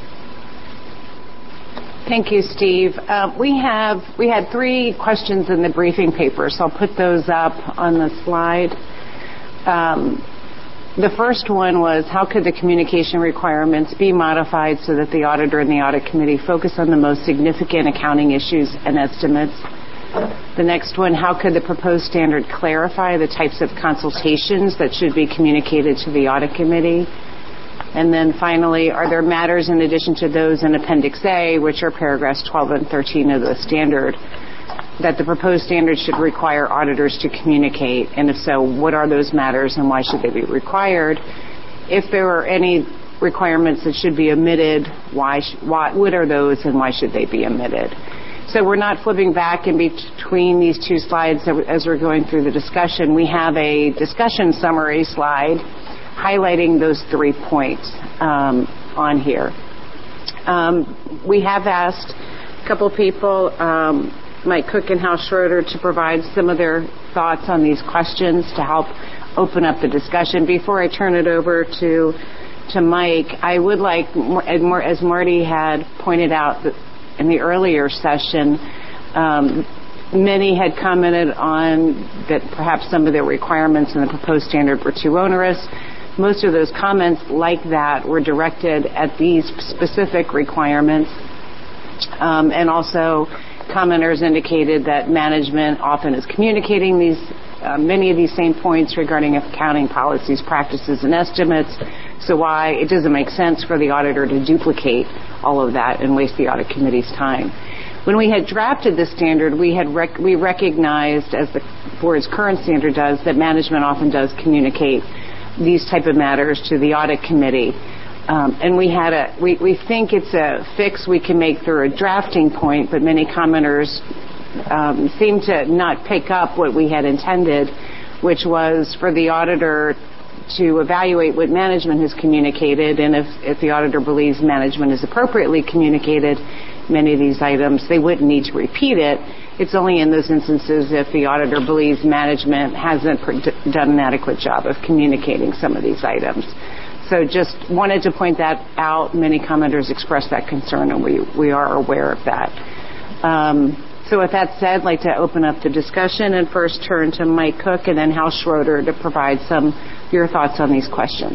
Thank you, Steve. We had 3 questions in the briefing paper, so I'll put those up on the slide. The first one was, how could the communication requirements be modified so that the auditor and the audit committee focus on the most significant accounting issues and estimates? The next one, how could the proposed standard clarify the types of consultations that should be communicated to the audit committee? And then finally, are there matters in addition to those in Appendix A, which are paragraphs 12 and 13 of the standard, that the proposed standard should require auditors to communicate? And if so, what are those matters and why should they be required? If there are any requirements that should be omitted, what are those and why should they be omitted? So we're not flipping back in between these 2 slides as we're going through the discussion. We have a discussion summary slide highlighting those 3 points on here. We have asked a couple people, Mike Cook and Hal Schroeder, to provide some of their thoughts on these questions to help open up the discussion. Before I turn it over to Mike, I would like, as Marty had pointed out in the earlier session, many had commented on that perhaps some of the requirements in the proposed standard were too onerous. Most of those comments like that were directed at these specific requirements, and also commenters indicated that management often is communicating many of these same points regarding accounting policies, practices, and estimates. So why it doesn't make sense for the auditor to duplicate all of that and waste the audit committee's time. When we had drafted this standard, we recognized, as the board's current standard does, that management often does communicate these type of matters to the audit committee. And we think it's a fix we can make through a drafting point, but many commenters seem to not pick up what we had intended, which was for the auditor to evaluate what management has communicated, and if the auditor believes management has appropriately communicated many of these items, they wouldn't need to repeat it. It's only in those instances if the auditor believes management hasn't done an adequate job of communicating some of these items. So just wanted to point that out. Many commenters expressed that concern, and we are aware of that. So with that said, I'd like to open up the discussion and first turn to Mike Cook and then Hal Schroeder to provide your thoughts on these questions.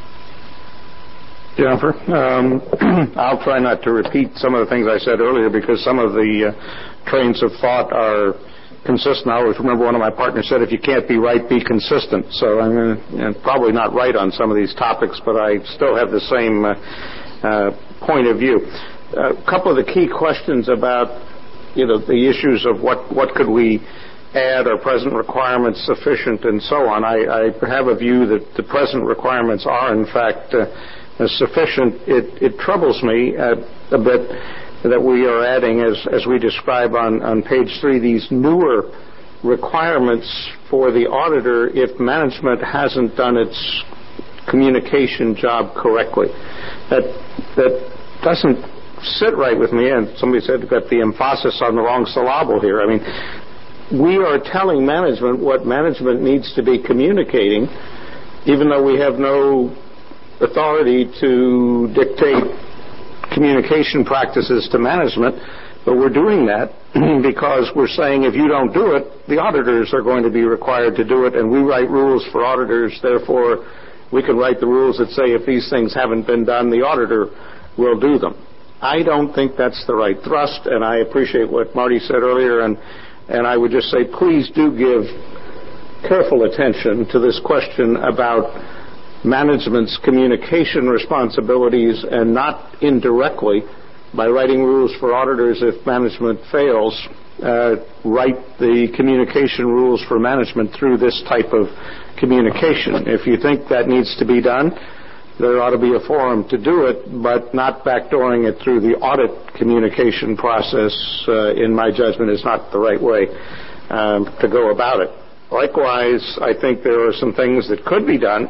Jennifer, I'll try not to repeat some of the things I said earlier because some of the trains of thought are consistent. I always remember one of my partners said, if you can't be right, be consistent. So I'm probably not right on some of these topics, but I still have the same point of view. A couple of the key questions about the issues of what could we add, are present requirements sufficient, and so on. I have a view that the present requirements are, in fact, sufficient. It troubles me a bit that we are adding, as we describe on page 3, these newer requirements for the auditor if management hasn't done its communication job correctly. That doesn't sit right with me, and somebody said got the emphasis on the wrong syllable here. I mean, we are telling management what management needs to be communicating, even though we have no authority to dictate communication practices to management, but we're doing that because we're saying if you don't do it, the auditors are going to be required to do it, and we write rules for auditors. Therefore, we can write the rules that say if these things haven't been done, the auditor will do them. I don't think that's the right thrust, and I appreciate what Marty said earlier, and I would just say please do give careful attention to this question about management's communication responsibilities, and not indirectly by writing rules for auditors if management fails, write the communication rules for management through this type of communication. If you think that needs to be done, there ought to be a forum to do it, but not backdooring it through the audit communication process, in my judgment, is not the right way to go about it. Likewise, I think there are some things that could be done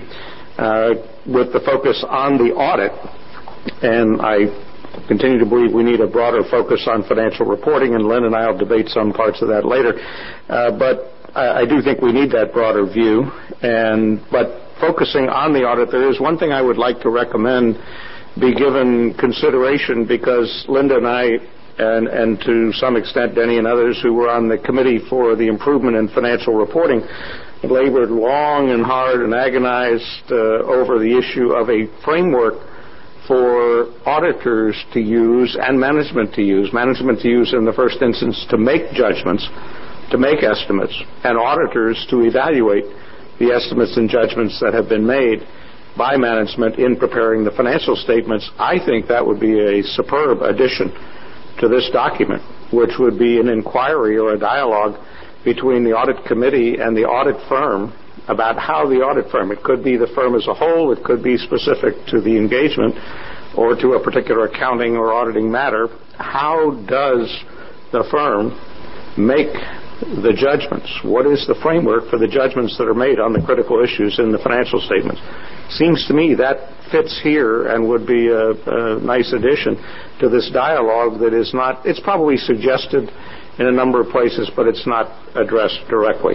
with the focus on the audit, and I continue to believe we need a broader focus on financial reporting, and Lynn and I will debate some parts of that later. But I do think we need that broader view. But focusing on the audit, there is one thing I would like to recommend be given consideration, because Linda and I, and to some extent Denny and others who were on the committee for the improvement in financial reporting, labored long and hard and agonized over the issue of a framework for auditors to use and management to use in the first instance to make judgments, to make estimates, and auditors to evaluate the estimates and judgments that have been made by management in preparing the financial statements. I think that would be a superb addition to this document, which would be an inquiry or a dialogue between the audit committee and the audit firm about how the audit firm, it could be the firm as a whole, it could be specific to the engagement or to a particular accounting or auditing matter, how does the firm make the judgments? What is the framework for the judgments that are made on the critical issues in the financial statements? Seems to me that fits here and would be a nice addition to this dialogue that is not, it's probably suggested in a number of places, but it's not addressed directly.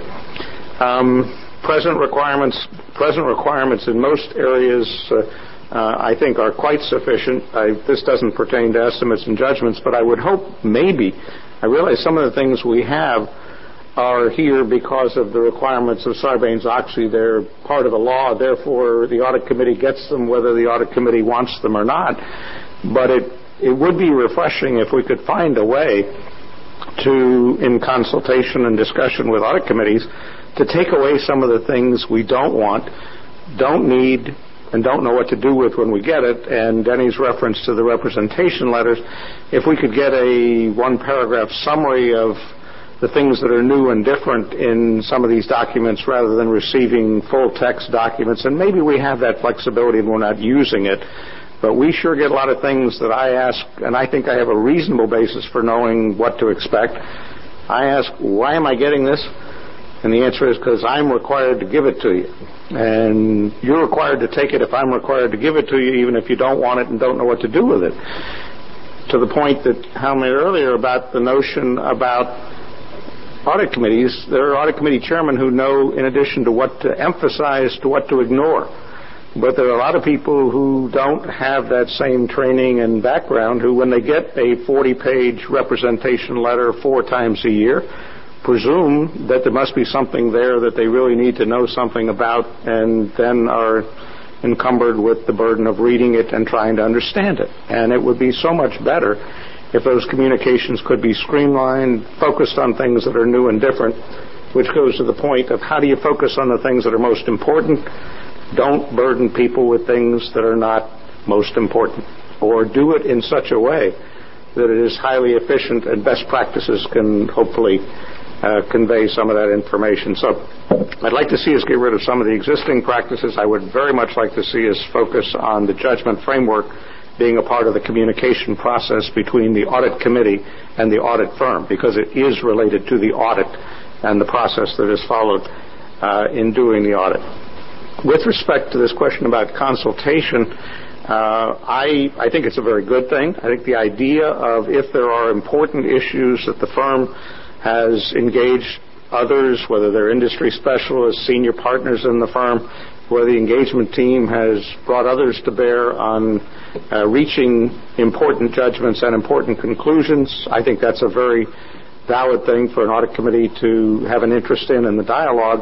Present requirements in most areas I think are quite sufficient. This doesn't pertain to estimates and judgments, but I would hope maybe, I realize some of the things we have are here because of the requirements of Sarbanes-Oxley. They're part of the law, therefore the audit committee gets them whether the audit committee wants them or not. But it would be refreshing if we could find a way to, in consultation and discussion with audit committees, to take away some of the things we don't want, don't need, and don't know what to do with when we get it. And Denny's reference to the representation letters, if we could get a one-paragraph summary of the things that are new and different in some of these documents rather than receiving full-text documents, and maybe we have that flexibility and we're not using it, but we sure get a lot of things that I ask, and I think I have a reasonable basis for knowing what to expect. I ask, why am I getting this? And the answer is because I'm required to give it to you. And you're required to take it if I'm required to give it to you, even if you don't want it and don't know what to do with it. To the point that Hal made earlier about the notion about audit committees, there are audit committee chairmen who know, in addition to what to emphasize, to what to ignore. But there are a lot of people who don't have that same training and background who, when they get a 40-page representation letter 4 times a year, presume that there must be something there that they really need to know something about, and then are encumbered with the burden of reading it and trying to understand it. And it would be so much better if those communications could be streamlined, focused on things that are new and different, which goes to the point of how do you focus on the things that are most important? Don't burden people with things that are not most important, or do it in such a way that it is highly efficient and best practices can hopefully convey some of that information. So I'd like to see us get rid of some of the existing practices. I would very much like to see us focus on the judgment framework being a part of the communication process between the audit committee and the audit firm, because it is related to the audit and the process that is followed in doing the audit. With respect to this question about consultation, I think it's a very good thing. I think the idea of, if there are important issues that the firm has engaged others, whether they're industry specialists, senior partners in the firm, where the engagement team has brought others to bear on reaching important judgments and important conclusions. I think that's a very valid thing for an audit committee to have an interest in the dialogue.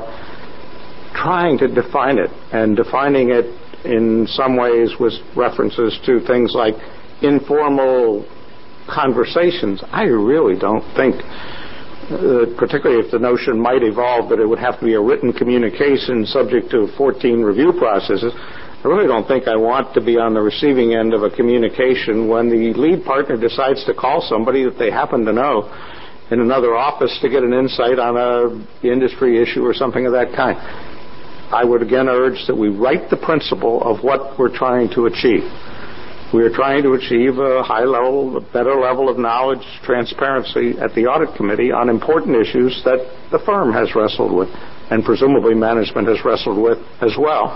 Trying to define it, and defining it in some ways with references to things like informal conversations, I really don't think, particularly if the notion might evolve that it would have to be a written communication subject to 14 review processes, I really don't think I want to be on the receiving end of a communication when the lead partner decides to call somebody that they happen to know in another office to get an insight on an industry issue or something of that kind. I would again urge that we write the principle of what we're trying to achieve. We are trying to achieve a high level, a better level of knowledge, transparency at the audit committee on important issues that the firm has wrestled with and presumably management has wrestled with as well.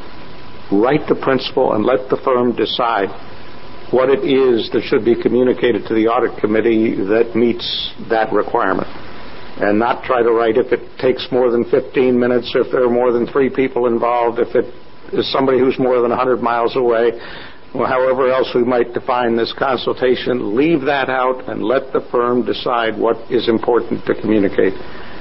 Write the principle and let the firm decide what it is that should be communicated to the audit committee that meets that requirement. And not try to write if it takes more than 15 minutes, if there are more than 3 people involved, if it is somebody who's more than 100 miles away, or however else we might define this consultation. Leave that out and let the firm decide what is important to communicate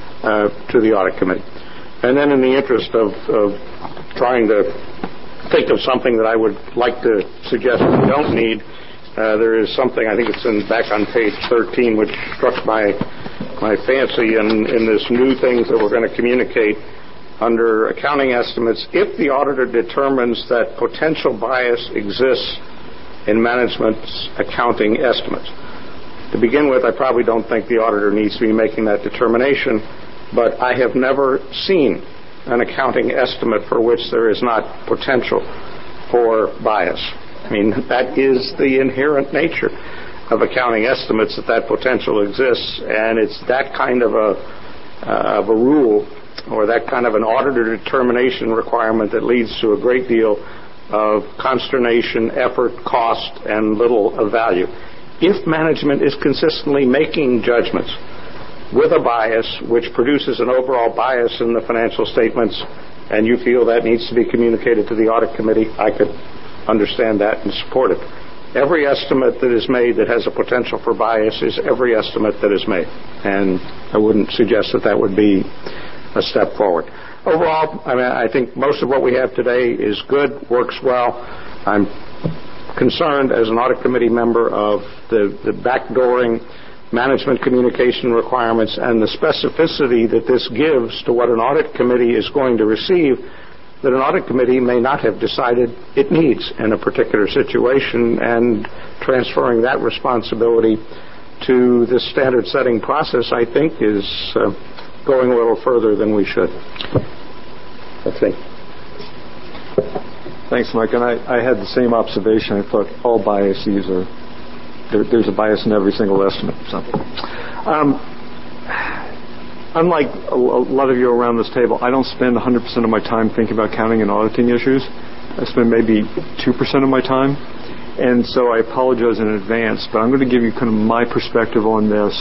to the audit committee. And then in the interest of trying to think of something that I would like to suggest we don't need, there is something, I think it's back on page 13, which struck my fancy in this new things that we're going to communicate under accounting estimates. If the auditor determines that potential bias exists in management's accounting estimates. To begin with, I probably don't think the auditor needs to be making that determination, but I have never seen an accounting estimate for which there is not potential for bias. I mean, that is the inherent nature of accounting estimates, that potential exists, and it's that kind of a rule or that kind of an auditor determination requirement that leads to a great deal of consternation, effort, cost, and little of value. If management is consistently making judgments with a bias which produces an overall bias in the financial statements, and you feel that needs to be communicated to the audit committee, I could understand that and support it. Every estimate that is made that has a potential for bias is every estimate that is made, and I wouldn't suggest that would be a step forward. Overall, I think most of what we have today is good, works well. I'm concerned as an audit committee member of the backdooring management communication requirements and the specificity that this gives to what an audit committee is going to receive that an audit committee may not have decided it needs in a particular situation, and transferring that responsibility to the standard setting process, I think, is going a little further than we should. That's me. Thanks, Mike. And I had the same observation. I thought all biases are, there's a bias in every single estimate. So, unlike a lot of you around this table, I don't spend 100% of my time thinking about accounting and auditing issues. I spend maybe 2% of my time. And so I apologize in advance, but I'm going to give you kind of my perspective on this.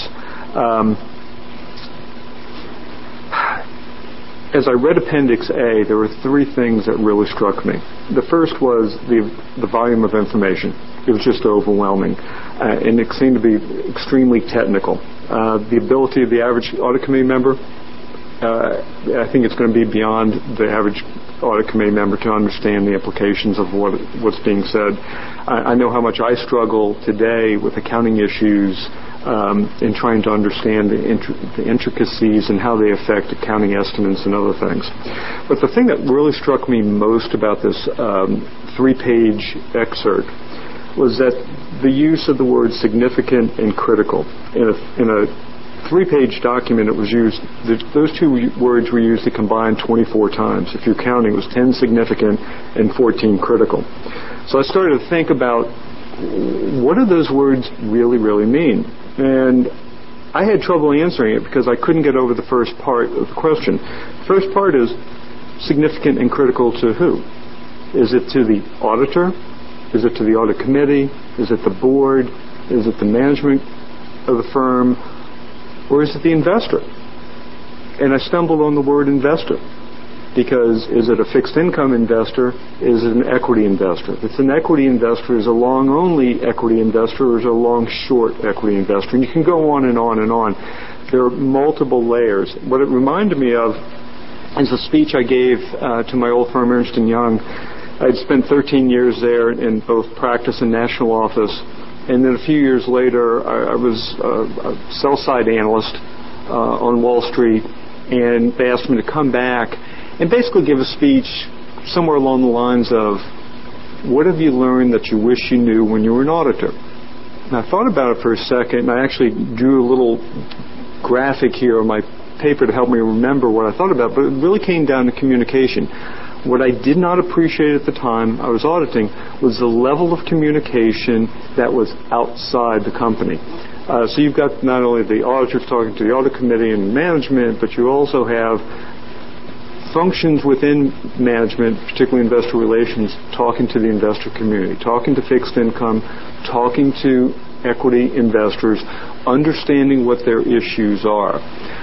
As I read Appendix A, there were 3 things that really struck me. The first was the volume of information. It was just overwhelming, and it seemed to be extremely technical. The ability of the average audit committee member, I think it's going to be beyond the average audit committee member to understand the implications of what's being said. I know how much I struggle today with accounting issues in trying to understand the intricacies and how they affect accounting estimates and other things. But the thing that really struck me most about this 3-page excerpt was that the use of the words significant and critical. In a 3-page document, it was used, those 2 words were used to combine 24 times. If you're counting, it was 10 significant and 14 critical. So I started to think about what do those words really, really mean? And I had trouble answering it because I couldn't get over the first part of the question. The first part is significant and critical to who? Is it to the auditor? Is it to the audit committee? Is it the board? Is it the management of the firm? Or is it the investor? And I stumbled on the word investor. because is it a fixed income investor? Is it an equity investor? If it's an equity investor, is it a long only equity investor, or is it a long short equity investor? And you can go on and on and on. There are multiple layers. What it reminded me of is a speech I gave to my old firm, Ernst & Young. I'd spent 13 years there in both practice and national office. And then a few years later, I was a sell-side analyst on Wall Street, and they asked me to come back and basically give a speech somewhere along the lines of, what have you learned that you wish you knew when you were an auditor? And I thought about it for a second, and I actually drew a little graphic here on my paper to help me remember what I thought about, but it really came down to communication. What I did not appreciate at the time I was auditing was the level of communication that was outside the company. So you've got not only the auditors talking to the audit committee and management, but you also have functions within management, particularly investor relations, talking to the investor community, talking to fixed income, talking to equity investors, understanding what their issues are.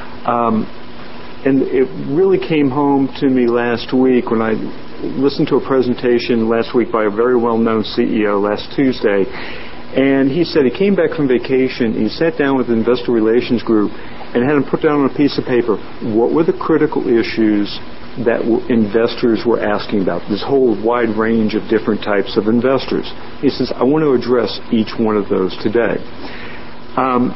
And it really came home to me last week when I listened to a presentation last week by a very well-known CEO last Tuesday. And he said he came back from vacation, he sat down with the investor relations group and had them put down on a piece of paper what were the critical issues that investors were asking about, this whole wide range of different types of investors. He says, I want to address each one of those today. And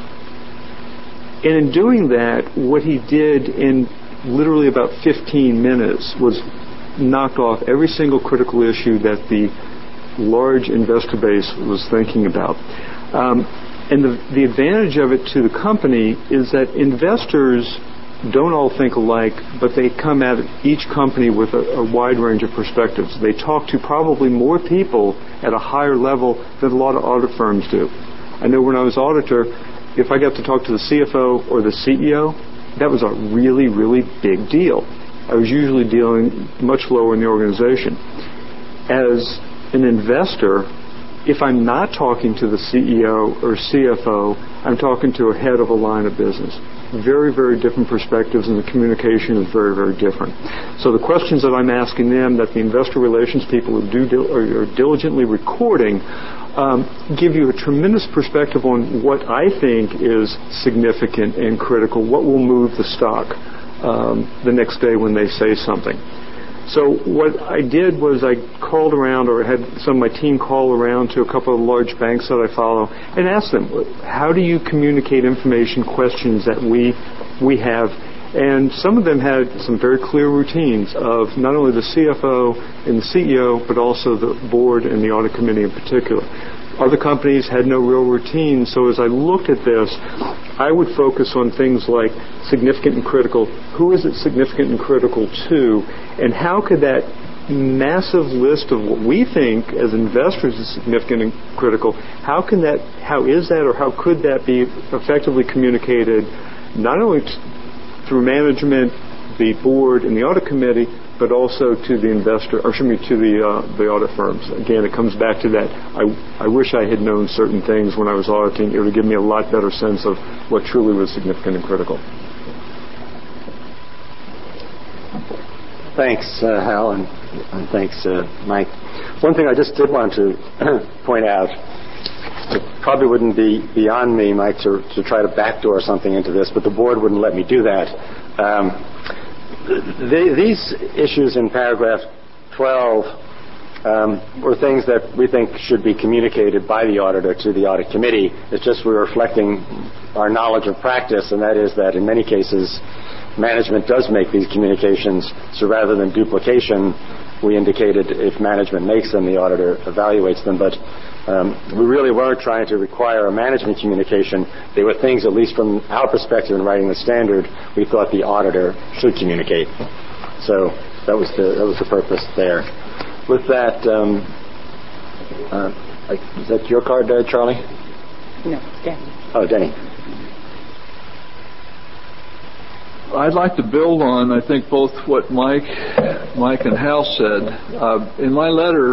in doing that, what he did in literally about 15 minutes was knocked off every single critical issue that the large investor base was thinking about. And the advantage of it to the company is that investors don't all think alike, but they come at each company with a wide range of perspectives. They talk to probably more people at a higher level than a lot of audit firms do. I know when I was auditor, if I got to talk to the CFO or the CEO, that was a really, really big deal. I was usually dealing much lower in the organization. As an investor, if I'm not talking to the CEO or CFO, I'm talking to a head of a line of business. Very, very different perspectives, and the communication is very, very different. So the questions that I'm asking them, that the investor relations people are diligently recording, give you a tremendous perspective on what I think is significant and critical, what will move the stock the next day when they say something. So what I did was I called around, or had some of my team call around to a couple of large banks that I follow and asked them, how do you communicate information, questions that we have? And some of them had some very clear routines of not only the CFO and the CEO, but also the board and the audit committee in particular. Other companies had no real routine, so as I looked at this, I would focus on things like significant and critical. Who is it significant and critical to? And how could that massive list of what we think as investors is significant and critical, how is that or how could that be effectively communicated not only through management, the board, and the audit committee, but also to the the audit firms. Again, it comes back to that. I wish I had known certain things when I was auditing. It would give me a lot better sense of what truly was significant and critical. Thanks, Hal, and thanks, Mike. One thing I just did want to point out, it probably wouldn't be beyond me, Mike, to try to backdoor something into this, but the board wouldn't let me do that. These issues in paragraph 12 were things that we think should be communicated by the auditor to the audit committee. It's just we're reflecting our knowledge of practice, and that is that in many cases management does make these communications, so rather than duplication, we indicated if management makes them, the auditor evaluates them. But we really weren't trying to require a management communication. They were things, at least from our perspective in writing the standard, we thought the auditor should communicate. So that was the purpose there. With that, is that your card, Charlie? No, Denny. Oh, Denny. I'd like to build on, I think, both what Mike and Hal said. In my letter,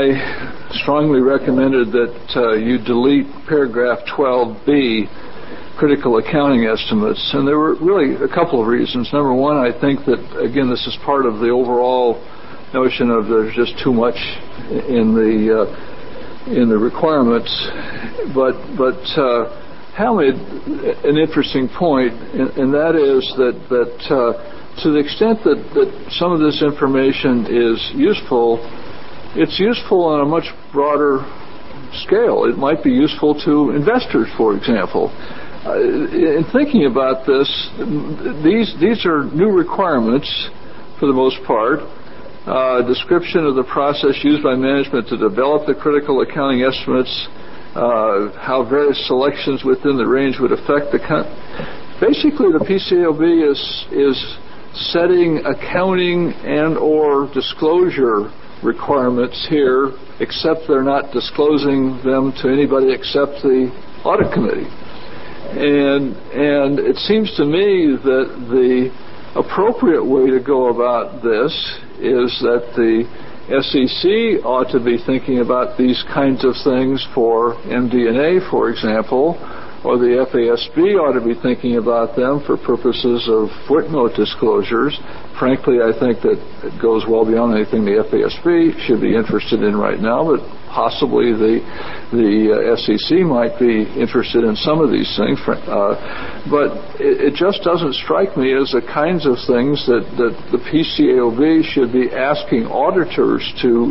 I strongly recommended that you delete paragraph 12B critical accounting estimates. And there were really a couple of reasons. Number one, I think that, again, this is part of the overall notion of there's just too much in the requirements. But Hal made an interesting point, and that is that to the extent that some of this information is useful, it's useful on a much broader scale. It might be useful to investors, for example. In thinking about this, these are new requirements for the most part. Description of the process used by management to develop the critical accounting estimates, how various selections within the range would affect the basically the PCAOB is setting accounting and or disclosure requirements here, except they're not disclosing them to anybody except the audit committee. And it seems to me that the appropriate way to go about this is that the SEC ought to be thinking about these kinds of things for MD&A, for example, or the FASB ought to be thinking about them for purposes of footnote disclosures. Frankly, I think that it goes well beyond anything the FASB should be interested in right now, but possibly the SEC might be interested in some of these things. But it just doesn't strike me as the kinds of things that the PCAOB should be asking auditors to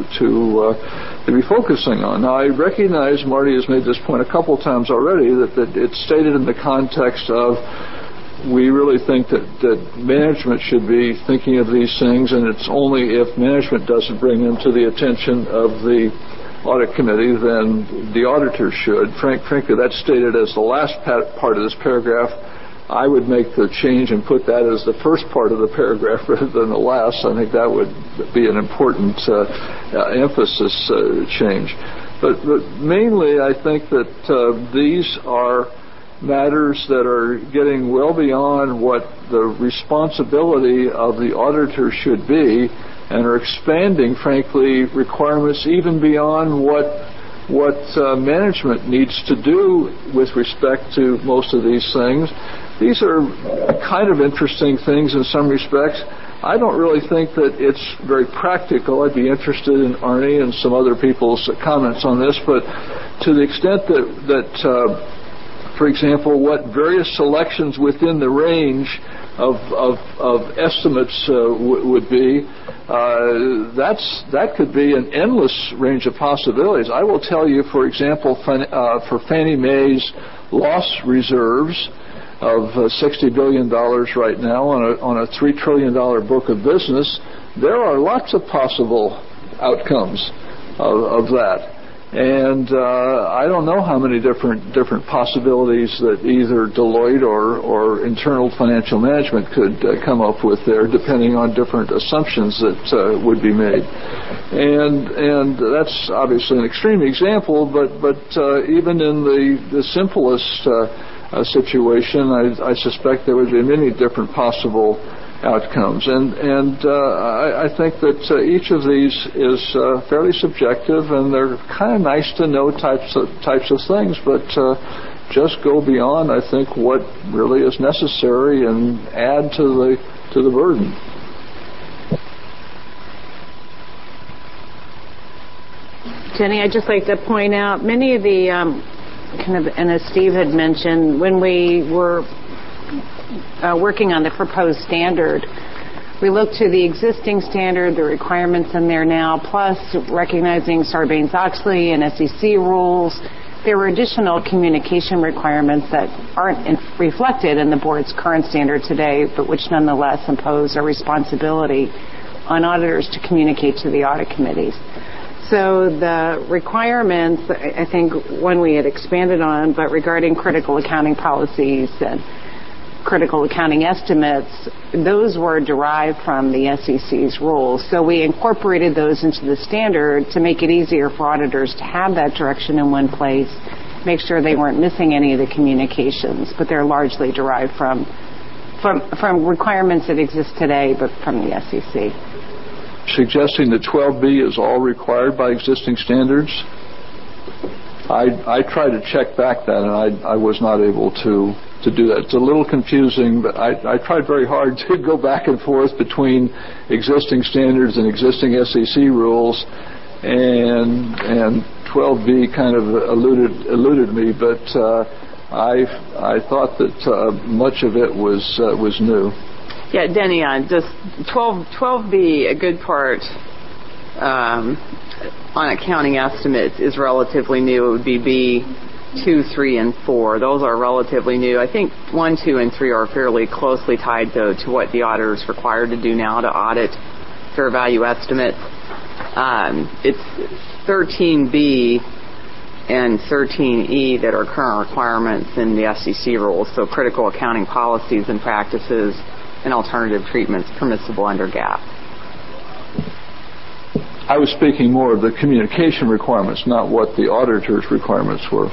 be focusing on. Now, I recognize Marty has made this point a couple times already, that it's stated in the context of we really think that management should be thinking of these things, and it's only if management doesn't bring them to the attention of the audit committee, then the auditor should. Frankly, that's stated as the last part of this paragraph. I would make the change and put that as the first part of the paragraph rather than the last. I think that would be an important emphasis change. But mainly, I think that these are matters that are getting well beyond what the responsibility of the auditor should be, and are expanding, frankly, requirements even beyond what management needs to do with respect to most of these things. These are kind of interesting things in some respects. I don't really think that it's very practical. I'd be interested in Arnie and some other people's comments on this, but to the extent that for example, what various selections within the range of estimates would be, that could be an endless range of possibilities. I will tell you, for example, for Fannie Mae's loss reserves of $60 billion right now on a $3 trillion book of business, there are lots of possible outcomes of that. And I don't know how many different possibilities that either Deloitte or internal financial management could come up with there, depending on different assumptions that would be made. And that's obviously an extreme example, but even in the simplest situation, I suspect there would be many different possible outcomes. And I think that each of these is fairly subjective, and they're kind of nice to know types of things, but just go beyond, I think, what really is necessary and add to the burden. Jenny, I'd just like to point out many of the and as Steve had mentioned, when we were working on the proposed standard, we looked to the existing standard, the requirements in there now, plus recognizing Sarbanes-Oxley and SEC rules. There were additional communication requirements that aren't reflected in the board's current standard today, but which nonetheless impose a responsibility on auditors to communicate to the audit committees. So the requirements, I think, one we had expanded on, but regarding critical accounting policies and critical accounting estimates, those were derived from the SEC's rules. So we incorporated those into the standard to make it easier for auditors to have that direction in one place, make sure they weren't missing any of the communications, but they're largely derived from requirements that exist today, but from the SEC. Suggesting that 12B is all required by existing standards? I tried to check back that, and I was not able to do that. It's a little confusing, but I tried very hard to go back and forth between existing standards and existing SEC rules, and 12B kind of eluded me, but I thought that much of it was new. Yeah, Denny, just 12B, a good part on accounting estimates is relatively new. It would be B2, 3, and 4. Those are relatively new. I think 1, 2, and 3 are fairly closely tied, though, to what the auditor is required to do now to audit fair value estimates. It's 13B and 13E that are current requirements in the SEC rules, so critical accounting policies and practices and alternative treatments permissible under GAAP. I was speaking more of the communication requirements, not what the auditor's requirements were.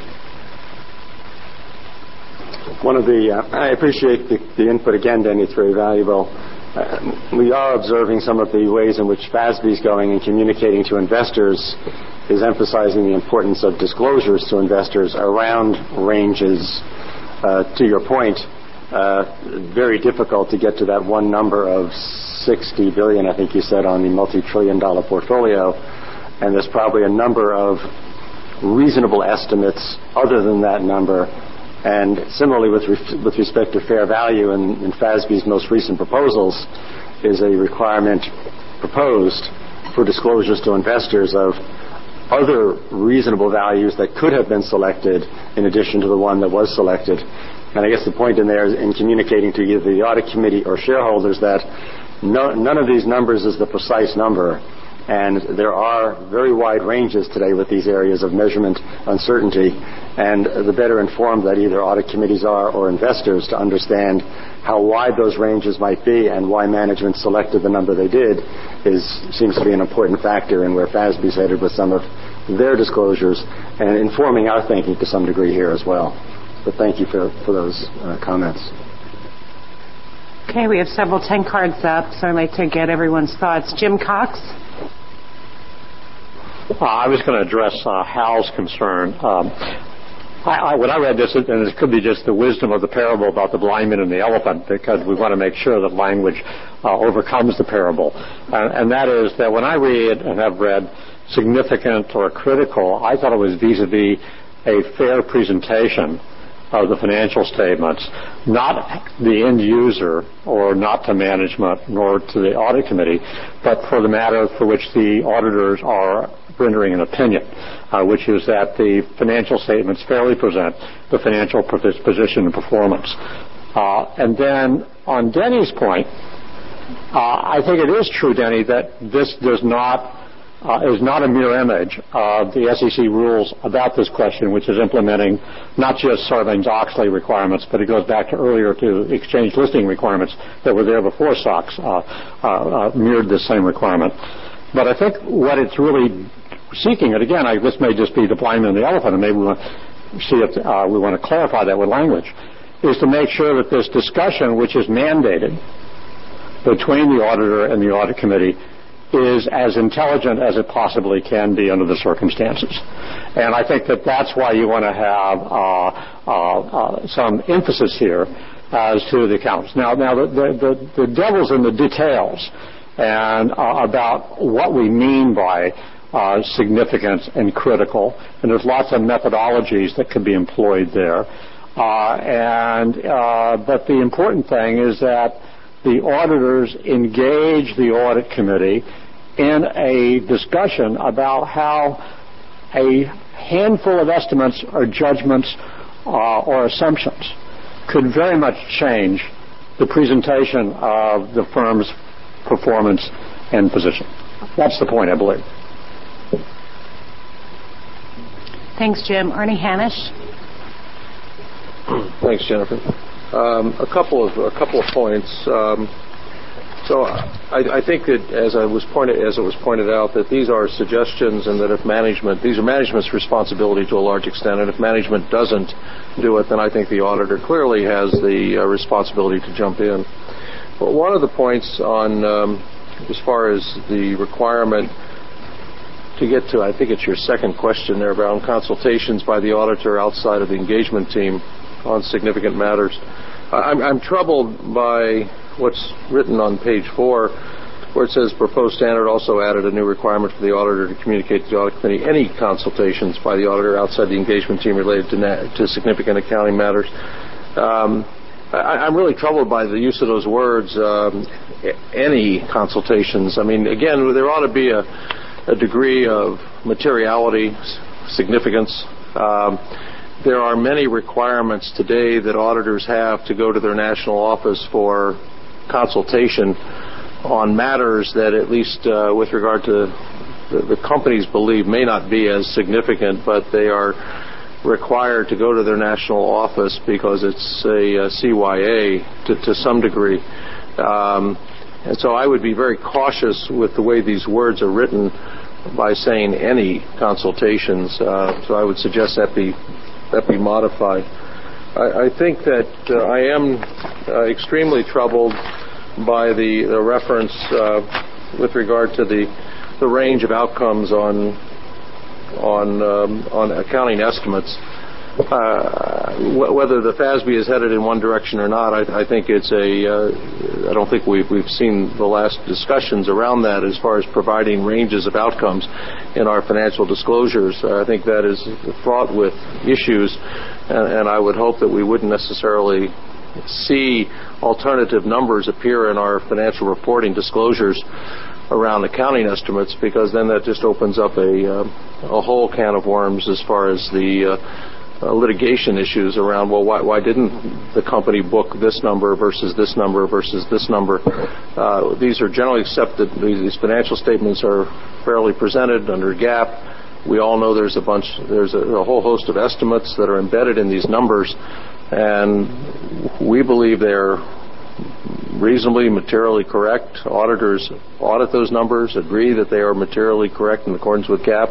I appreciate the input again, Denny. It's very valuable. We are observing some of the ways in which FASB is going and communicating to investors is emphasizing the importance of disclosures to investors around ranges. To your point, very difficult to get to that one number of $60 billion, I think you said, on the multi-trillion-dollar portfolio, and there's probably a number of reasonable estimates other than that number. And similarly, with respect to fair value, in FASB's most recent proposals, is a requirement proposed for disclosures to investors of other reasonable values that could have been selected in addition to the one that was selected. And I guess the point in there is in communicating to either the audit committee or shareholders that none of these numbers is the precise number, and there are very wide ranges today with these areas of measurement uncertainty, and the better informed that either audit committees are or investors to understand how wide those ranges might be and why management selected the number they did seems to be an important factor in where FASB's headed with some of their disclosures and informing our thinking to some degree here as well. But thank you for those comments. Okay, we have several 10 cards up, so I'd like to get everyone's thoughts. Jim Cox? I was going to address Hal's concern. When I read this, and it could be just the wisdom of the parable about the blind man and the elephant, because we want to make sure that language overcomes the parable. And that is that when I read and have read significant or critical, I thought it was vis-a-vis a fair presentation of the financial statements, not the end user or not to management nor to the audit committee, but for the matter for which the auditors are rendering an opinion, which is that the financial statements fairly present the financial position and performance. And then on Denny's point, I think it is true, Denny, that this is not a mirror image of the SEC rules about this question, which is implementing not just Sarbanes-Oxley requirements, but it goes back to earlier to exchange listing requirements that were there before SOX mirrored the same requirement. But I think what it's really seeking, and again, this may just be the blind man and the elephant, and maybe we want to see if we want to clarify that with language, is to make sure that this discussion, which is mandated between the auditor and the audit committee, is as intelligent as it possibly can be under the circumstances. And I think that that's why you want to have some emphasis here as to the accounts. Now the devil's in the details and about what we mean by significant and critical, and there's lots of methodologies that could be employed there. But the important thing is that the auditors engage the audit committee in a discussion about how a handful of estimates or judgments or assumptions could very much change the presentation of the firm's performance and position. That's the point, I believe. Thanks, Jim. Ernie Hanisch. Thanks, Jennifer. A couple of points. So I think that as it was pointed out, that these are suggestions, and that these are management's responsibility to a large extent, and if management doesn't do it, then I think the auditor clearly has the responsibility to jump in. But one of the points on as far as the requirement to get to, I think it's your second question there, around consultations by the auditor outside of the engagement team. on significant matters. I'm troubled by what's written on page 4, where it says proposed standard also added a new requirement for the auditor to communicate to the audit committee any consultations by the auditor outside the engagement team related to significant accounting matters. I'm really troubled by the use of those words, any consultations. I mean, again, there ought to be a degree of materiality, significance. There are many requirements today that auditors have to go to their national office for consultation on matters that, at least with regard to the companies believe, may not be as significant, but they are required to go to their national office because it's a CYA to some degree. And so I would be very cautious with the way these words are written by saying any consultations. So I would suggest that be modified. I think that I am extremely troubled by the reference with regard to the range of outcomes on accounting estimates. Whether the FASB is headed in one direction or not, I think it's I don't think we've seen the last discussions around that as far as providing ranges of outcomes in our financial disclosures. I think that is fraught with issues, and I would hope that we wouldn't necessarily see alternative numbers appear in our financial reporting disclosures around accounting estimates, because then that just opens up a whole can of worms as far as the litigation issues around, well, why didn't the company book this number versus this number versus this number? These are generally accepted. These financial statements are fairly presented under GAAP. We all know there's a whole host of estimates that are embedded in these numbers, and we believe they're reasonably materially correct. Auditors audit those numbers, agree that they are materially correct in accordance with GAAP,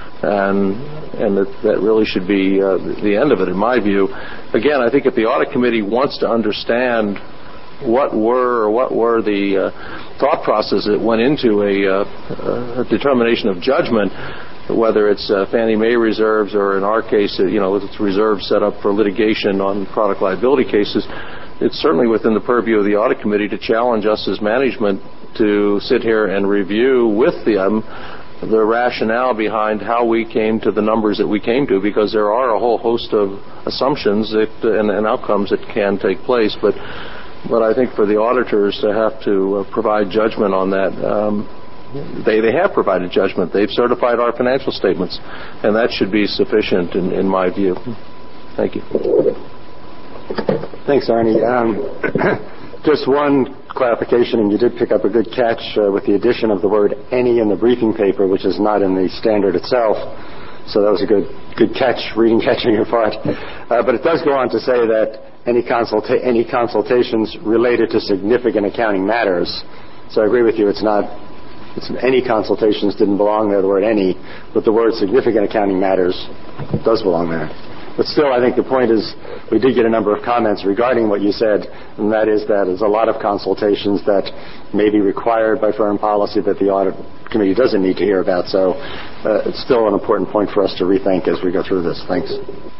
and that really should be the end of it, in my view. Again, I think if the audit committee wants to understand what were the thought process that went into a determination of judgment, whether it's Fannie Mae reserves or, in our case, it's reserves set up for litigation on product liability cases, it's certainly within the purview of the audit committee to challenge us as management to sit here and review with them the rationale behind how we came to the numbers that we came to, because there are a whole host of assumptions and outcomes that can take place. But I think for the auditors to have to provide judgment on that, they have provided judgment. They've certified our financial statements, and that should be sufficient in my view. Thank you. Thanks, Arnie. Just one clarification, and you did pick up a good catch with the addition of the word any in the briefing paper, which is not in the standard itself. So that was a good catch, reading catch on your part. But it does go on to say that any consultations related to significant accounting matters. So I agree with you. It's any consultations didn't belong there, the word any, but the word significant accounting matters does belong there. But still, I think the point is we did get a number of comments regarding what you said, and that is that there's a lot of consultations that may be required by firm policy that the audit committee doesn't need to hear about. So it's still an important point for us to rethink as we go through this. Thanks.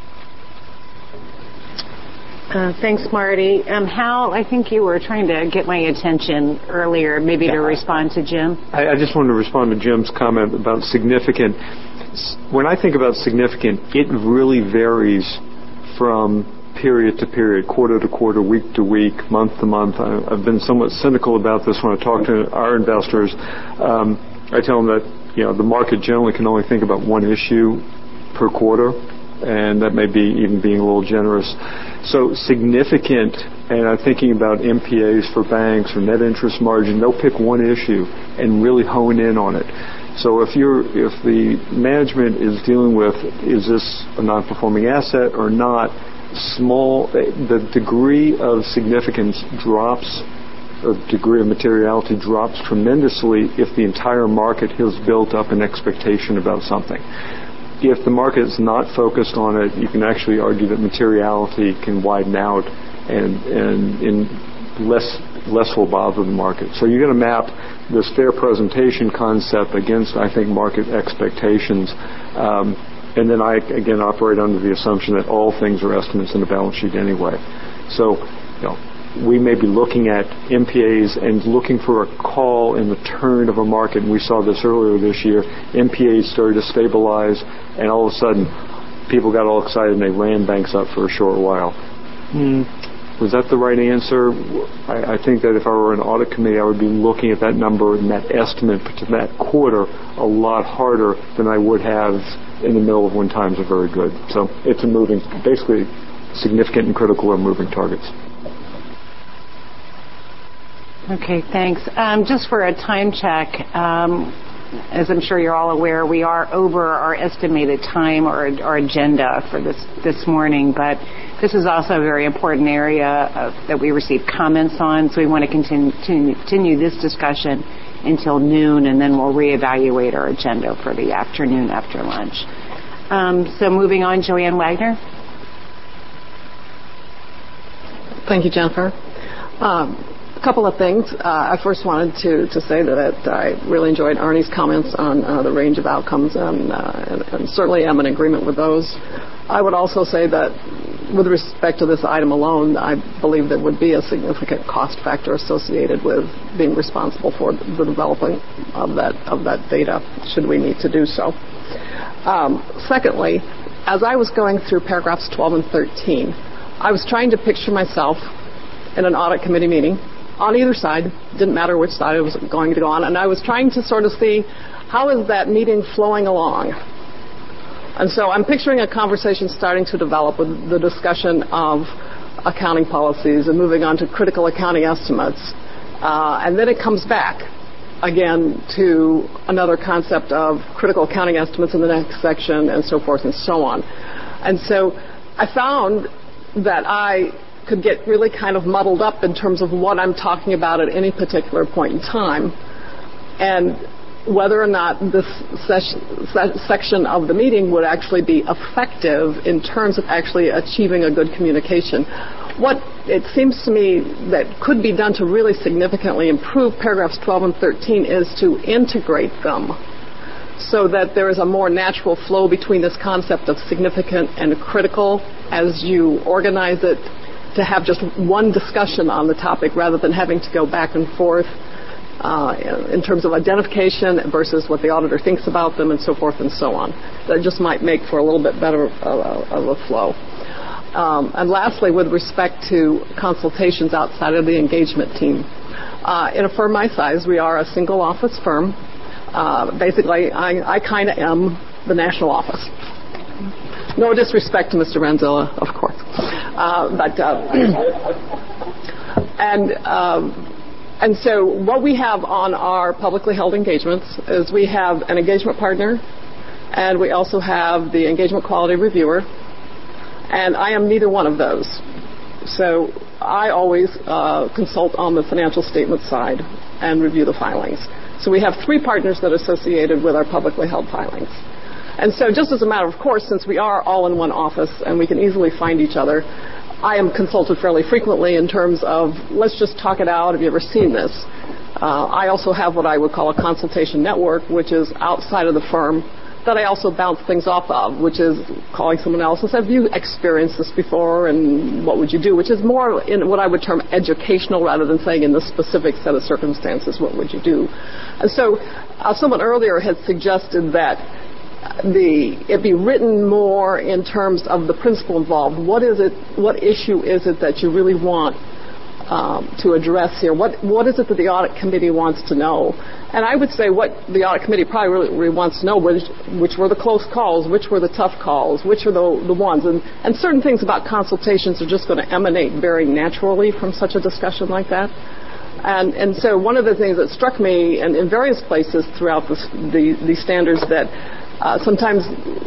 Thanks, Marty. Hal, I think you were trying to get my attention earlier, maybe to respond to Jim. I just wanted to respond to Jim's comment about significant. When I think about significant, it really varies from period to period, quarter to quarter, week to week, month to month. I've been somewhat cynical about this when I talk to our investors. I tell them that the market generally can only think about one issue per quarter, and that may be even being a little generous. So significant, and I'm thinking about MPAs for banks or net interest margin, they'll pick one issue and really hone in on it. So if the management is dealing with, is this a non-performing asset or not, the degree of significance drops, or degree of materiality drops tremendously if the entire market has built up an expectation about something. If the market is not focused on it, you can actually argue that materiality can widen out and less will bother the market. So you're going to map this fair presentation concept against, I think, market expectations. And then I, again, operate under the assumption that all things are estimates in the balance sheet anyway. So, we may be looking at MPAs and looking for a call in the turn of a market. And we saw this earlier this year. MPAs started to stabilize, and all of a sudden, people got all excited and they ran banks up for a short while. Was that the right answer? I think that if I were an audit committee, I would be looking at that number and that estimate to that quarter a lot harder than I would have in the middle of when times are very good. So it's basically significant and critical or moving targets. Okay, thanks. Just for a time check, as I'm sure you're all aware, we are over our estimated time or agenda for this morning, but this is also a very important area that we received comments on, so we want to continue this discussion until noon, and then we'll reevaluate our agenda for the afternoon after lunch. So moving on, Joanne Wagner. Thank you, Jennifer. A couple of things. I first wanted to say that I really enjoyed Arnie's comments on the range of outcomes, and certainly am in agreement with those. I would also say that with respect to this item alone, I believe there would be a significant cost factor associated with being responsible for the developing of that data, should we need to do so. Secondly, as I was going through paragraphs 12 and 13, I was trying to picture myself in an audit committee meeting on either side, didn't matter which side I was going to go on, and I was trying to sort of see how is that meeting flowing along. And so I'm picturing a conversation starting to develop with the discussion of accounting policies and moving on to critical accounting estimates. And then it comes back again to another concept of critical accounting estimates in the next section and so forth and so on. And so I found that I could get really kind of muddled up in terms of what I'm talking about at any particular point in time, and whether or not this section of the meeting would actually be effective in terms of actually achieving a good communication. What it seems to me that could be done to really significantly improve paragraphs 12 and 13 is to integrate them so that there is a more natural flow between this concept of significant and critical as you organize it, to have just one discussion on the topic rather than having to go back and forth in terms of identification versus what the auditor thinks about them and so forth and so on. That just might make for a little bit better of a flow. And lastly, with respect to consultations outside of the engagement team, in a firm my size, we are a single office firm. Basically, I kind of am the national office. No disrespect to Mr. Ranzilla, of course. And so what we have on our publicly held engagements is we have an engagement partner, and we also have the engagement quality reviewer, and I am neither one of those. So I always consult on the financial statement side and review the filings. So we have 3 partners that are associated with our publicly held filings. And so just as a matter of course, since we are all in one office and we can easily find each other, I am consulted fairly frequently in terms of, let's just talk it out. Have you ever seen this? I also have what I would call a consultation network, which is outside of the firm, that I also bounce things off of, which is calling someone else and say, have you experienced this before, and what would you do? Which is more in what I would term educational rather than saying in the specific set of circumstances, what would you do? And so someone earlier had suggested that it be written more in terms of the principle involved. What issue is it that you really want to address here? What is it that the audit committee wants to know? And I would say what the audit committee probably really wants to know which were the close calls, which were the tough calls, which are the ones. And certain things about consultations are just going to emanate very naturally from such a discussion like that. And so one of the things that struck me in various places throughout the standards that sometimes,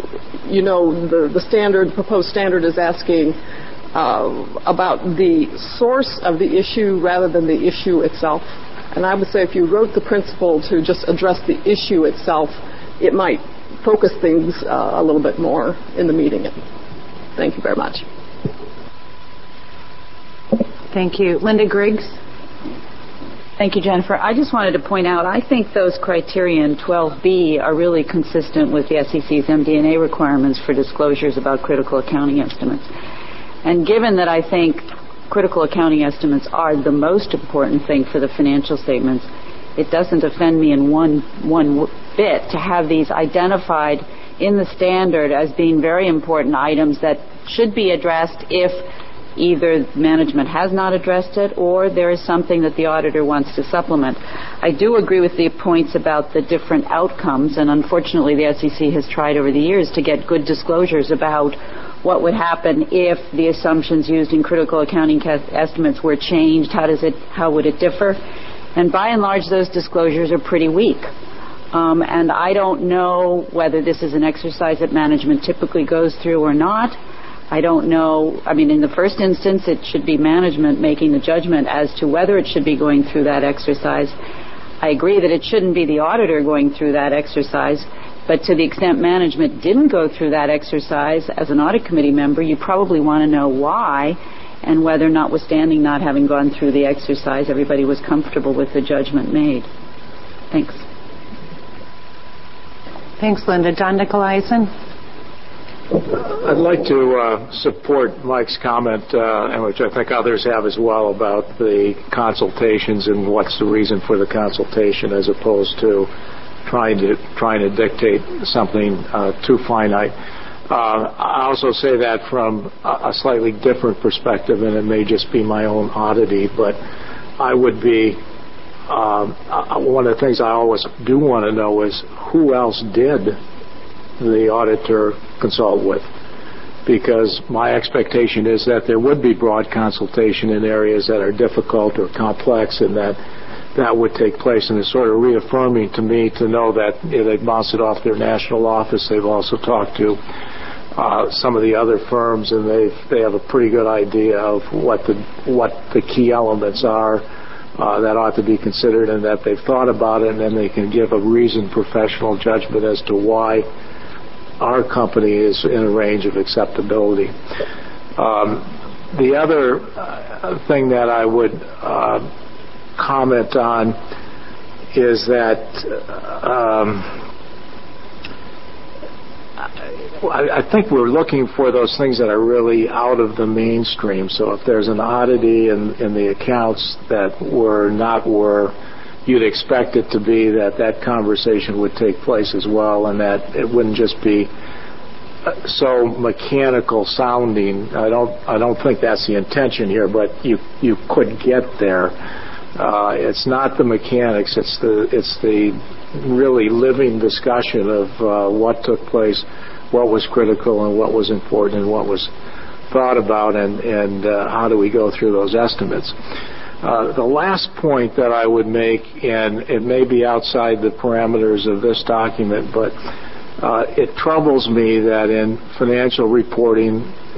the proposed standard is asking about the source of the issue rather than the issue itself. And I would say if you wrote the principle to just address the issue itself, it might focus things a little bit more in the meeting. Thank you very much. Thank you. Linda Griggs. Thank you, Jennifer. I just wanted to point out, I think those criteria in 12B are really consistent with the SEC's MD&A requirements for disclosures about critical accounting estimates. And given that I think critical accounting estimates are the most important thing for the financial statements, it doesn't offend me in one bit to have these identified in the standard as being very important items that should be addressed if either management has not addressed it or there is something that the auditor wants to supplement. I do agree with the points about the different outcomes, and unfortunately the SEC has tried over the years to get good disclosures about what would happen if the assumptions used in critical accounting estimates were changed, how would it differ? And by and large, those disclosures are pretty weak. And I don't know whether this is an exercise that management typically goes through or not. I don't know. I mean, in the first instance, it should be management making the judgment as to whether it should be going through that exercise. I agree that it shouldn't be the auditor going through that exercise, but to the extent management didn't go through that exercise as an audit committee member, you probably want to know why and whether, notwithstanding not having gone through the exercise, everybody was comfortable with the judgment made. Thanks. Thanks, Linda. Don Nicolaisen? I'd like to support Mike's comment, and which I think others have as well, about the consultations and what's the reason for the consultation as opposed to trying to dictate something too finite. I also say that from a slightly different perspective, and it may just be my own oddity, but I would be one of the things I always do want to know is who else did the auditor consult with, because my expectation is that there would be broad consultation in areas that are difficult or complex, and that would take place. And it's sort of reaffirming to me to know that they've bounced it off their national office. They've also talked to some of the other firms, and they have a pretty good idea of what the key elements are that ought to be considered, and that they've thought about it, and then they can give a reasoned professional judgment as to why our company is in a range of acceptability. The other thing that I would comment on is that I think we're looking for those things that are really out of the mainstream. So if there's an oddity in the accounts that were not where you'd expect it to be, that conversation would take place as well, and that it wouldn't just be so mechanical sounding. I don't think that's the intention here, but you could get there. It's not the mechanics. It's the really living discussion of what took place, what was critical, and what was important, and what was thought about, and how do we go through those estimates. The last point that I would make, and it may be outside the parameters of this document, but it troubles me that in financial reporting,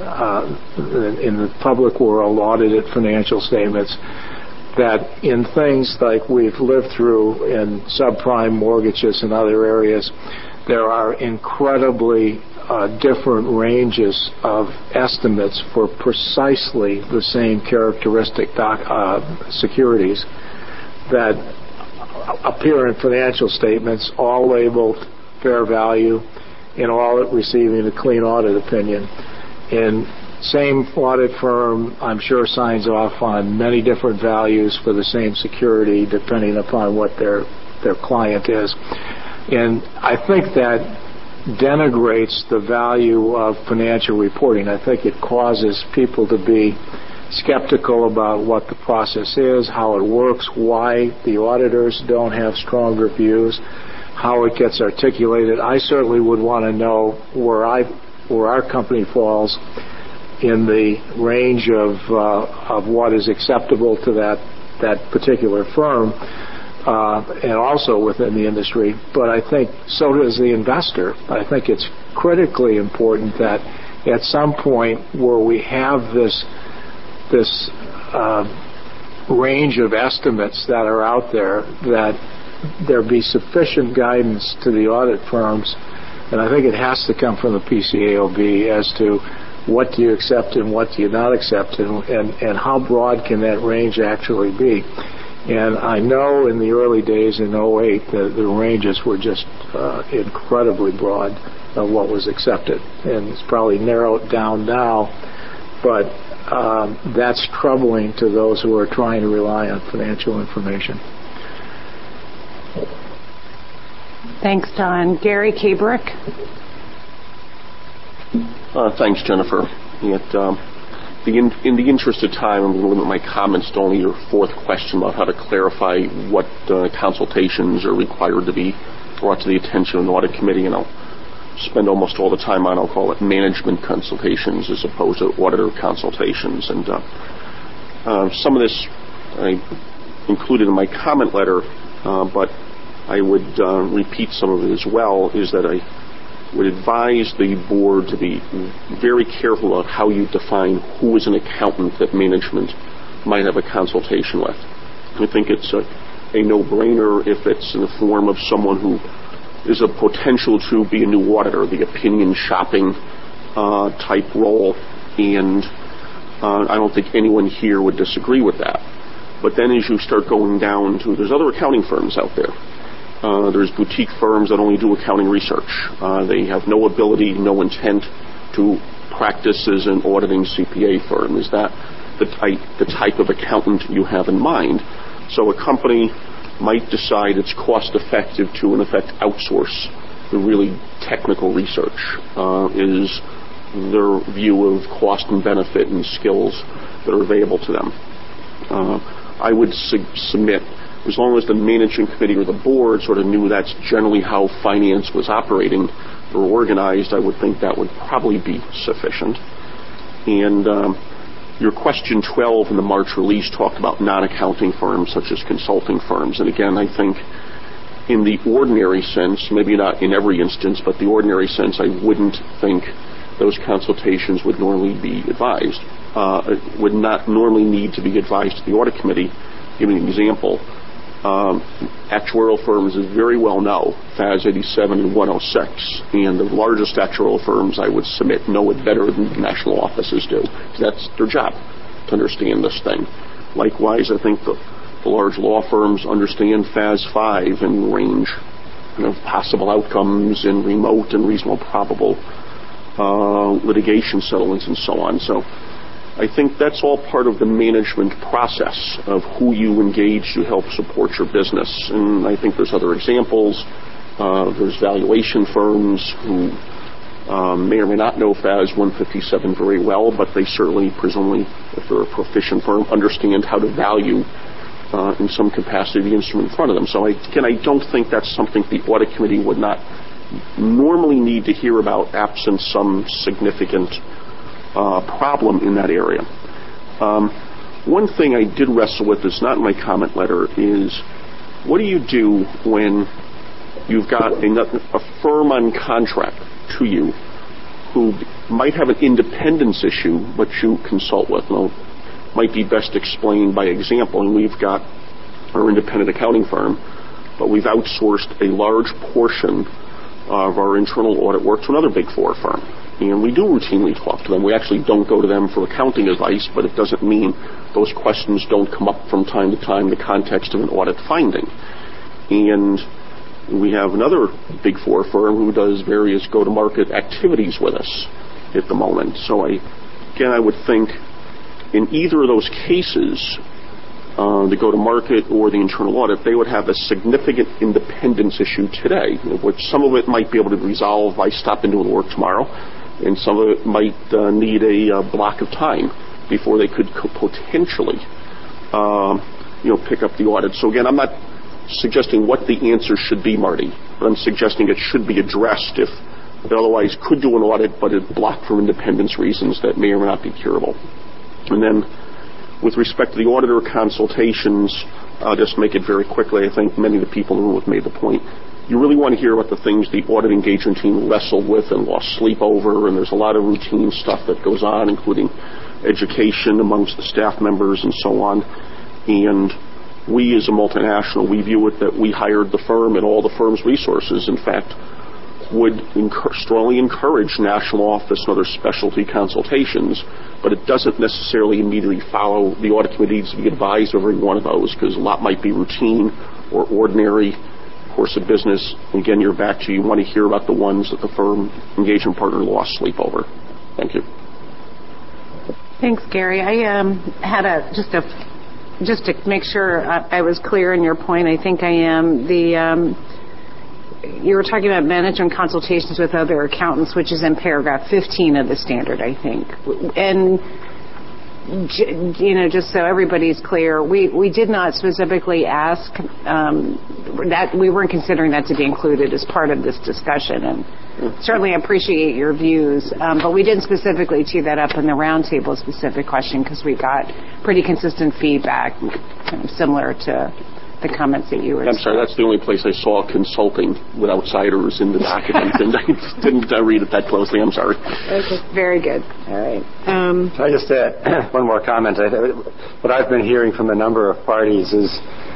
in the public world, audited financial statements, that in things like we've lived through in subprime mortgages and other areas, there are incredibly different ranges of estimates for precisely the same characteristic securities that appear in financial statements, all labeled fair value, and all receiving a clean audit opinion. And same audit firm, I'm sure, signs off on many different values for the same security depending upon what their client is. And I think that denigrates the value of financial reporting. I think it causes people to be skeptical about what the process is, how it works, why the auditors don't have stronger views, how it gets articulated. I certainly would want to know where our company falls in the range of what is acceptable to that particular firm, and also within the industry. But I think so does the investor. I think it's critically important that at some point where we have this range of estimates that are out there, that there be sufficient guidance to the audit firms, and I think it has to come from the PCAOB as to what do you accept and what do you not accept, and how broad can that range actually be. And I know in the early days in 08, the ranges were just incredibly broad of what was accepted. And it's probably narrowed down now, but that's troubling to those who are trying to rely on financial information. Thanks, Don. Gary Kabrick. Thanks, Jennifer. In the interest of time, I'm going to limit my comments to only your fourth question about how to clarify what consultations are required to be brought to the attention of an audit committee, and I'll spend almost all the time on, I'll call it management consultations as opposed to auditor consultations. And some of this I included in my comment letter, but I would repeat some of it as well, is that I would advise the board to be very careful about how you define who is an accountant that management might have a consultation with. I think it's a no-brainer if it's in the form of someone who is a potential to be a new auditor, the opinion shopping type role, and I don't think anyone here would disagree with that. But then as you start going down to, there's other accounting firms out there. There's boutique firms that only do accounting research. They have no ability, no intent to practice as an auditing CPA firm. Is that the type of accountant you have in mind? So a company might decide it's cost effective to, in effect, outsource the really technical research. Is their view of cost and benefit and skills that are available to them. I would submit, as long as the managing committee or the board sort of knew that's generally how finance was operating or organized, I would think that would probably be sufficient. And your question 12 in the March release talked about non-accounting firms such as consulting firms. And again, I think in the ordinary sense, maybe not in every instance, but the ordinary sense, I wouldn't think those consultations would normally be advised. Would not normally need to be advised to the audit committee. Give an example. Actuarial firms, as very well know, FAS 87 and 106, and the largest actuarial firms, I would submit, know it better than the national offices do. That's their job, to understand this thing. Likewise, I think the large law firms understand FAS 5 and range of possible outcomes in remote and reasonable probable litigation settlements and so on. So I think that's all part of the management process of who you engage to help support your business. And I think there's other examples. There's valuation firms who may or may not know FAS 157 very well, but they certainly, presumably, if they're a proficient firm, understand how to value in some capacity the instrument in front of them. So again, I don't think that's something the audit committee would not normally need to hear about absent some significant problem in that area. One thing I did wrestle with that's not in my comment letter is, what do you do when you've got a firm on contract to you who might have an independence issue, but you consult with? Well, might be best explained by example. And we've got our independent accounting firm, but we've outsourced a large portion of our internal audit work to another Big Four firm. And we do routinely talk to them. We actually don't go to them for accounting advice, but it doesn't mean those questions don't come up from time to time in the context of an audit finding. And we have another Big Four firm who does various go-to-market activities with us at the moment. So I would think in either of those cases, the go-to-market or the internal audit, they would have a significant independence issue today, which some of it might be able to resolve by stopping doing work tomorrow, and some of it might need a block of time before they could potentially pick up the audit. So again, I'm not suggesting what the answer should be, Marty, but I'm suggesting it should be addressed if it otherwise could do an audit, but it blocked for independence reasons that may or may not be curable. And then with respect to the auditor consultations, I'll just make it very quickly. I think many of the people in the room have made the point. You really want to hear about the things the audit engagement team wrestled with and lost sleep over, and there's a lot of routine stuff that goes on, including education amongst the staff members and so on. And we, as a multinational, we view it that we hired the firm and all the firm's resources. In fact, would strongly encourage national office and other specialty consultations, but it doesn't necessarily immediately follow the audit committee needs to be advised of every one of those, because a lot might be routine or ordinary course of business. Again, you're back to you want to hear about the ones that the firm engagement partner lost sleep over. Thank you. Thanks, Gary. I had just to make sure I was clear in your point. I think I am. You were talking about management consultations with other accountants, which is in paragraph 15 of the standard, I think. And just so everybody's clear, we did not specifically ask that. We weren't considering that to be included as part of this discussion, and certainly appreciate your views, but we didn't specifically tee that up in the roundtable specific question because we got pretty consistent feedback, kind of similar to the comments that you were. I'm sorry, that's the only place I saw consulting with outsiders in the document, and I didn't read it that closely. I'm sorry. Okay, very good. All right. I just one more comment. What I've been hearing from a number of parties is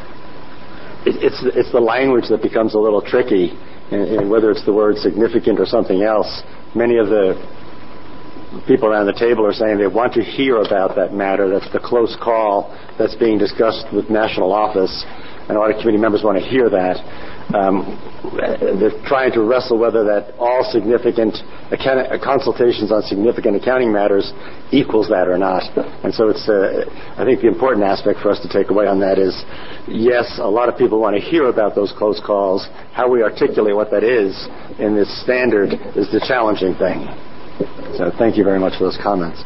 it's the language that becomes a little tricky, and whether it's the word significant or something else. Many of the people around the table are saying they want to hear about that matter. That's the close call that's being discussed with national office, and audit committee members want to hear that. They're trying to wrestle whether that all significant consultations on significant accounting matters equals that or not. And so it's, I think the important aspect for us to take away on that is, yes, a lot of people want to hear about those close calls. How we articulate what that is in this standard is the challenging thing. So thank you very much for those comments.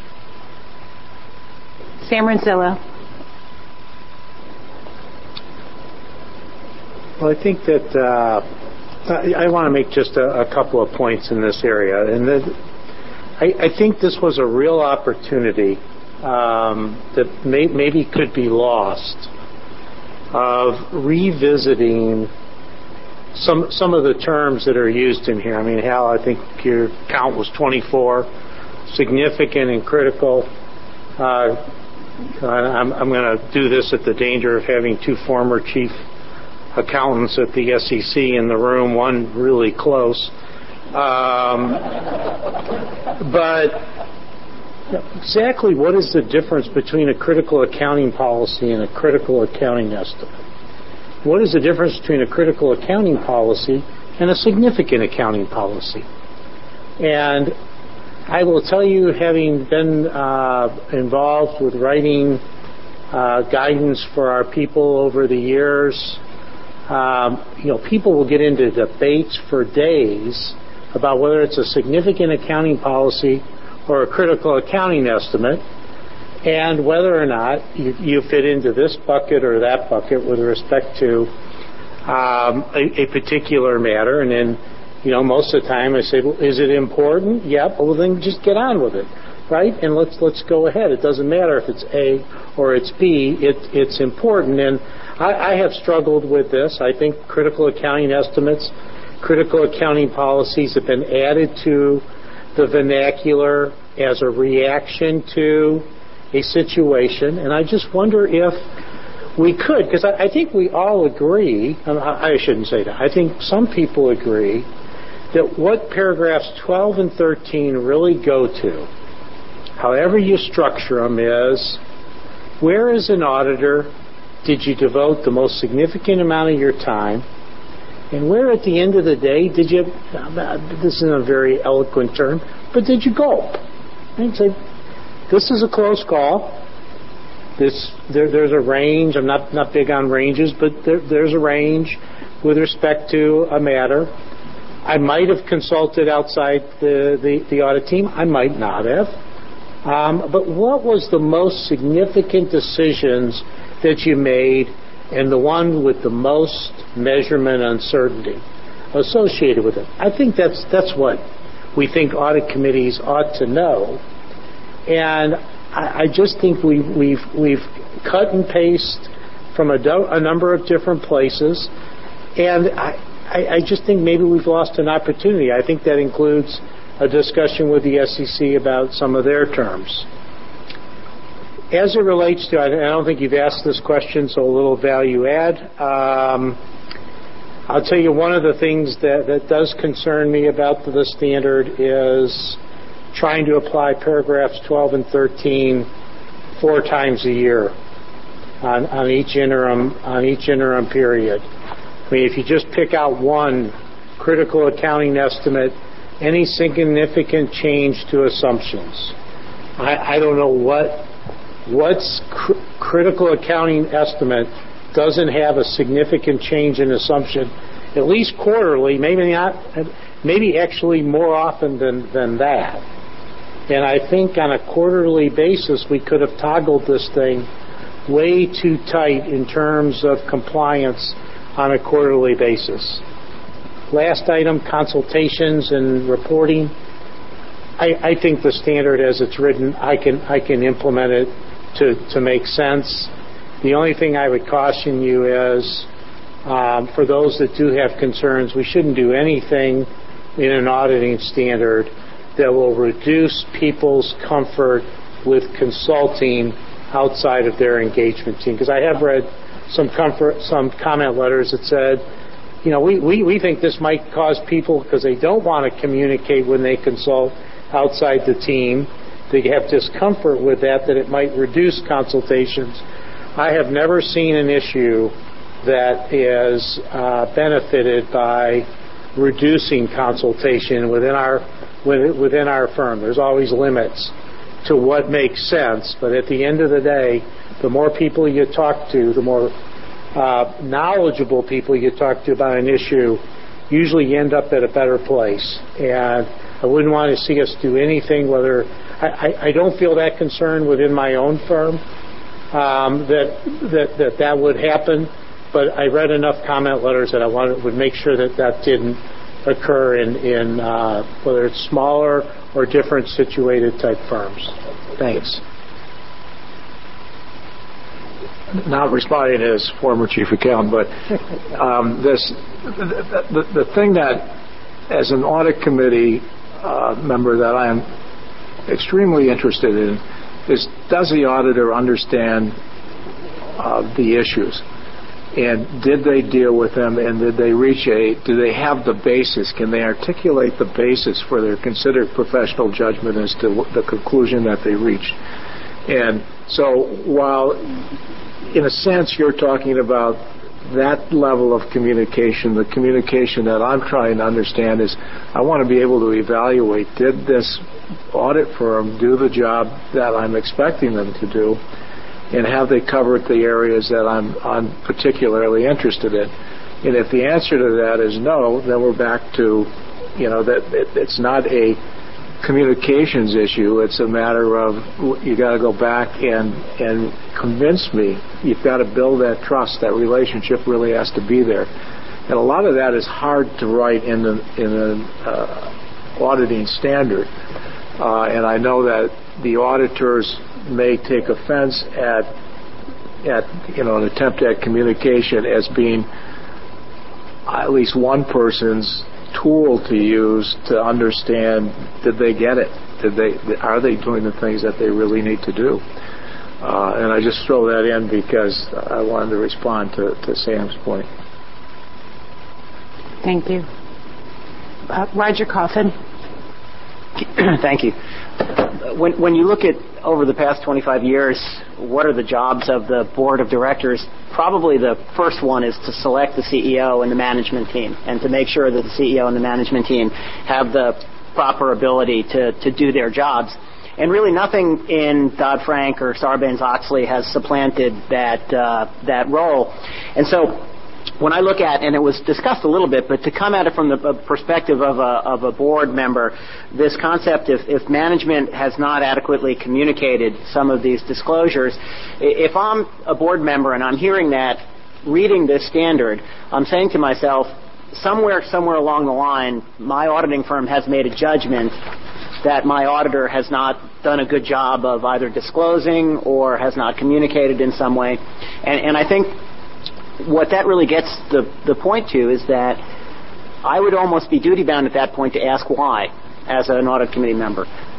Sam Renzillo. Well, I think that I want to make just a couple of points in this area. And I think this was a real opportunity that maybe could be lost of revisiting some of the terms that are used in here. I mean, Hal, I think your count was 24, significant and critical. I'm going to do this at the danger of having two former chief accountants at the SEC in the room, one really close. But exactly what is the difference between a critical accounting policy and a critical accounting estimate? What is the difference between a critical accounting policy and a significant accounting policy? And I will tell you, having been involved with writing guidance for our people over the years, people will get into debates for days about whether it's a significant accounting policy or a critical accounting estimate, and whether or not you fit into this bucket or that bucket with respect to a particular matter. And then, most of the time I say, well, is it important? Yep. Well, then just get on with it, right? And let's go ahead. It doesn't matter if it's A or it's B. It's important. And I have struggled with this. I think critical accounting estimates, critical accounting policies have been added to the vernacular as a reaction to a situation, and I just wonder if we could, because I think we all agree, I shouldn't say that, I think some people agree that what paragraphs 12 and 13 really go to, however you structure them, is where as an auditor did you devote the most significant amount of your time, and where at the end of the day did you, this isn't a very eloquent term, but did you gulp? And say, this is a close call. There's a range. I'm not big on ranges, but there's a range with respect to a matter. I might have consulted outside the audit team. I might not have. But what was the most significant decisions that you made, and the one with the most measurement uncertainty associated with it? I think that's what we think audit committees ought to know. And I just think we've cut and pasted from a number of different places, and I just think maybe we've lost an opportunity. I think that includes a discussion with the SEC about some of their terms. As it relates to, I don't think you've asked this question, so a little value add. I'll tell you one of the things that does concern me about the standard is trying to apply paragraphs 12 and 13 4 times a year on each interim period. I mean, if you just pick out one critical accounting estimate, any significant change to assumptions. I don't know what's critical accounting estimate doesn't have a significant change in assumption, at least quarterly, maybe actually more often than that. And I think on a quarterly basis we could have toggled this thing way too tight in terms of compliance on a quarterly basis. Last item, consultations and reporting. I think the standard as it's written, I can implement it to make sense. The only thing I would caution you is, for those that do have concerns, we shouldn't do anything in an auditing standard that will reduce people's comfort with consulting outside of their engagement team. Because I have read some comment letters that said, we think this might cause people, because they don't want to communicate when they consult outside the team, they have discomfort with that it might reduce consultations. I have never seen an issue that is benefited by reducing consultation within our firm. There's always limits to what makes sense, but at the end of the day, the more people you talk to, the more knowledgeable people you talk to about an issue, usually you end up at a better place. And I wouldn't want to see us do anything, I don't feel that concern within my own firm that would happen, but I read enough comment letters that I would make sure that didn't occur in whether it's smaller or different situated type firms. Thanks. Not responding as former chief accountant, but the thing that, as an audit committee member, that I am extremely interested in is, does the auditor understand the issues? And did they deal with them, and did they do they have the basis? Can they articulate the basis for their considered professional judgment as to the conclusion that they reached? And so while, in a sense, you're talking about that level of communication, the communication that I'm trying to understand is, I want to be able to evaluate, did this audit firm do the job that I'm expecting them to do? And have they covered the areas that I'm particularly interested in? And if the answer to that is no, then we're back to, that it's not a communications issue. It's a matter of, you got to go back and convince me. You've got to build that trust. That relationship really has to be there. And a lot of that is hard to write in an auditing standard. And I know that the auditors may take offense at an attempt at communication as being at least one person's tool to use to understand, did they get it? Are they doing the things that they really need to do? And I just throw that in because I wanted to respond to Sam's point. Thank you. Roger Coffin. Thank you. When you look at over the past 25 years, what are the jobs of the board of directors? Probably the first one is to select the CEO and the management team, and to make sure that the CEO and the management team have the proper ability to do their jobs. And really nothing in Dodd-Frank or Sarbanes-Oxley has supplanted that role. And so when I look at, and it was discussed a little bit, but to come at it from the perspective of a board member, this concept, if management has not adequately communicated some of these disclosures, if I'm a board member and I'm hearing that, reading this standard, I'm saying to myself, somewhere along the line, my auditing firm has made a judgment that my auditor has not done a good job of either disclosing or has not communicated in some way. And I think what that really gets the point to is that I would almost be duty-bound at that point to ask why, as an audit committee member.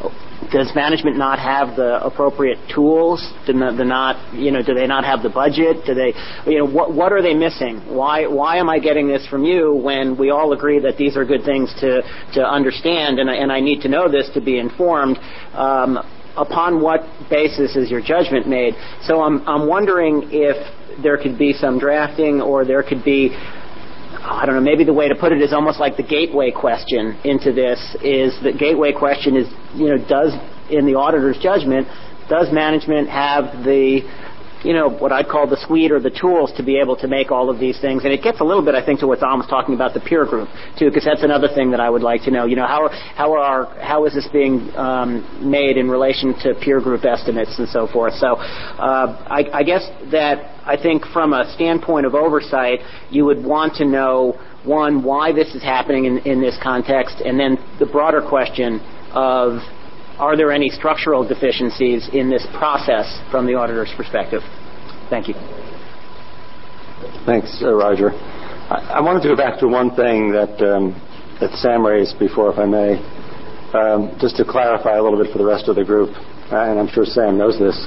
Does management not have the appropriate tools? Do they not have the budget? Do they, what are they missing? Why am I getting this from you when we all agree that these are good things to understand, and I need to know this to be informed? Upon what basis is your judgment made? So I'm wondering if there could be some drafting, or there could be, I don't know, maybe the way to put it is almost like the gateway question into this. Is the gateway question is, does, in the auditor's judgment, does management have the, what I'd call the suite or the tools to be able to make all of these things? And it gets a little bit, I think, to what Don was talking about, the peer group, too, because that's another thing that I would like to know. How is this being made in relation to peer group estimates and so forth? So I guess that I think from a standpoint of oversight, you would want to know, one, why this is happening in this context, and then the broader question of, are there any structural deficiencies in this process from the auditor's perspective? Thank you. Thanks, Roger. I wanted to go back to one thing that Sam raised before, if I may, just to clarify a little bit for the rest of the group, and I'm sure Sam knows this.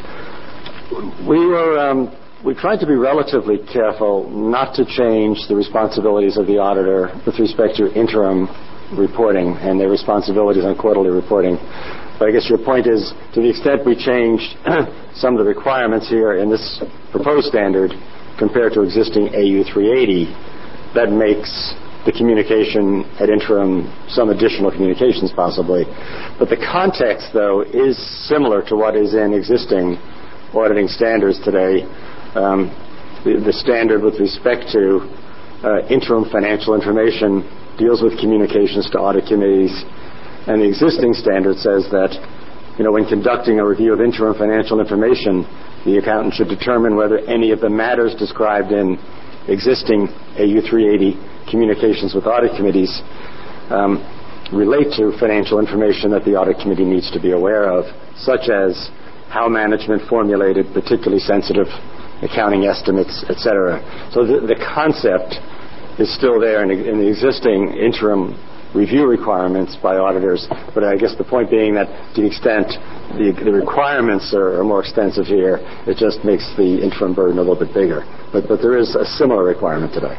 We tried to be relatively careful not to change the responsibilities of the auditor with respect to interim reporting and their responsibilities on quarterly reporting. But I guess your point is, to the extent we changed some of the requirements here in this proposed standard compared to existing AU 380, that makes the communication at interim some additional communications possibly. But the context, though, is similar to what is in existing auditing standards today. The standard with respect to interim financial information deals with communications to audit committees. And the existing standard says that, when conducting a review of interim financial information, the accountant should determine whether any of the matters described in existing AU 380 communications with audit committees relate to financial information that the audit committee needs to be aware of, such as how management formulated particularly sensitive accounting estimates, etc. So the concept is still there in the existing interim review requirements by auditors, but I guess the point being that to the extent the requirements are more extensive here, it just makes the interim burden a little bit bigger. But there is a similar requirement today.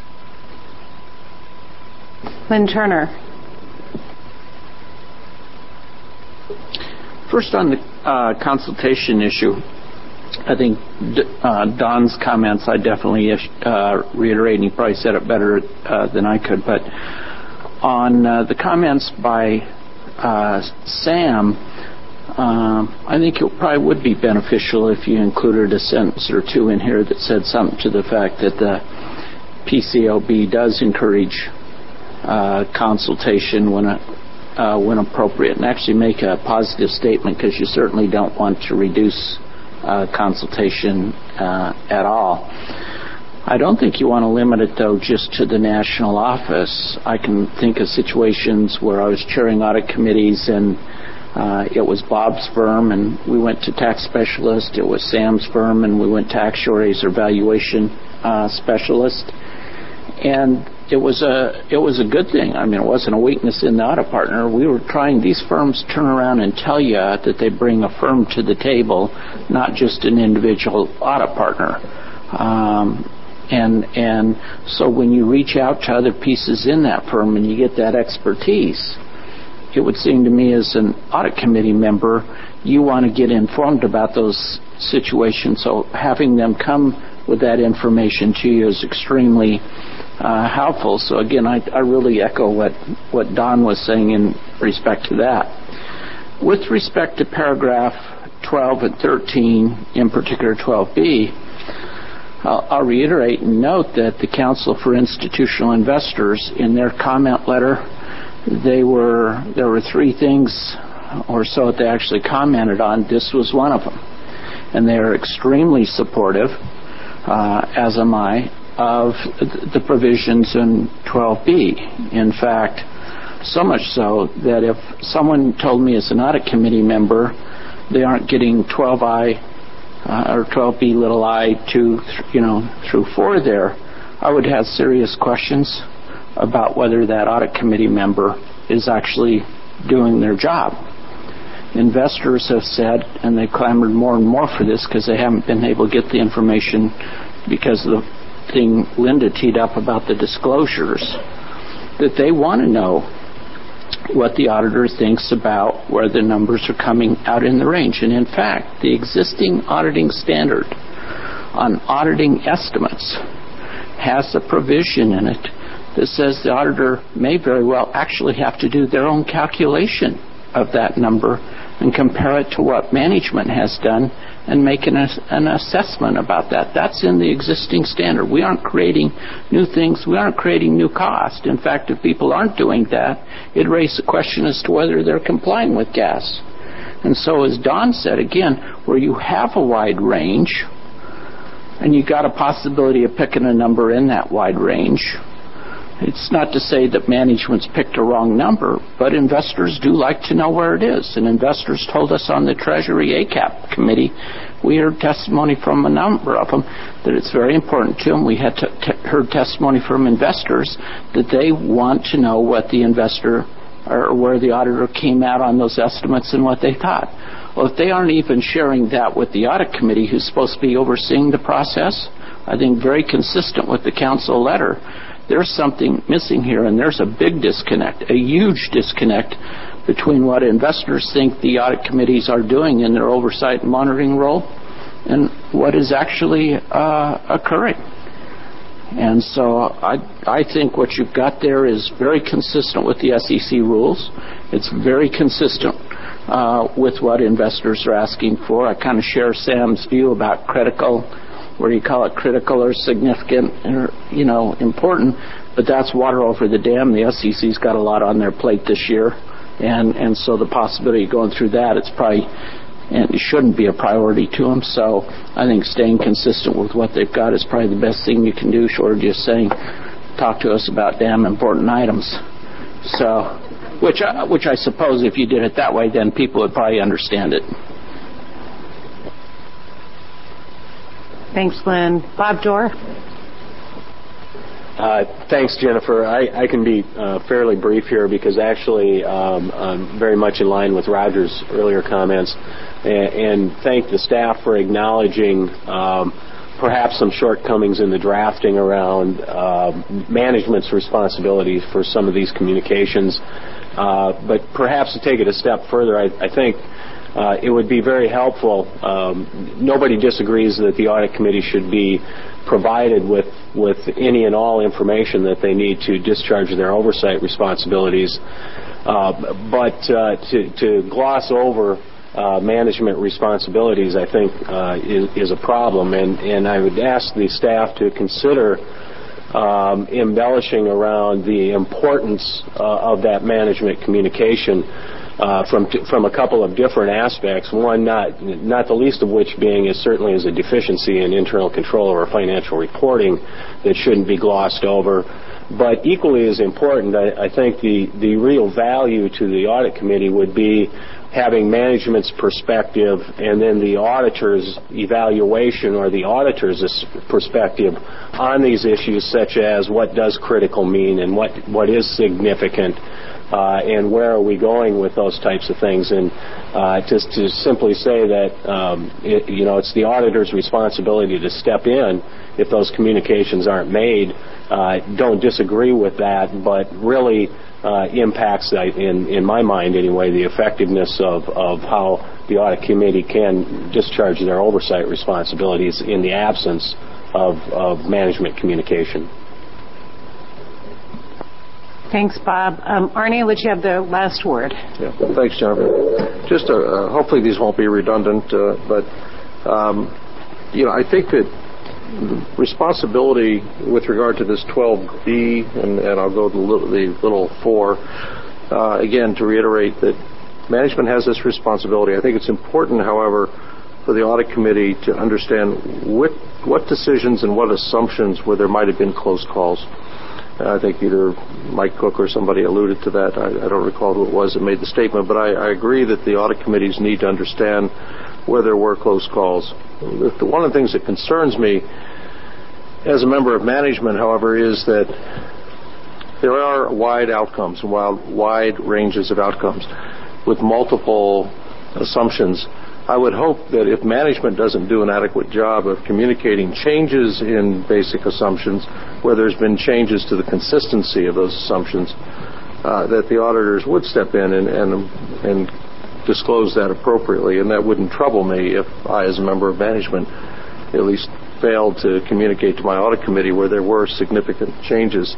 Lynn Turner. First on the consultation issue, I think Don's comments I definitely reiterate, and he probably said it better than I could, but on the comments by Sam, I think it probably would be beneficial if you included a sentence or two in here that said something to the fact that the PCAOB does encourage consultation when appropriate, and actually make a positive statement, because you certainly don't want to reduce consultation at all. I don't think you want to limit it, though, just to the national office. I can think of situations where I was chairing audit committees, and it was Bob's firm, and we went to tax specialist. It was Sam's firm, and we went to actuaries or valuation specialist. And it was a good thing. I mean, it wasn't a weakness in the audit partner. We were trying. These firms turn around and tell you that they bring a firm to the table, not just an individual audit partner. And so when you reach out to other pieces in that firm and you get that expertise, it would seem to me as an audit committee member, you want to get informed about those situations. So having them come with that information to you is extremely helpful. So again, I really echo what Don was saying in respect to that. With respect to paragraph 12 and 13, in particular 12B, I'll reiterate and note that the Council for Institutional Investors, in their comment letter, there were three things or so that they actually commented on. This was one of them. And they're extremely supportive, as am I, of the provisions in 12B. In fact, so much so that if someone told me as an audit committee member they aren't getting 12I or 12B little I through 4 there, I would have serious questions about whether that audit committee member is actually doing their job. investors have said, and they clamored more and more for this because they haven't been able to get the information because of the thing Linda teed up about the disclosures, that they want to know what the auditor thinks about where the numbers are coming out in the range. And in fact, the existing auditing standard on auditing estimates has a provision in it that says the auditor may very well actually have to do their own calculation of that number and compare it to what management has done and make an assessment about that. That's in the existing standard. We aren't creating new things. We aren't creating new cost. In fact, if people aren't doing that, it raises the question as to whether they're complying with GAS. And so as Don said, again, where you have a wide range and you got a possibility of picking a number in that wide range, it's not to say that management's picked a wrong number, but investors do like to know where it is. And investors told us on the Treasury ACAP committee, we heard testimony from a number of them that it's very important to them. We had heard testimony from investors that they want to know what the investor or where the auditor came out on those estimates and what they thought. Well, if they aren't even sharing that with the audit committee who's supposed to be overseeing the process, I think very consistent with the council letter, there's something missing here, and there's a big disconnect, a huge disconnect between what investors think the audit committees are doing in their oversight and monitoring role and what is actually occurring. And so I think what you've got there is very consistent with the SEC rules. It's very consistent with what investors are asking for. I kind of share Sam's view about critical, where you call it critical or significant or, important, but that's water over the dam. The SEC's got a lot on their plate this year, and so the possibility of going through that, it's probably, and it shouldn't be a priority to them. So I think staying consistent with what they've got is probably the best thing you can do, short of just saying, talk to us about damn important items. So, which I suppose if you did it that way, then people would probably understand it. Thanks, Lynn. Bob Dorr? Thanks, Jennifer. I can be fairly brief here because actually I'm very much in line with Roger's earlier comments and thank the staff for acknowledging perhaps some shortcomings in the drafting around management's responsibilities for some of these communications. But perhaps to take it a step further, I think it would be very helpful. Nobody disagrees that the audit committee should be provided with any and all information that they need to discharge their oversight responsibilities. But to gloss over management responsibilities, I think, is a problem. And I would ask the staff to consider embellishing around the importance of that management communication from a couple of different aspects. One, not the least of which being is certainly is a deficiency in internal control or financial reporting that shouldn't be glossed over. But equally as important, I think the real value to the audit committee would be having management's perspective and then the auditor's evaluation or the auditor's perspective on these issues, such as what does critical mean and what is significant. And where are we going with those types of things? And just to simply say that it's the auditor's responsibility to step in if those communications aren't made. Don't disagree with that, but really impacts, in my mind anyway, the effectiveness of how the audit committee can discharge their oversight responsibilities in the absence of management communication. Thanks, Bob. Arnie, would you have the last word? Yeah. Thanks, Jennifer. Just hopefully these won't be redundant, but I think that responsibility with regard to this 12B, and I'll go to the little 4, again, to reiterate that management has this responsibility. I think it's important, however, for the audit committee to understand what decisions and what assumptions where there might have been close calls. I think either Mike Cook or somebody alluded to that. I don't recall who it was that made the statement, but I agree that the audit committees need to understand where there were close calls. One of the things that concerns me as a member of management, however, is that there are wide outcomes, wide ranges of outcomes with multiple assumptions. I would hope that if management doesn't do an adequate job of communicating changes in basic assumptions, where there's been changes to the consistency of those assumptions, that the auditors would step in and disclose that appropriately. And that wouldn't trouble me if I, as a member of management, at least failed to communicate to my audit committee where there were significant changes.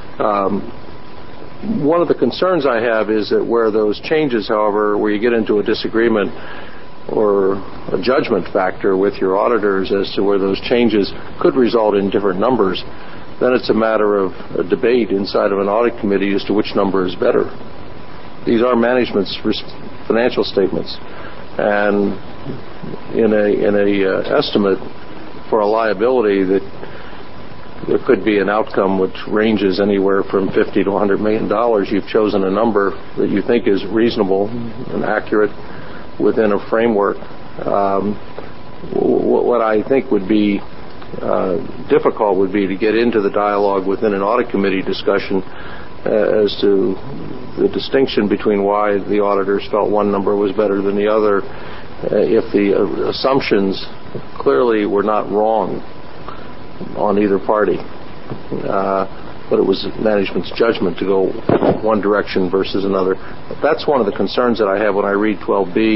One of the concerns I have is that where those changes, however, where you get into a disagreement or a judgment factor with your auditors as to where those changes could result in different numbers, then it's a matter of a debate inside of an audit committee as to which number is better. These are management's financial statements, and in a estimate for a liability that there could be an outcome which ranges anywhere from $50 to $100 million, you've chosen a number that you think is reasonable and accurate within a framework. What I think would be difficult would be to get into the dialogue within an audit committee discussion as to the distinction between why the auditors felt one number was better than the other if the assumptions clearly were not wrong on either party. But it was management's judgment to go one direction versus another. That's one of the concerns that I have when I read 12B,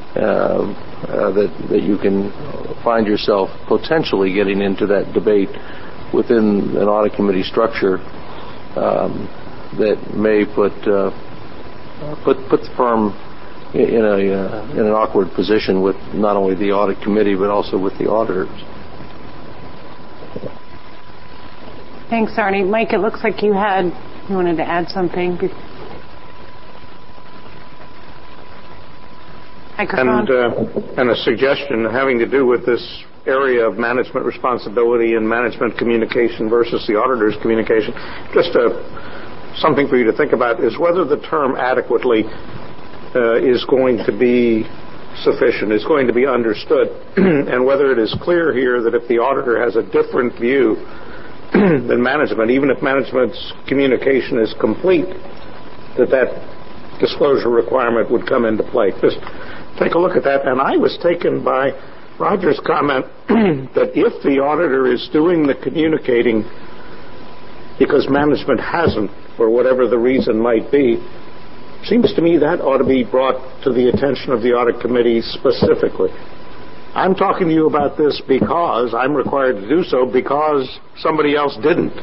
that you can find yourself potentially getting into that debate within an audit committee structure that may put the firm in an awkward position with not only the audit committee but also with the auditors. Thanks, Arnie. Mike, it looks like you wanted to add something. And a suggestion having to do with this area of management responsibility and management communication versus the auditor's communication. Just something for you to think about is whether the term adequately is going to be sufficient, is going to be understood, and whether it is clear here that if the auditor has a different view than management, even if management's communication is complete, that disclosure requirement would come into play. Just take a look at that. And I was taken by Roger's comment that if the auditor is doing the communicating because management hasn't, for whatever the reason might be, seems to me that ought to be brought to the attention of the audit committee specifically. I'm talking to you about this because I'm required to do so because somebody else didn't.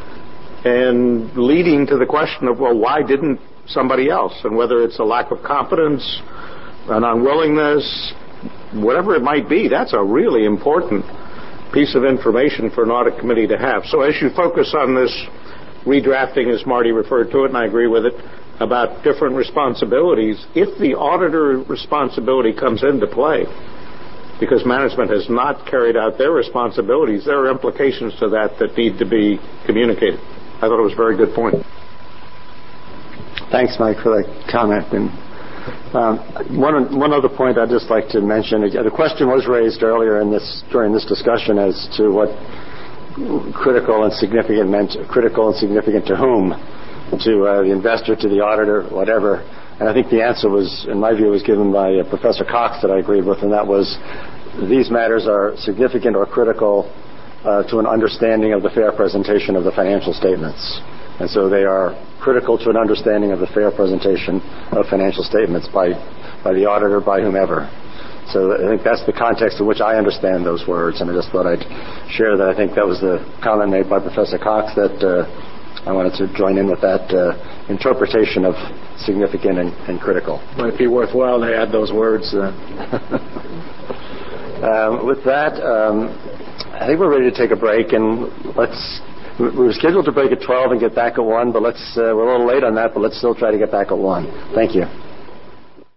And leading to the question of, well, why didn't somebody else? And whether it's a lack of competence, an unwillingness, whatever it might be, that's a really important piece of information for an audit committee to have. So as you focus on this redrafting, as Marty referred to it, and I agree with it, about different responsibilities, if the auditor responsibility comes into play because management has not carried out their responsibilities, there are implications to that need to be communicated. I thought it was a very good point. Thanks, Mike, for that comment. And one other point I'd just like to mention. The question was raised earlier during this discussion as to what critical and significant meant. Critical and significant to whom? To the investor, to the auditor, whatever. And I think the answer was, in my view, was given by Professor Cox that I agreed with, and that was these matters are significant or critical to an understanding of the fair presentation of the financial statements. And so they are critical to an understanding of the fair presentation of financial statements by the auditor, by whomever. So I think that's the context in which I understand those words, and I just thought I'd share that. I think that was the comment made by Professor Cox that I wanted to join in with that interpretation of significant and critical. Might be worthwhile to add those words. With that, I think we're ready to take a break, and we were scheduled to break at 12 and get back at 1, but we're a little late on that, but let's still try to get back at 1. Thank you.